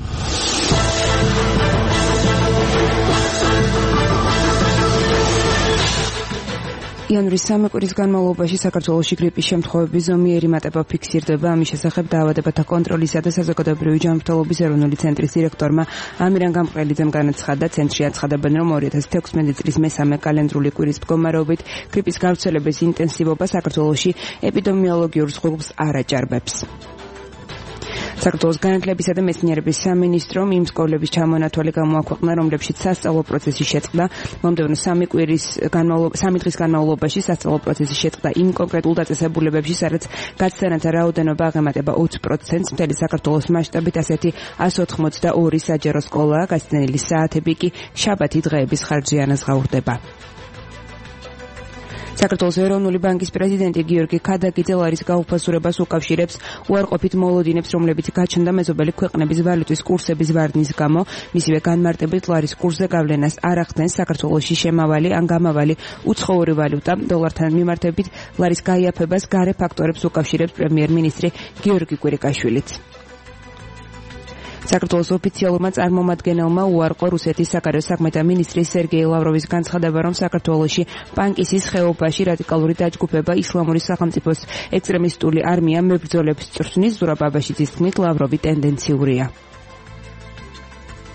იანვრის 3 კვირის განმავლობაში საქართველოში გრიპის შემთხვევების ზომიერი მატება ფიქსირდება. ამის შესახებ დაავადებათა კონტროლისა და საზოგადოებრივი ჯანმრთელობის ეროვნული ცენტრის დირექტორმა ამირან გამყრელიძემ განაცხადა, ცენტრში აცხადებენ, რომ 2016 წლის მესამე კალენდრული კვირის მდგომარეობით გრიპის გავრცელების ინტენსივობა საქართველოში ეპიდემიოლოგიურ ზღვრებს არ აჭარბებს. საქართველოს განათლებისა და მეცნიერების სამინისტრომ იმ სკოლების ჩამონათვალი გამოაქვეყნა, რომლებშიც სასწავლო პროცესი შეწყდა. მომდევნო 3 დღის განმავლობაში სასწავლო პროცესი შეწყდა იმ კონკრეტულ დაწესებულებებში, სადაც გაცდენათა რაოდენობა აღემატება 20%. მთელი საქართველოს მასშტაბით ასეთი 182 საჯარო სკოლაა. გაცდენილი საათები კი შაბათი დღეების ხარჯზე ანაზღაურდება. საქართველოს ეროვნული ბანკის პრეზიდენტი გიორგი ქადაგიძე ლარის გაუფასურებას უკავშირებს უარყოფით მოლოდინებს, რომლებიც გაჩნდა მეზობელი ქვეყნების ვალუტის კურსების ვარდნის გამო. მისივე განმარტებით ლარის კურსზე გავლენას არ ახდენს საქართველოში შემავალი ან გამავალი უცხოური ვალუტა. დოლართან მიმართებით ლარის გაიაფებას გარე ფაქტორებს უკავშირებს პრემიერ-მინისტრი გიორგი კვირიკაშვილიც. საქართველოს ოფიციალურმა წარმომადგენელმა უარყო რუსეთის საგარეო საქმეთა მინისტრის სერგეი ლავროვის განცხადება, რომ საქართველოში პანკისის ხეობაში რადიკალური დაჯგუფება ისლამური სახელმწიფოს ექსტრემისტული არმია მებრძოლებს წვრთნის. ზურაბ აბაშიძის თქმით, ლავროვი ტენდენციურია.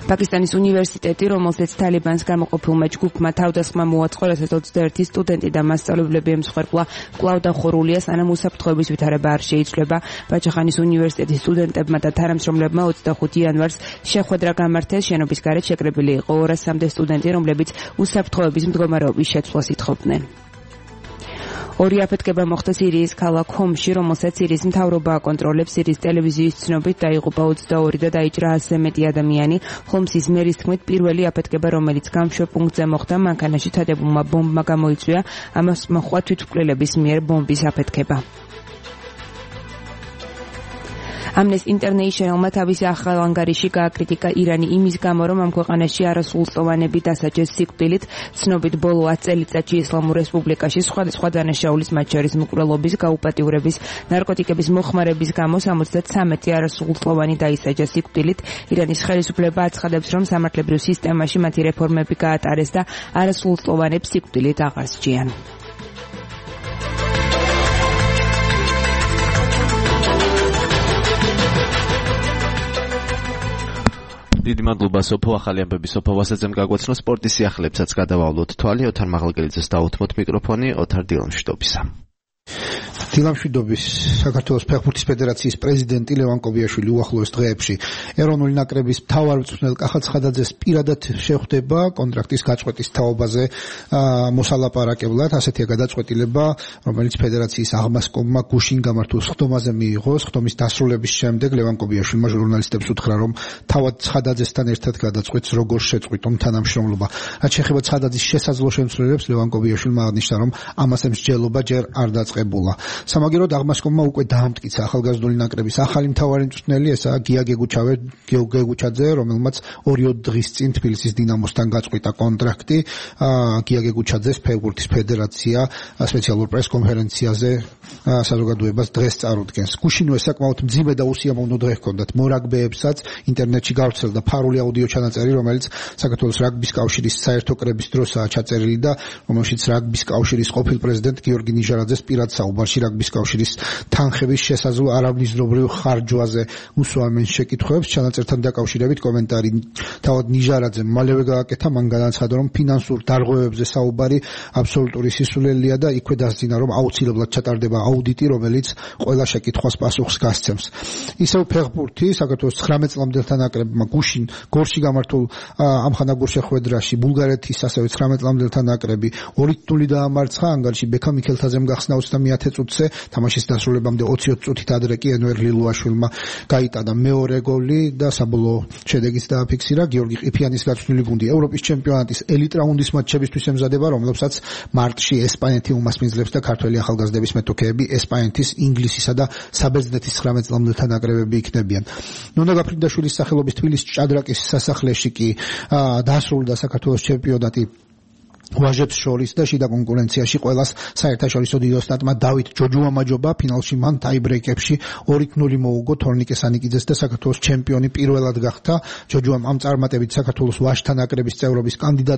პაკისტანის უნივერსიტეტი, რომელსაც თალიბანს გამოყოფილმა ჯგუფმა თავდასხმა მოაწყო, რასაც 21 სტუდენტი და მასწავლებლები ემსხვერპლა, კვლავ დახურულია, სანამ უსაფრთხოების ვითარება არ შეიცვლება. ბაჩახანის უნივერსიტეტის სტუდენტებმა და თანამშრომლებმა 25 იანვარს შეხვედრა გამართეს, შენობის გარეთ შეკრებილი იყო 200-მდე სტუდენტი, რომლებიც უსაფრთხოების მდგომარეობის შეცვლას ითხოვდნენ. ორი აფეთქება მოხდა სირიის ქალაქ ჰომსში, რომელსაც სირიის მთავრობა აკონტროლებს. სირიის ტელევიზიის ცნობით დაიღუპა 22 და დაიჭრა 100 მეტი ადამიანი. ჰომსის მერის თქმით, პირველი აფეთქება, რომელიც გამშვე პუნქტზე მოხდა, მანქანაში თადებულმა ბომბმა გამოიწვია. ამას მოჰყვა თვითმკვლელების მიერ ბომბის აფეთქება. Amnesty International-მა თავის ახალ ანგარიში გააკრიტიკა ირანი იმის გამო, რომ ამ ქვეყანაში არასრულწლოვანები დასაჯეს სიკვდილით. ცნობით ბოლო 10 წელიწადში ისლამურ რესპუბლიკაში სხვადასხვა დანაშაულის, მათ შორის მკვლელობის, გაუპატიურების, ნარკოტიკების მოხმარების გამო 73 არასრულწლოვანი დაისაჯა სიკვდილით. ირანის ხელისუფლება აცხადებს, რომ სამართლებრივ სისტემაში მათი რეფორმები გაატარეს და არასრულწლოვანებს სიკვდილით აღარ სჯიან. დიდი მადლობა სოფო, ახალი ამბები სოფო ვასაძემ გაგვაცნო. სპორტის სიახლებსაც გადავალოთ თვალი. ოთარ მაღალგელიძეს დაუთმოთ მიკროფონი. ოთარ დილამშვიდობისა. დილამშვიდობის საქართველოს ფეხბურთის ფედერაციის პრეზიდენტი ლევან კობიაშვილი უახლოეს დღეებში ეროვნული ნაკრების მთავარ მწვრთნელ კახა ცხადაძეს პირადად შეხვდება კონტრაქტის გაწყვეტის თაობაზე მოსალაპარაკებლად. ასეთია გადაწყვეტილება, რომელიც ფედერაციის აღმასკომმა გუშინ გამართულ სხდომაზე მიიღო. სხდომის დასრულების შემდეგ ლევან კობიაშვილმა ჟურნალისტებს უთხრა, რომ თავად ცხადაძესთან ერთად გადაწყვეტს, როგორ შეწყვიტონ თანამშრომლობა. რაც შეეხება ცხადაძის შესაძლო შემცვლელებს, ლევან კობიაშვილმა აღნიშნა, რომ ამას მსჯელობა ჯერ არ დაწყებულა. სამაგიეროდ აღმასკომმა უკვე დაამტკიცა ახალგაზრდული ნაკრების ახალი მთავარი მწვრთნელი, ესაა გია გეგუჩაძე, რომელმაც 2 დღის წინ თბილისის დინამოსთან გაწყვიტა კონტრაქტი. გია გეგუჩაძეს ფეხბურთის ფედერაცია სპეციალურ პრესკონფერენციაზე საზოგადოებას დღეს წარუდგენს. გუშინვე საკმაოდ მძიმე და უსიამოვნო დღე ჰქონდათ მორაგბეებსაც. ინტერნეტში გავრცელდა ფარული აუდიო ჩანაწერი, რომელიც საქართველოს რაგბის კავშირის საერთო კრების დროსაა ჩაწერილი და რომელშიც რაგბის კავშირის ყოფილ პრეზიდენტ გიორგი ნიჟარაძეს პირად საუბარში რაგბის კავშირის თანხების შესაძლო არამიზნობრივ ხარჯვაზე უსვამენ შეკითხვებს. ჩანაწერთან დაკავშირებით კომენტარი თავად ნიჟარაძემ მალევე გააკეთა. მან განაცხადა, რომ ფინანსურ დარღვევებზე საუბარი აბსოლუტური სისულელია და იქვე დასძინა, რომ აუცილებლად ჩატარდება აუდიტი, რომელიც ყველა შეკითხვას პასუხს გასცემს. ისევ ფეხბურთი საქართველოს 19 წლამდელთა ნაკრებმა გუშინ გორში გამართულ ამხანაგურ შეხვედრაში ბულგარეთის ასევე 19 წლამდელთა ნაკრები 2-0 დაამარცხა. ანგარიში ბექა მიქელთაძემ გახსნა 30 წუთზე. თამაშის დასრულებამდე 20 წუთით ადრე კი ენვერ ლილუაშვილმა გაიტანა მეორე გოლი და საბოლოო შედეგიც დააფიქსირა. გიორგი ყიფიანის გაცვლილი გუნდი ევროპის ჩემპიონატის ელიტ რაუნდის მატჩებისთვის ემზადება, რომლებსაც მარტში ესპანეთი უმასპინძლებს და ქართველი ახალგაზრდების მეტოქეები ესპანეთის, ინგლისისა და საბერძნეთის 19 წლამდელთა ნაკრებები იქნებიან. ნონა გაფრინდაშვილის სახელობის თბილისის ჭადრაკის სასახლეში კი დასრულდა საქართველოს ჩემპიონატი ვაჟებს შორის და შიდა კონკურენციაში ყველას საერთაშორისო დიდ ოსტატმა დავით ჯოჯუამაჯობა. ფინალში მან ტაიბრეიკებში 2-0 მოუგო თორნიკე სანიკიძეს და საქართველოს ჩემპიონი პირველად გახდა. ჯოჯუამ ამ წარმატებით საქართველოს ვაჟთა ნაკრების წევრობის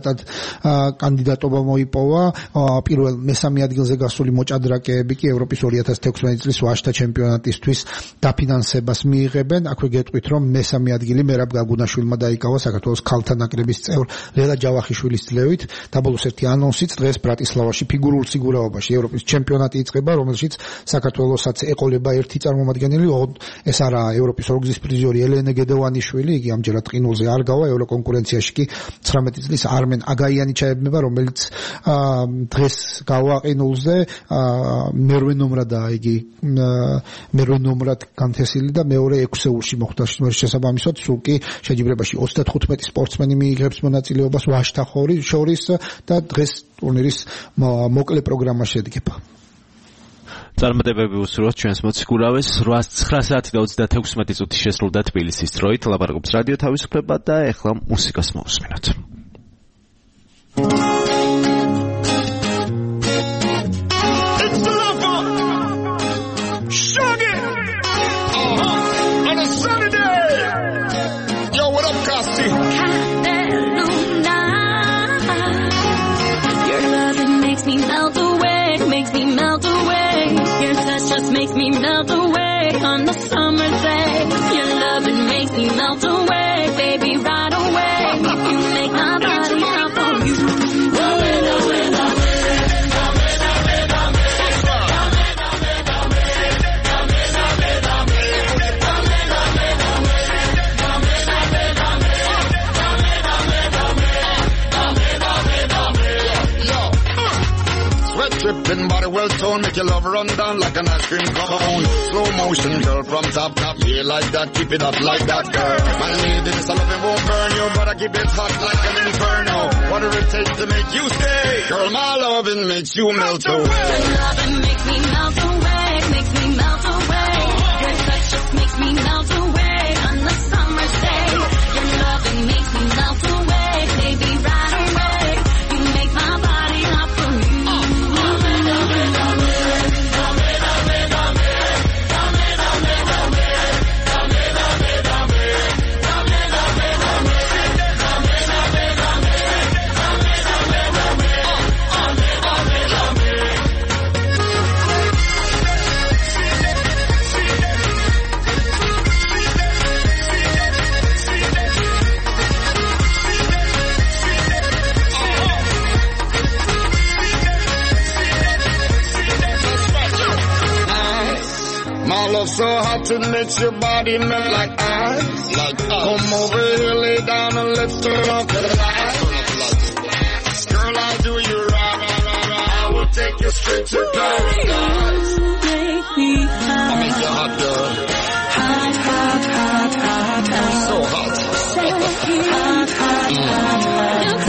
კანდიდატობა მოიპოვა. პირველ მესამე ადგილზე გასული მოჭადრაკეები კი ევროპის 2016 წლის ვაჟთა ჩემპიონატისთვის დაფინანსებას მიიღებენ. აქვე გეტყვით, რომ მესამე ადგილი მერაბ გაგუნაშვილმა დაიკავა საქართველოს ქალთა ნაკრების წევრ ლელა ჯავახიშვილის ძლევით. დაბოლოს ერთი ანონსიც დღეს ბრატისლავაში ფიგურულ სიგურაობაში ევროპის ჩემპიონატი იწყება, რომელშიც საქართველოსაც ეყოლება ერთი წარმომადგენელი. ეს არა ევროპის ორგზის პრიზიორი ელენე გედევანიშვილი, იგი ამჯერად ყინულზე არ გავა. ევროკონკურენციაში კი 19 წლის არმენ აგაიანი ჩაებნება, რომელიც დღეს გავა ყინულზე. მერვე ნომრადაა იგი მერვე ნომრად განთესილი და მეორე 6-ში მოხდა შესაბამისად. სულ კი შეჯიბრებაში 35 სპორტსმენი მიიღებს მონაწილეობას ვაჟთა შორის და დღეს ტურნირის მოკლე პროგრამა შედგება. წარმატებები უსურვოთ ჩვენს მოციქურავეს. 9 საათი და 36 წუთი შესრულდა თბილისის დროით. ლაპარაკობს რადიო თავისუფლება და ეხლა მუსიკას მოვუსმინოთ. Makes me melt away on the summer day. Your love, it makes me melt away, baby, right away. swell tone, make your love run down like an ice cream cone. Slow motion, girl, from top, yeah, like that, keep it up like that, girl. My lady, this love won't burn you, but I keep it hot like an inferno. Whatever it takes to make you stay, girl, my loving makes you melt away. Your loving makes me melt away, makes me melt away. Your touch just makes me melt away on the summer's day. Your loving makes me melt away, baby, right away. You make my body hot for you. My love so hot it makes your body melt like ice. Come over here, lay down and let's turn off the lights. Girl, I'll do you right. I will take you straight to paradise. I'll make you hot, girl. Hot, hot, hot, hot, hot. So hot. Hot, hot, hot, hot.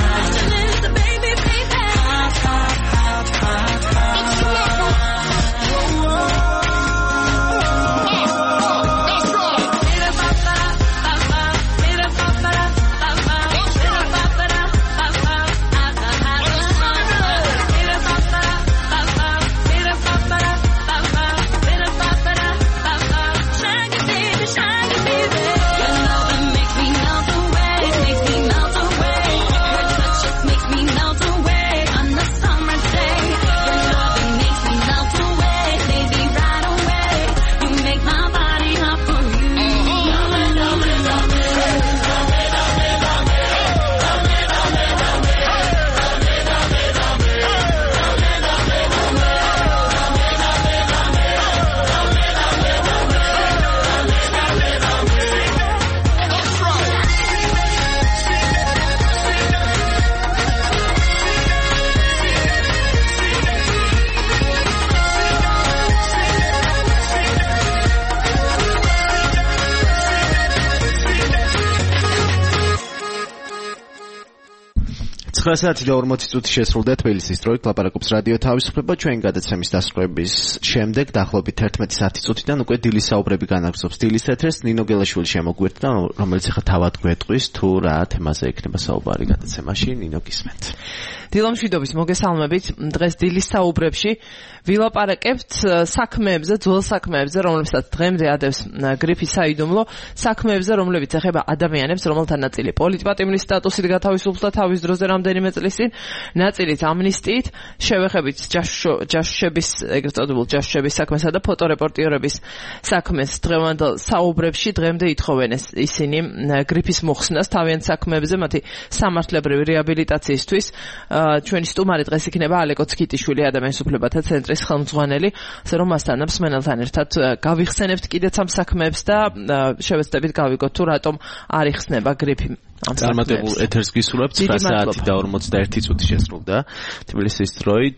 საათი და 40 წუთი შესრულდა თბილისის დროით ლაპარაკობს რადიო თავისუფლება ჩვენ გადაცემის დასრულების შემდეგ დაახლოებით 11 საათი წუთიდან უკვე დილის საუბრები განაგრძობს დილის ეთერს ნინო გელაშვილი შემოგვერდდა რომელიც ახლა თავად გვეტყვის თუ რა თემაზე ექნება საუბარი გადაცემაში ნინო გისმენთ დილომშვიდობის მოგესალმებით დღეს დილის საუბრებში ვილაპარაკებთ საქმეებზე ძველ საქმეებზე რომლებსაც დღემდე ადევს გრიფი საიდუმლო საქმეებზე რომლებიც ეხება ადამიანებს რომელთა ნაწილი პოლიტპატიმრის სტატუსით გათავისუფლდა თავის დროზე რამდენიმე წლის წინ ნაწილით ამნისტიით შევეხებით ჯაშუშების ეგრეთ წოდებულ ჯაშუშების საქმესა და ფოტორეპორტიორების საქმეს დღევანდელ საუბრებში დღემდე ითხოვენ ისინი გრიფის მოხსნას თავიანთ საქმეებზე მათი სამართლებრივი რეაბილიტაციისთვის ჩვენი სტუმარი დღეს იქნება ალეკო ცკიტიშვილი ადამიანის უფლებათა ცენტრის ხელმძღვანელი ასე რომ მასთან მსმენელთან ერთად გავიხსენებთ კიდეც ამ საქმეებს და შევეცდებით გავიგოთ თუ რატომ არ იხსნება გრიფი წარმატებულ ეთერს გისურვებთ 9 საათი და 41 წუთი შესრულდა თბილისის დროით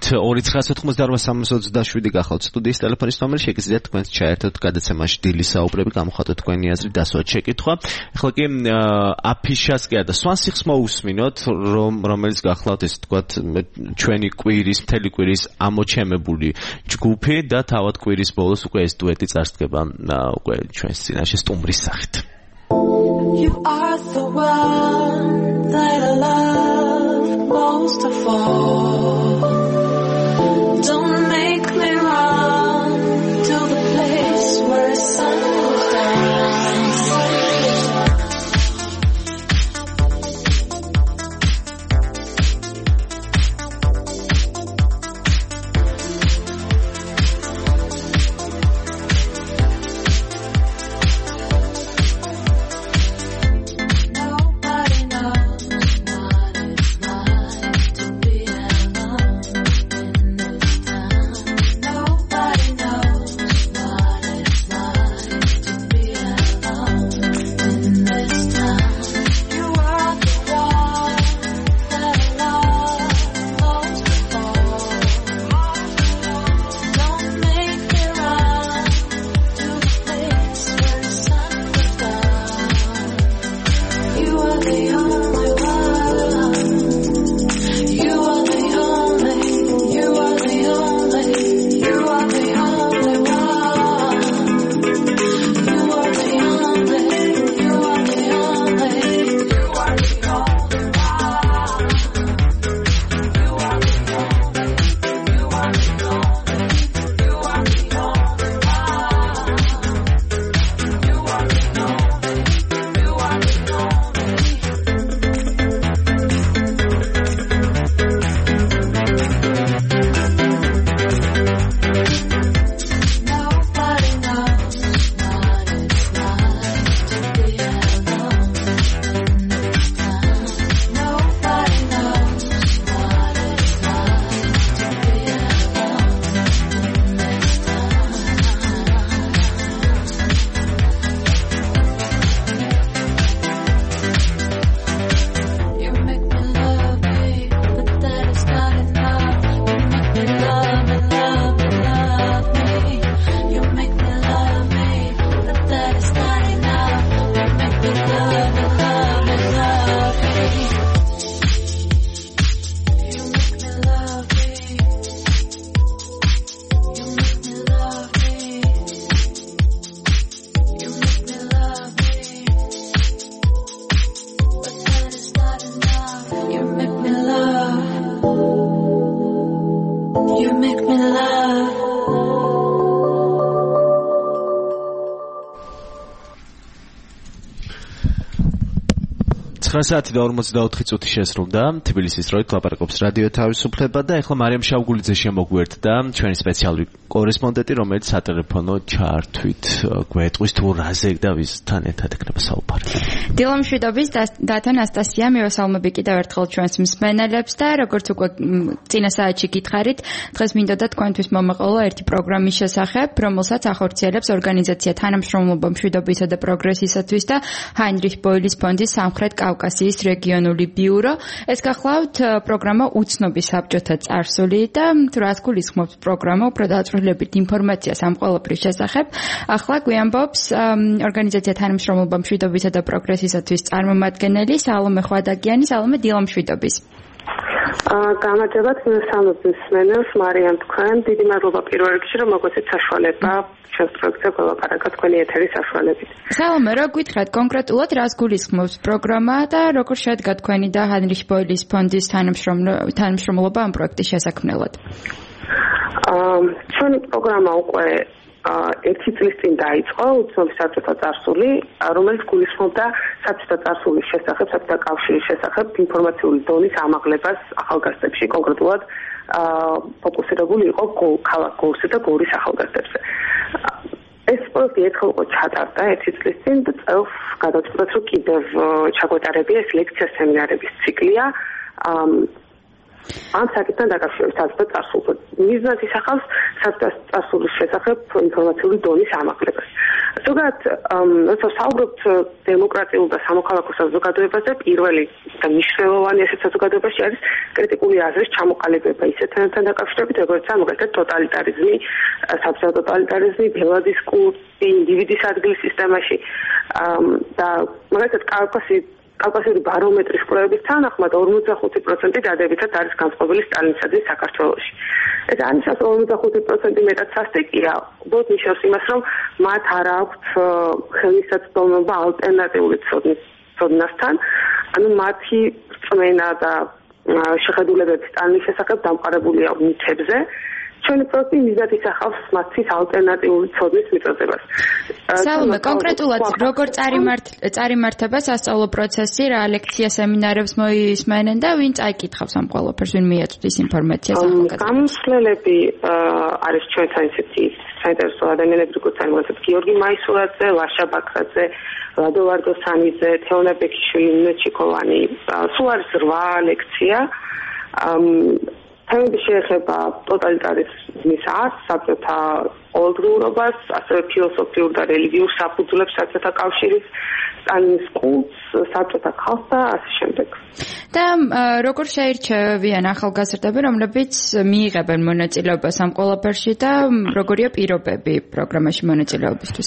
2988 გახლავთ სტუდიის ტელეფონის ნომერი შეგიძლიათ თქვენს ჩაერთოთ გადაცემაში დილის საუბრები გამოხატოთ თქვენი აზრი დასვათ შეკითხვა ახლა კი აფიშას კი არა და სვანსიხს მოусმინოთ რომელიც გახლავთ ესე ვთქვათ ჩვენი კვირის მთელი კვირის ამოჩემებული ჯგუფი და თავად კვირის ბოლოს უკვე ეს დუეტი წარსდგება უკვე ჩვენს წინაშე სტუმრის სახით You are the one that I love most of all. Don't make me run to the place where the sun goes down. Nobody knows what it's like to be 9:44 წუთი შესრულდა. თბილისის დროით ლაპარაკობს რადიო თავისუფლება და ახლა მარიამ შავგულიძე შემოგვერდდა, ჩვენი სპეციალური კორესპონდენტი, რომელიც სატელეფონო ჩართვით გვეტყვის თუ რაზე და ვისთან ერთად ექნება საუბარი. დილამშვიდობის დათა ნასტასია, მივესალმები კიდევ ერთხელ ჩვენს მსმენელებს და როგორც უკვე წინა საათში გითხარით, დღეს მინდოდა თქვენთვის მომეყოლა ერთი პროგრამის შესახებ, რომელსაც ახორციელებს ორგანიზაცია თანამშრომლობა მშვიდობისა და პროგრესისათვის და ჰაინრიხ ბოილის ფონდის სამხრეთ კავკასიის რეგიონული ბიურო. ეს გახლავთ პროგრამა უცნობის საბჭოთა წარსული და თუ რას გულისხმობს პროგრამა, უფრო დაწვრილებით ინფორმაციას ამ ყველაფრის შესახებ. ახლა გვიამბობს ორგანიზაცია თანამშრომლობა მშვიდობისა და პროგრესისათვის წარმომადგენელი სალომე ხვადაგიანი. სალომე, დილამშვიდობის. გამარჯობათ, მსმენელს მარიამ თქვენ. დიდი მადლობა პირველ რიგში, რომ მოგვეცეთ საშუალება ჩვენს პროექტზე გველაპარაკოთ თქვენი ეთერის საშუალებით. სალომე, რა გითხრათ კონკრეტულად რას გულისხმობს პროგრამა და როგორ შედგა თქვენი და ჰაინრიხ ბოილის ფონდის თანამშრომლობა ამ პროექტის შესაქმნელად? ჩვენი პროგრამა უკვე ერთი წლის წინ დაიწყო, უცნობის საბჭოთა წარსული, რომელიც გულისხმობდა საბჭოთა წარსულის შესახებ, საბჭოთა კავშირის შესახებ ინფორმაციული დონის ამაღლებას ახალგაზრდებში, კონკრეტულად ფოკუსირებული იყო ქალაქ გორზე და გორის ახალგაზრდებზე. ეს პროექტი ერთხელ უკვე ჩატარდა ერთი წლის წინ და წელს გადავწყვეტ, რომ კიდევ ჩაგვეტარებია ეს ლექცია სემინარების ციკლია ამ საკითხთან დაკავშირებით საბჭოთა წარსულზე. მიზნად ისახავს საბჭოთა წარსულის შესახებ ინფორმაციული დონის ამაღლებას. ზოგადად, როცა საუბრობთ დემოკრატიულ და სამოქალაქო საზოგადოებაზე, პირველი და მნიშვნელოვანი ესეთ საზოგადოებაში არის კრიტიკული აზრის ჩამოყალიბება ისეთ თემებთან დაკავშირებით, როგორც მაგალითად ტოტალიტარიზმი, საბჭოთა ტოტალიტარიზმი, ბელადის კულტი, ინდივიდის ადგილი სისტემაში და მაგალითად კავკასიური ბარომეტრის კვლევების თანახმად 45% დადებითად არის განწყობილი სტალინისადმი საქართველოში. ეს ანიშნავს 45% მეტად სასტიკია, უბრალოდ ნიშნავს იმას, რომ მათ არ აქვთ ხელმისაწვდომობა ალტერნატიული ცოდნასთან, ანუ მათი რწმენა და შეხედულებები სტალინის შესახებ დამყარებულია მითებზე. ჩვენი პროექტი მიზნად ისახავს მათთვის ალტერნატიული ცოდნის მიწოდებას. სალომე, კონკრეტულად როგორ წარიმართება სასწავლო პროცესი, რა ლექცია სემინარებს მოისმენენ და ვინ წაიკითხავს ამ ყველაფერს, ვინ მიაწვდის ინფორმაციას ახალგაზრდებს? გამოსვლელები არის ჩვენთან ისეთი საინტერესო ადამიანები, როგორც არის გიორგი მაისურაძე, ლაშა ბაქრაძე, ლადო ვარდოსანიძე, თეონა ბექიშვილი, ნინო ჩიკოვანი. სულ არის 8 ლექცია. თემები შეეხება ტოტალიტარიზმის არსს, საბჭოთა ყოველდღიურობას, ასევე ფილოსოფიურ და რელიგიურ საფუძვლებს საბჭოთა კავშირის, სტალინის კულტს, საბჭოთა ხალხს და ასე შემდეგ. და როგორ შეირჩევიან ახალგაზრდები, რომლებიც მიიღებენ მონაწილეობას ამ ყველაფერში და როგორია პირობები პროგრამაში მონაწილეობისთვის?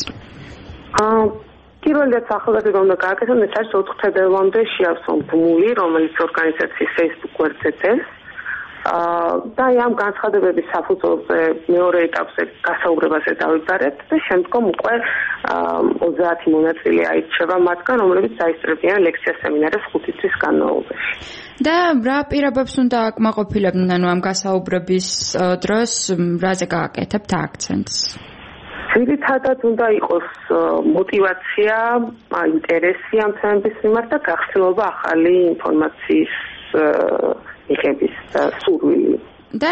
პირველად ახალგაზრდა უნდა გააკეთონ, ეს არის 4 თებერვალამდე შეავსონ ბმული, რომელიც ორგანიზაციის Facebook გვერდზე წერს. და ამ განცხადებების საფუძველზე მეორე ეტაპზე გასაუბრებაზე დავიბარებთ და შემდგომ უკვე 30 მონაწილე აირჩევა მათგან, რომლებიც დაისწრებიან ლექცია სემინარებს 5 თვის განმავლობაში. და რა პირობებს უნდა აკმაყოფილებდნენ, ანუ ამ გასაუბრების დროს რაზე გააკეთებთ აქცენტს? ძირითადად უნდა იყოს мотивация, ინტერესი ამ თემების მიმართ და გახსნილობა ახალი ინფორმაციის იღების სურვილი. და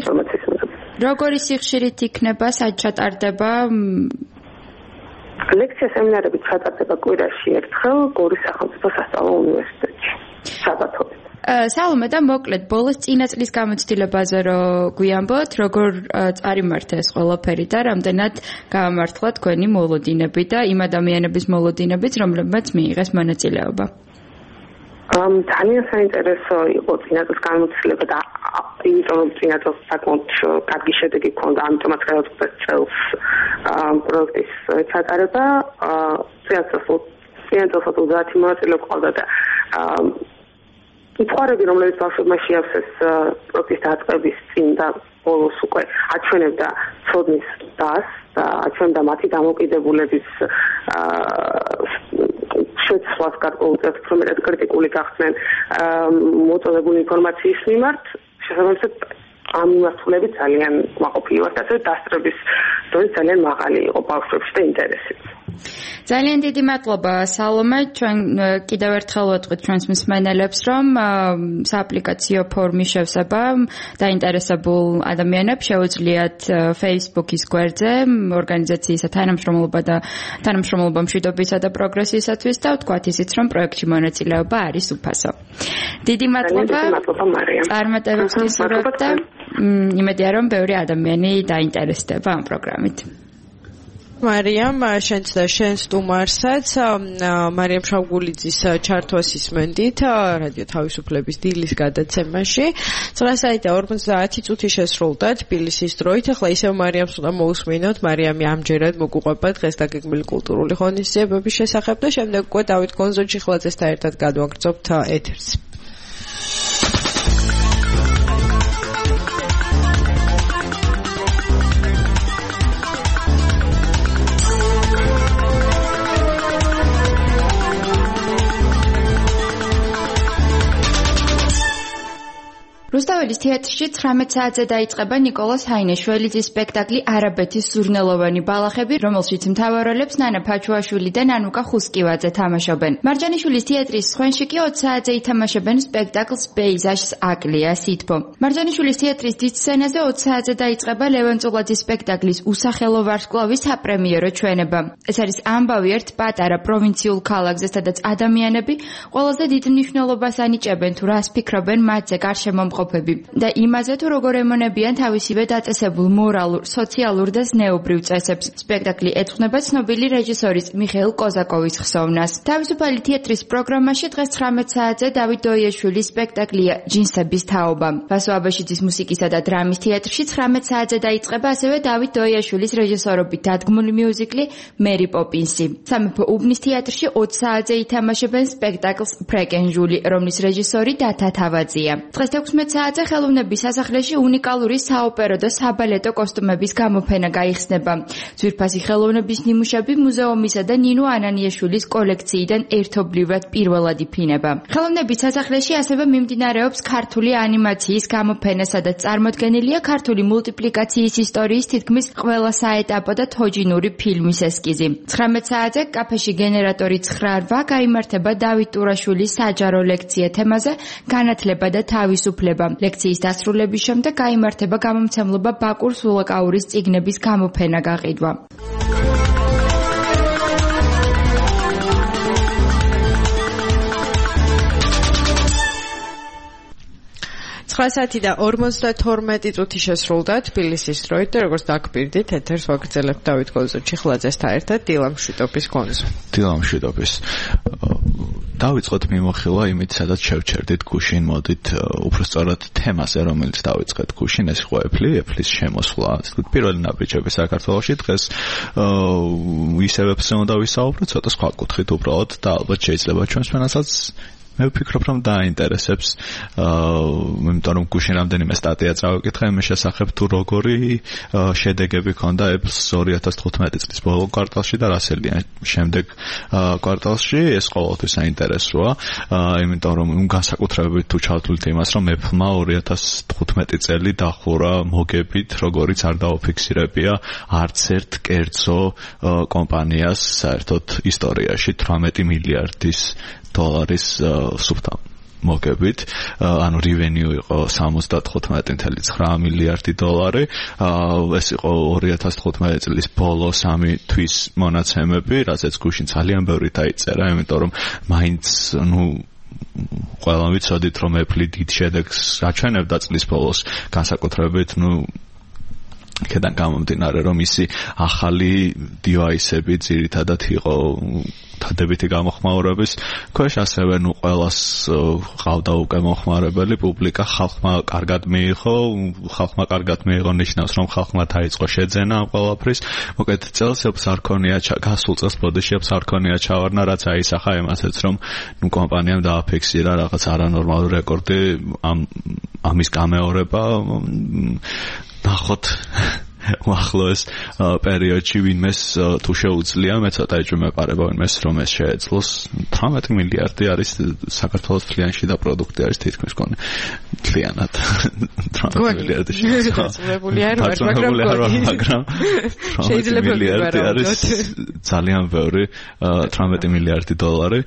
როგორი სიხშირით იქნება, სად ჩატარდება? ლექცია სემინარები ჩატარდება კვირაში ერთხელ გორის სახელმწიფო სასწავლო უნივერსიტეტში, საბათობით. სალომე, და მოკლედ ბოლოს წინა წლის გამოცდილებაზე რო გვიამბოთ, როგორ წარიმართა ეს ყველაფერი და რამდენად გაამართლა თქვენი მოლოდინები და იმ ადამიანების მოლოდინებიც, რომლებმაც მიიღეს მონაწილეობა? ძალიან საინტერესო იყო წინა წლის გამოცდილება და იმიტომ რომ წინა წელს საკმაოდ კარგი შედეგი ჰქონდა, ამიტომაც გადავწყვეტ წელს პროექტის ჩატარება. წინა წელს 30 მონაწილე ჰყავდა და მწვარები, რომლებიც ბავშვებმა შეავსეს პროექტის დაწყების წინ და ბოლოს უკვე აჩვენებდა ცოდნის დასს და აჩვენდა მათი დამოკიდებულების შეცვლას გარკვეულწილად უფრო კრიტიკული გახდნენ მოწოდებული ინფორმაციის მიმართ. შესაბამისად ამ მიმართულებით ძალიან კმაყოფილი ვართ, ასევე დასწრების დონე ძალიან მაღალი იყო ბავშვებში და ინტერესი. ძალიან დიდი მადლობა სალომე, ჩვენ კიდევ ერთხელ ვეთქვით ჩვენს მსმენელებს, რომ სააპლიკაციო ფორმის შევსება დაინტერესებულ ადამიანებს შეუძლიათ Facebook-ის გვერდზე ორგანიზაციისა თანამშრომლობა მშვიდობისა და პროგრესისათვის და ვთქვათ ისიც, რომ პროექტში მონაწილეობა არის უფასო. დიდი მადლობა მარიამ. წარმატებებს გისურვებთ და იმედია, რომ ბევრი ადამიანი დაინტერესდება ამ პროგრამით. მარიამ, შენც და შენ სტუმარსაც მარიამ შავგულიძის ჩართვას ისმენდით რადიო თავისუფლების დილის გადაცემაში. 9:50 წუთი შესრულდა თბილისის დროით. ახლა ისევ მარიამს უნდა მოусმინოთ. მარიამი ამჯერად მოგუყვება დღეს დაგეგმილი კულტურული ღონისძიებების შესახებ და შემდეგ უკვე დავით გონზოჩიხლაძესთან ერთად გადავაგრძობთ ეთერს. რუსთაველის თეატრში 19 საათზე დაიწყება ნიკოლას ჰაინეშვილის სპექტაკლი არაბეთის სურნელოვანი ბალახები, რომელშიც მთავარ როლებს ნანა ფაჩუაშვილი და ნანუკა ხუსკივაძე თამაშობენ. მარჯანიშვილის თეატრის სხვენში კი 20 საათზე ითამაშებენ სპექტაკლს პეიზაჟს აკლია სითბო. მარჯანიშვილის თეატრის დიდ სცენაზე 20 საათზე დაიწყება ლევან წულაძის სპექტაკლის უსახელო ვარსკვლავის საპრემიერო ჩვენება. ეს არის ამბავი ერთ პატარა პროვინციულ ქალაქზე, სადაც ადამიანები ყველაზე დიდ მნიშვნელობას ანიჭებენ თუ რას ფიქრობენ მათზე გარშემომყოფ და იმაზე თუ როგორ ემონებიან თავისივე დაწესებულ მორალურ, სოციალურ და ზნეობრივ წესებს. სპექტაკლი ეძღვნება ცნობილი რეჟისორის მიხეილ კოზაკოვის ხსოვნას. თავისუფალი თეატრის პროგრამაში დღეს 19 საათზე დავით დოიაშვილის სპექტაკლია ჯინსების თაობა. ვასო აბაშიძის მუსიკისა და დრამის თეატრში 19 საათზე დაიწყება ასევე დავით დოიაშვილის რეჟისორობით დადგმული მიუზიკლი მერი პოპინსი. სამეფო უბნის თეატრში 20 საათზე ითამაშებენ სპექტაკლს ფრეკენჟული, რომლის რეჟისორი დათა თავაძია. დღეს 16 საათზე ხელოვნების სასახლეში უნიკალური საოპერო და საბალეტო კოსტუმების გამოფენა გაიხსნება. ძვირფასი ხელოვნების ნიმუშები მუზეუმისა და ნინო ანანიაშვილის კოლექციიდან ერთობლივად პირველად იფინება. ხელოვნების სასახლეში ასევე მიმდინარეობს ქართული ანიმაციის გამოფენა, სადაც წარმოდგენილია ქართული მულტიპლიკაციის ისტორიის თითქმის ყველა საეტაპო და თოჯინური ფილმის ესკიზი. 19 საათზე კაფეში გენერატორი 9:08 გაიმართება დავით ტურაშვილის საჯარო ლექცია თემაზე განათლება და თავისუფლება. ლექციის დასრულების შემდეგ გაიმართება გამომცემლობა ბაკურ სულაკაურის წიგნების გამოფენა გაყიდვა. 9:52 წუთი შესრულდა თბილისის დროით და როგორც დაგპირდით ეთერს ვაგრძელებთ დავით გონზოჩიხლაძესთან ერთად დილამშვიდობის გონზო. დილამშვიდობის. დავიწყოთ მიმოხილვა იმით, სადაც შევჩერდით გუშინ, მოდით უბრალოდ თემაზე, რომელიც დავიწყეთ გუშინ, ეს იყო ეფლის შემოსვლა. პირველი ნაბიჯები საქართველოში დღეს ისევ ეფლზე უნდა ვისაუბროთ, ცოტა სხვა კუთხით უბრალოდ და ალბათ შეიძლება ჩვენს მენასაც მე ვფიქრობ, რომ დაინტერესებს, იმიტომ რომ გუშინ რამდენიმე სტატია წავიკითხე იმის შესახებ, თუ როგორი შედეგები ჰქონდა ეფლს 2015 წლის ბოლო კვარტალში და რასელია შემდეგ კვარტალში. ეს ყოველთვის საინტერესოა, იმიტომ რომ განსაკუთრებით თუ ჩავთვლით იმას, რომ ეფლმა 2015 წელი დახურა მოგებით, როგორიც არ დაუფიქსირებია არც ერთ კერძო კომპანიას საერთოდ ისტორიაში 18 მილიარდის დოლარის სუფთა მოგებით, ანუ revenue იყო 75.9 მილიარდი დოლარი. ეს იყო 2015 წლის ბოლო 3 თვის მონაცემები, რასაც გუშინ ძალიან ბევრი დაიწერა, იმიტომ რომ მაინც ყველამ ვიცოდით, რომ ეფლი დიდ შედეგს აჩვენებდა წლის ბოლოს, განსაკუთრებით იქედან გამომდინარე, რომ ისი ახალი დივაისები ძირითადად იყო დადებითი გამოხმაურების ქვეშ, ასევე ყველას ყავდა უკვე მოხმარებელი პუბლიკა, ხალხმა კარგად მიიღო, ნიშნავს, რომ ხალხმა დაიწყო შეძენა ამ ყველაფრის. მოკეთ წელს ეფლს არ ქონია, გასულ წელს ბოდიში ეფლს არ ქონია ჩავარნა, რაც აისახა იმასაც, რომ კომპანიამ დააფიქსირა რაღაც არანორმალური რეკორდი, ამის გამეორება ნახოთ უახლოეს პერიოდში ვინმეს თუ შეუძლია, მე ცოტა ეჭვმეპარება ვინმეს რომ ეს შეეძლოს, 18 მილიარდი არის საქართველოს თლიანი შიდა პროდუქტი არის თითქმის კონე თლიანად 18 მილიარდი შეძლებული არ ვარ, მაგრამ მილიარდი არის ძალიან ბევრი 18 მილიარდი დოლარი.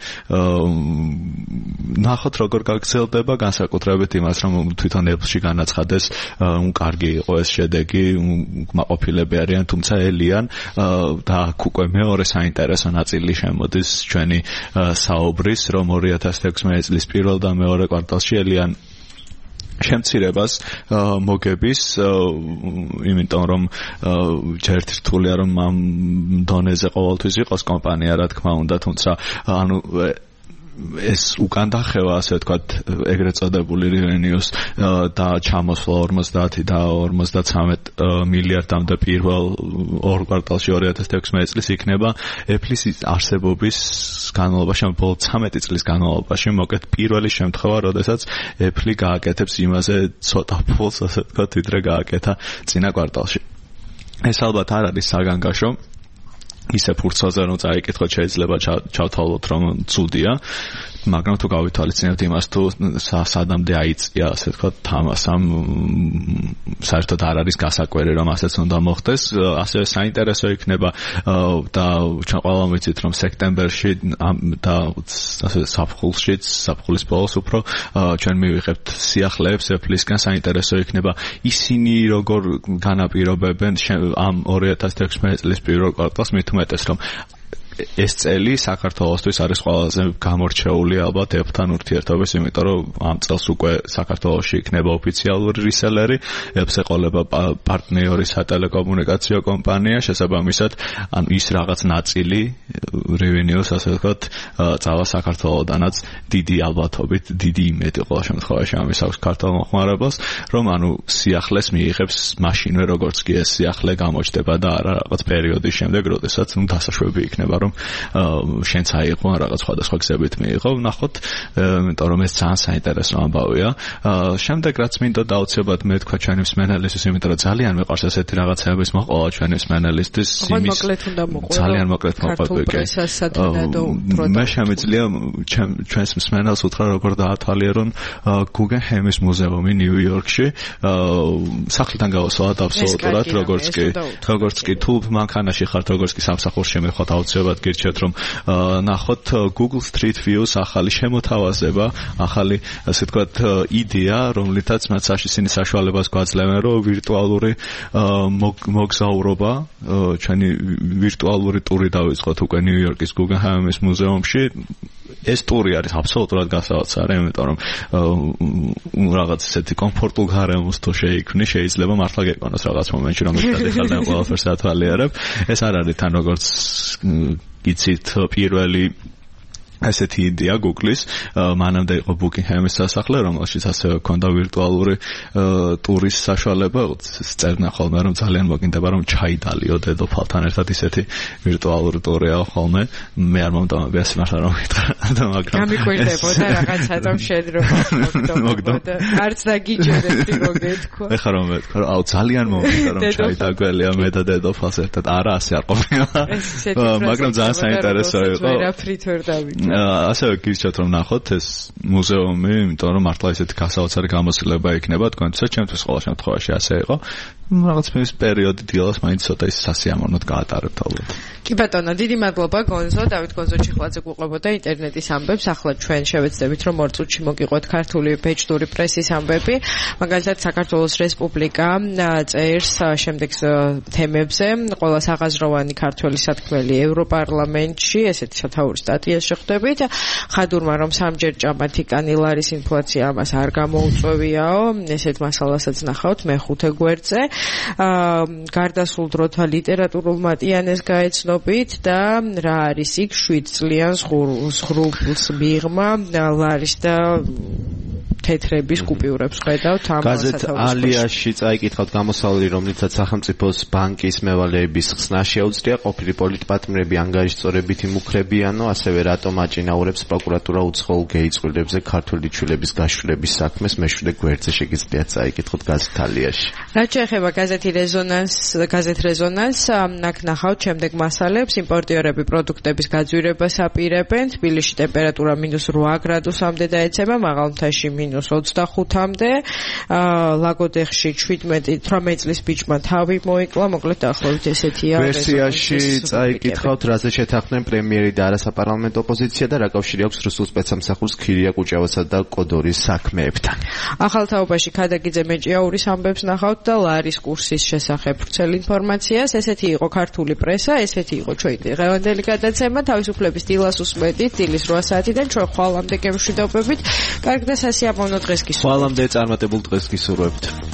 ნახოთ როგორ გაგრძელდება განსაკუთრებით იმას რომ თვითონ Apple-ში განაცხადეს კარგი იყო ეს შედეგი, კმაყოფილები არიან, თუმცა ელიან და უკვე მეორე საინტერესო ნაწილი შემოდის ჩვენი საუბრის, რომ 2016 წლის პირველ და მეორე კვარტალში ელიან შემცირებას მოგების, იმიტომ რომ ერთი რთულია რომ ამ დონეზე ყოველთვის იყოს კომპანია, რა თქმა უნდა, თუმცა ანუ ეს უკან დახევა, ასე ვთქვათ, ეგრეთ წოდებული revenues და ჩამოსვლა 50 და 53 მილიარდამდე პირველ ორ კვარტალში 2016 წლის იქნება Apple-ის არსებობის განმავლობაში, ბოლო 13 წლის განმავლობაში, მოკეთ პირველი შემთხვევა, როდესაც Apple გააკეთებს იმაზე ცოტა ფულს, ასე ვთქვათ, ვიდრე გააკეთა წინა კვარტალში. ეს ალბათ არ არის საგანგაშო ისე ფურცლზე რომ წაიკითხოთ, შეიძლება ჩავთვალოთ რომ ცუდია, მაგრამ თუ გავითვალისწინებთ იმას თუ სადამდე აიწია, ასე ვთქვათ, თამასამ საერთოდ არ არის გასაკვირი რომ ასეც უნდა მოხდეს. ასევე საინტერესო იქნება და ჩვენ ყველამ ვიცით რომ სექტემბერში და ასე საფხულის ბოლოს უფრო ჩვენ მივიღებთ სიახლეებს Apple-ისგან. საინტერესო იქნება ისინი როგორ განაპირობებენ ამ 2016 წლის პირველ კვარტალს, მით უმეტეს რომ ეს წელი საქართველოსთვის არის ყველაზე გამორჩეული ალბათ Apple-თან ურთიერთობის, იმიტომ რომ ამ წელს უკვე საქართველოში იქნება ოფიციალური რისელერი, Apple-ს ეყოლება პარტნიორი სატელეკომუნიკაციო კომპანია, შესაბამისად, ან ის რაღაც ნაწილი revenues, ასე ვთქვათ, წავა საქართველოდანაც დიდი ალბათობით, დიდი იმედი ყოველ შემთხვევაში ამის აქვს ქართულ მოხმარებელს, რომ ანუ სიახლეს მიიღებს მაშინვე, როგორც კი ეს სიახლე გამოჩნდება და არა რაღაც პერიოდის შემდეგ, როდესაც დასაშვები იქნება რომ შენც აიღო რაღაც სხვადასხვა გზებით მიიღო. ნახოთ, იმიტომ რომ ეს ძალიან საინტერესო ამბავია. შემდეგ რაც მინდოდა აუცილებლად მე თქვა ჩვენი მსმენელისთვის, იმიტომ რომ ძალიან მიყვარს ესეთი რაღაცების მოყოლა ჩვენი მსმენელისთვის, იმის ძალიან მოკლედ მოყვება. მე შემიძლია ჩვენს მსმენელს უთხრა როგორ დაათვალიერონ გუგენჰეიმის მუზეუმი ნიუ-იორკში. სახლიდან გავასვალოთ აბსოლუტურად, როგორც კი თუ მანქანაში ხართ, როგორც კი სამსახურში მიხოთ, აუცილებლად გირჩევთ რომ ნახოთ Google Street View-ს ახალი შემოთავაზება, ახალი ასე ვთქვათ იდეა, რომლითაც მათ ისინი საშუალებას გვაძლევენ, რომ ვირტუალური მოგზაურობა, ჩვენი ვირტუალური ტური დავიწყოთ უკვე ნიუ-იორკის Guggenheim-ის მუზეუმში. ეს ტური არის აბსოლუტურად გასაოცარი, იმიტომ რომ რაღაც ესეთი კომფორტულ გარემოს თუ შეიქმნი, შეიძლება მართლა გეკონოს რაღაც მომენტში, რომ ეხლა ყველაფერს ათვალიერებ. ეს არ არის თან როგორც იცით პირველი ესეთი იდეა Google-ის, მანამდე იყო Buckingham-ის სასახლე, რომელშიც ასევე ჰქონდა ვირტუალური ტურის საშუალება. წერნა ხოლმე რომ ძალიან მოგინდება რომ ჩაიდალიო დედოფალთან ერთად ისეთი ვირტუალური ტურია ხოლმე. მე არ მომდამები ასე მართლა რომ ვიტყვა, მაგრამ გამიკვირდებოდა რაღაცა რომ შედრობა მოგდოდა. არც დაგიჯერებდი მოგეთქვა. ეხლა რომ მეთქვა, აუ ძალიან მომდია რომ ჩაიდაგველია მე და დედოფალს ერთად. არა, ასე არ ყოფილა. მაგრამ ძალიან საინტერესო იყო. ვერაფრით ვერ დავიწყე. ასევე გირჩევთ რომ ნახოთ ეს მუზეუმი, იმიტომ რომ მართლა ესეთი გასაოცარი გამოცდილება იქნება თქვენთვისაც, ჩემთვის ყოველ შემთხვევაში ასე იყო. რაღაც მის პერიოდი დილას მაინც ცოტა ის სასიამოვნოდ გაატარებთ ალბათ. კი ბატონო, დიდი მადლობა გონზო, დავით გონზო-ჩიხლაძე გვუყურებოდა ინტერნეტის ამბებს. ახლა ჩვენ შევეცდებით რომ 2 წუთში მოგიყვეთ ქართული ბეჭდური პრესის ამბები. მაგალითად, საქართველოს რესპუბლიკა წერს შემდეგ თემებზე, ყველა საღაზროვანი ქართველი სათქმელი ევროპარლამენტში, ესეთი სათაური სტატია შეხვდებით. ხადურმა რომ სამჯერ ჭამათი კანილარის ინფლაცია ამას არ გამოუწვევიაო, ესეთ მასალასაც ნახავთ მეხუთე გვერდზე. გარდასულ დროთა ლიტერატურულ მატიანეს გაეცნობით და რა არის იქ 7 წლიან ზღურბლს მიღმა ლარის და თეთრების კუპიურებს ხედავთ ამ გაზეთ ალიაში წაიკითხავთ გამოსავალი, რომლითაც სახელმწიფოს ბანკის მევალეების ხსნა შეუძლია, ყოფილი პოლიტპატიმრები ანგარიშწორებით იმუქრებიანო, ასევე რატომ აჭინაურებს პროკურატურა უცხოელ გეიწვილებზე ქართული ჩვილების გაშლების საქმეს მეშვიდე გვერდზე შეგიძლიათ წაიკითხოთ გაზეთ ალიაში. რაც შეეხება გაზეთ რეზონანს, აქ ნახავთ შემდეგ მასალებს, იმპორტიორები პროდუქტების გაძვირებას აპირებენ, თბილისში ტემპერატურა -8 გრადუსამდე დაეცემა, მაღალმთაში -25-მდე, ლაგოდეხში 18 წლის ბიჭმა თავი მოიკლა, მოკლედ დაახლოებით ესეთია. ვერსიაში წაიკითხავთ, რაზე შეთანხმდნენ პრემიერი და არასაპარლამენტო ოპოზიცია და რა კავშირი აქვს რუსულ სპეცსამსახურს ქირია კუჭავასა და კოდორის საქმეებთან. ახალ თაობაში ქადაგიძე მეჭიაურის ამბებს ნახავთ და ლარის კურსის შესახებ ვრცელ ინფორმაციას. ესეთი იყო ქართული პრესა, ესეთი იყო ჩვენი დღევანდელი გადაცემა. თავისუფლების დილას უსმენთ, დილის 8 საათიდან ჩვენ ხვალამდე გემშვიდობებით. კარგ და სასიამოვნო დღეს გისურვებთ. ხვალამდე წარმატებულ დღეს გისურვებთ.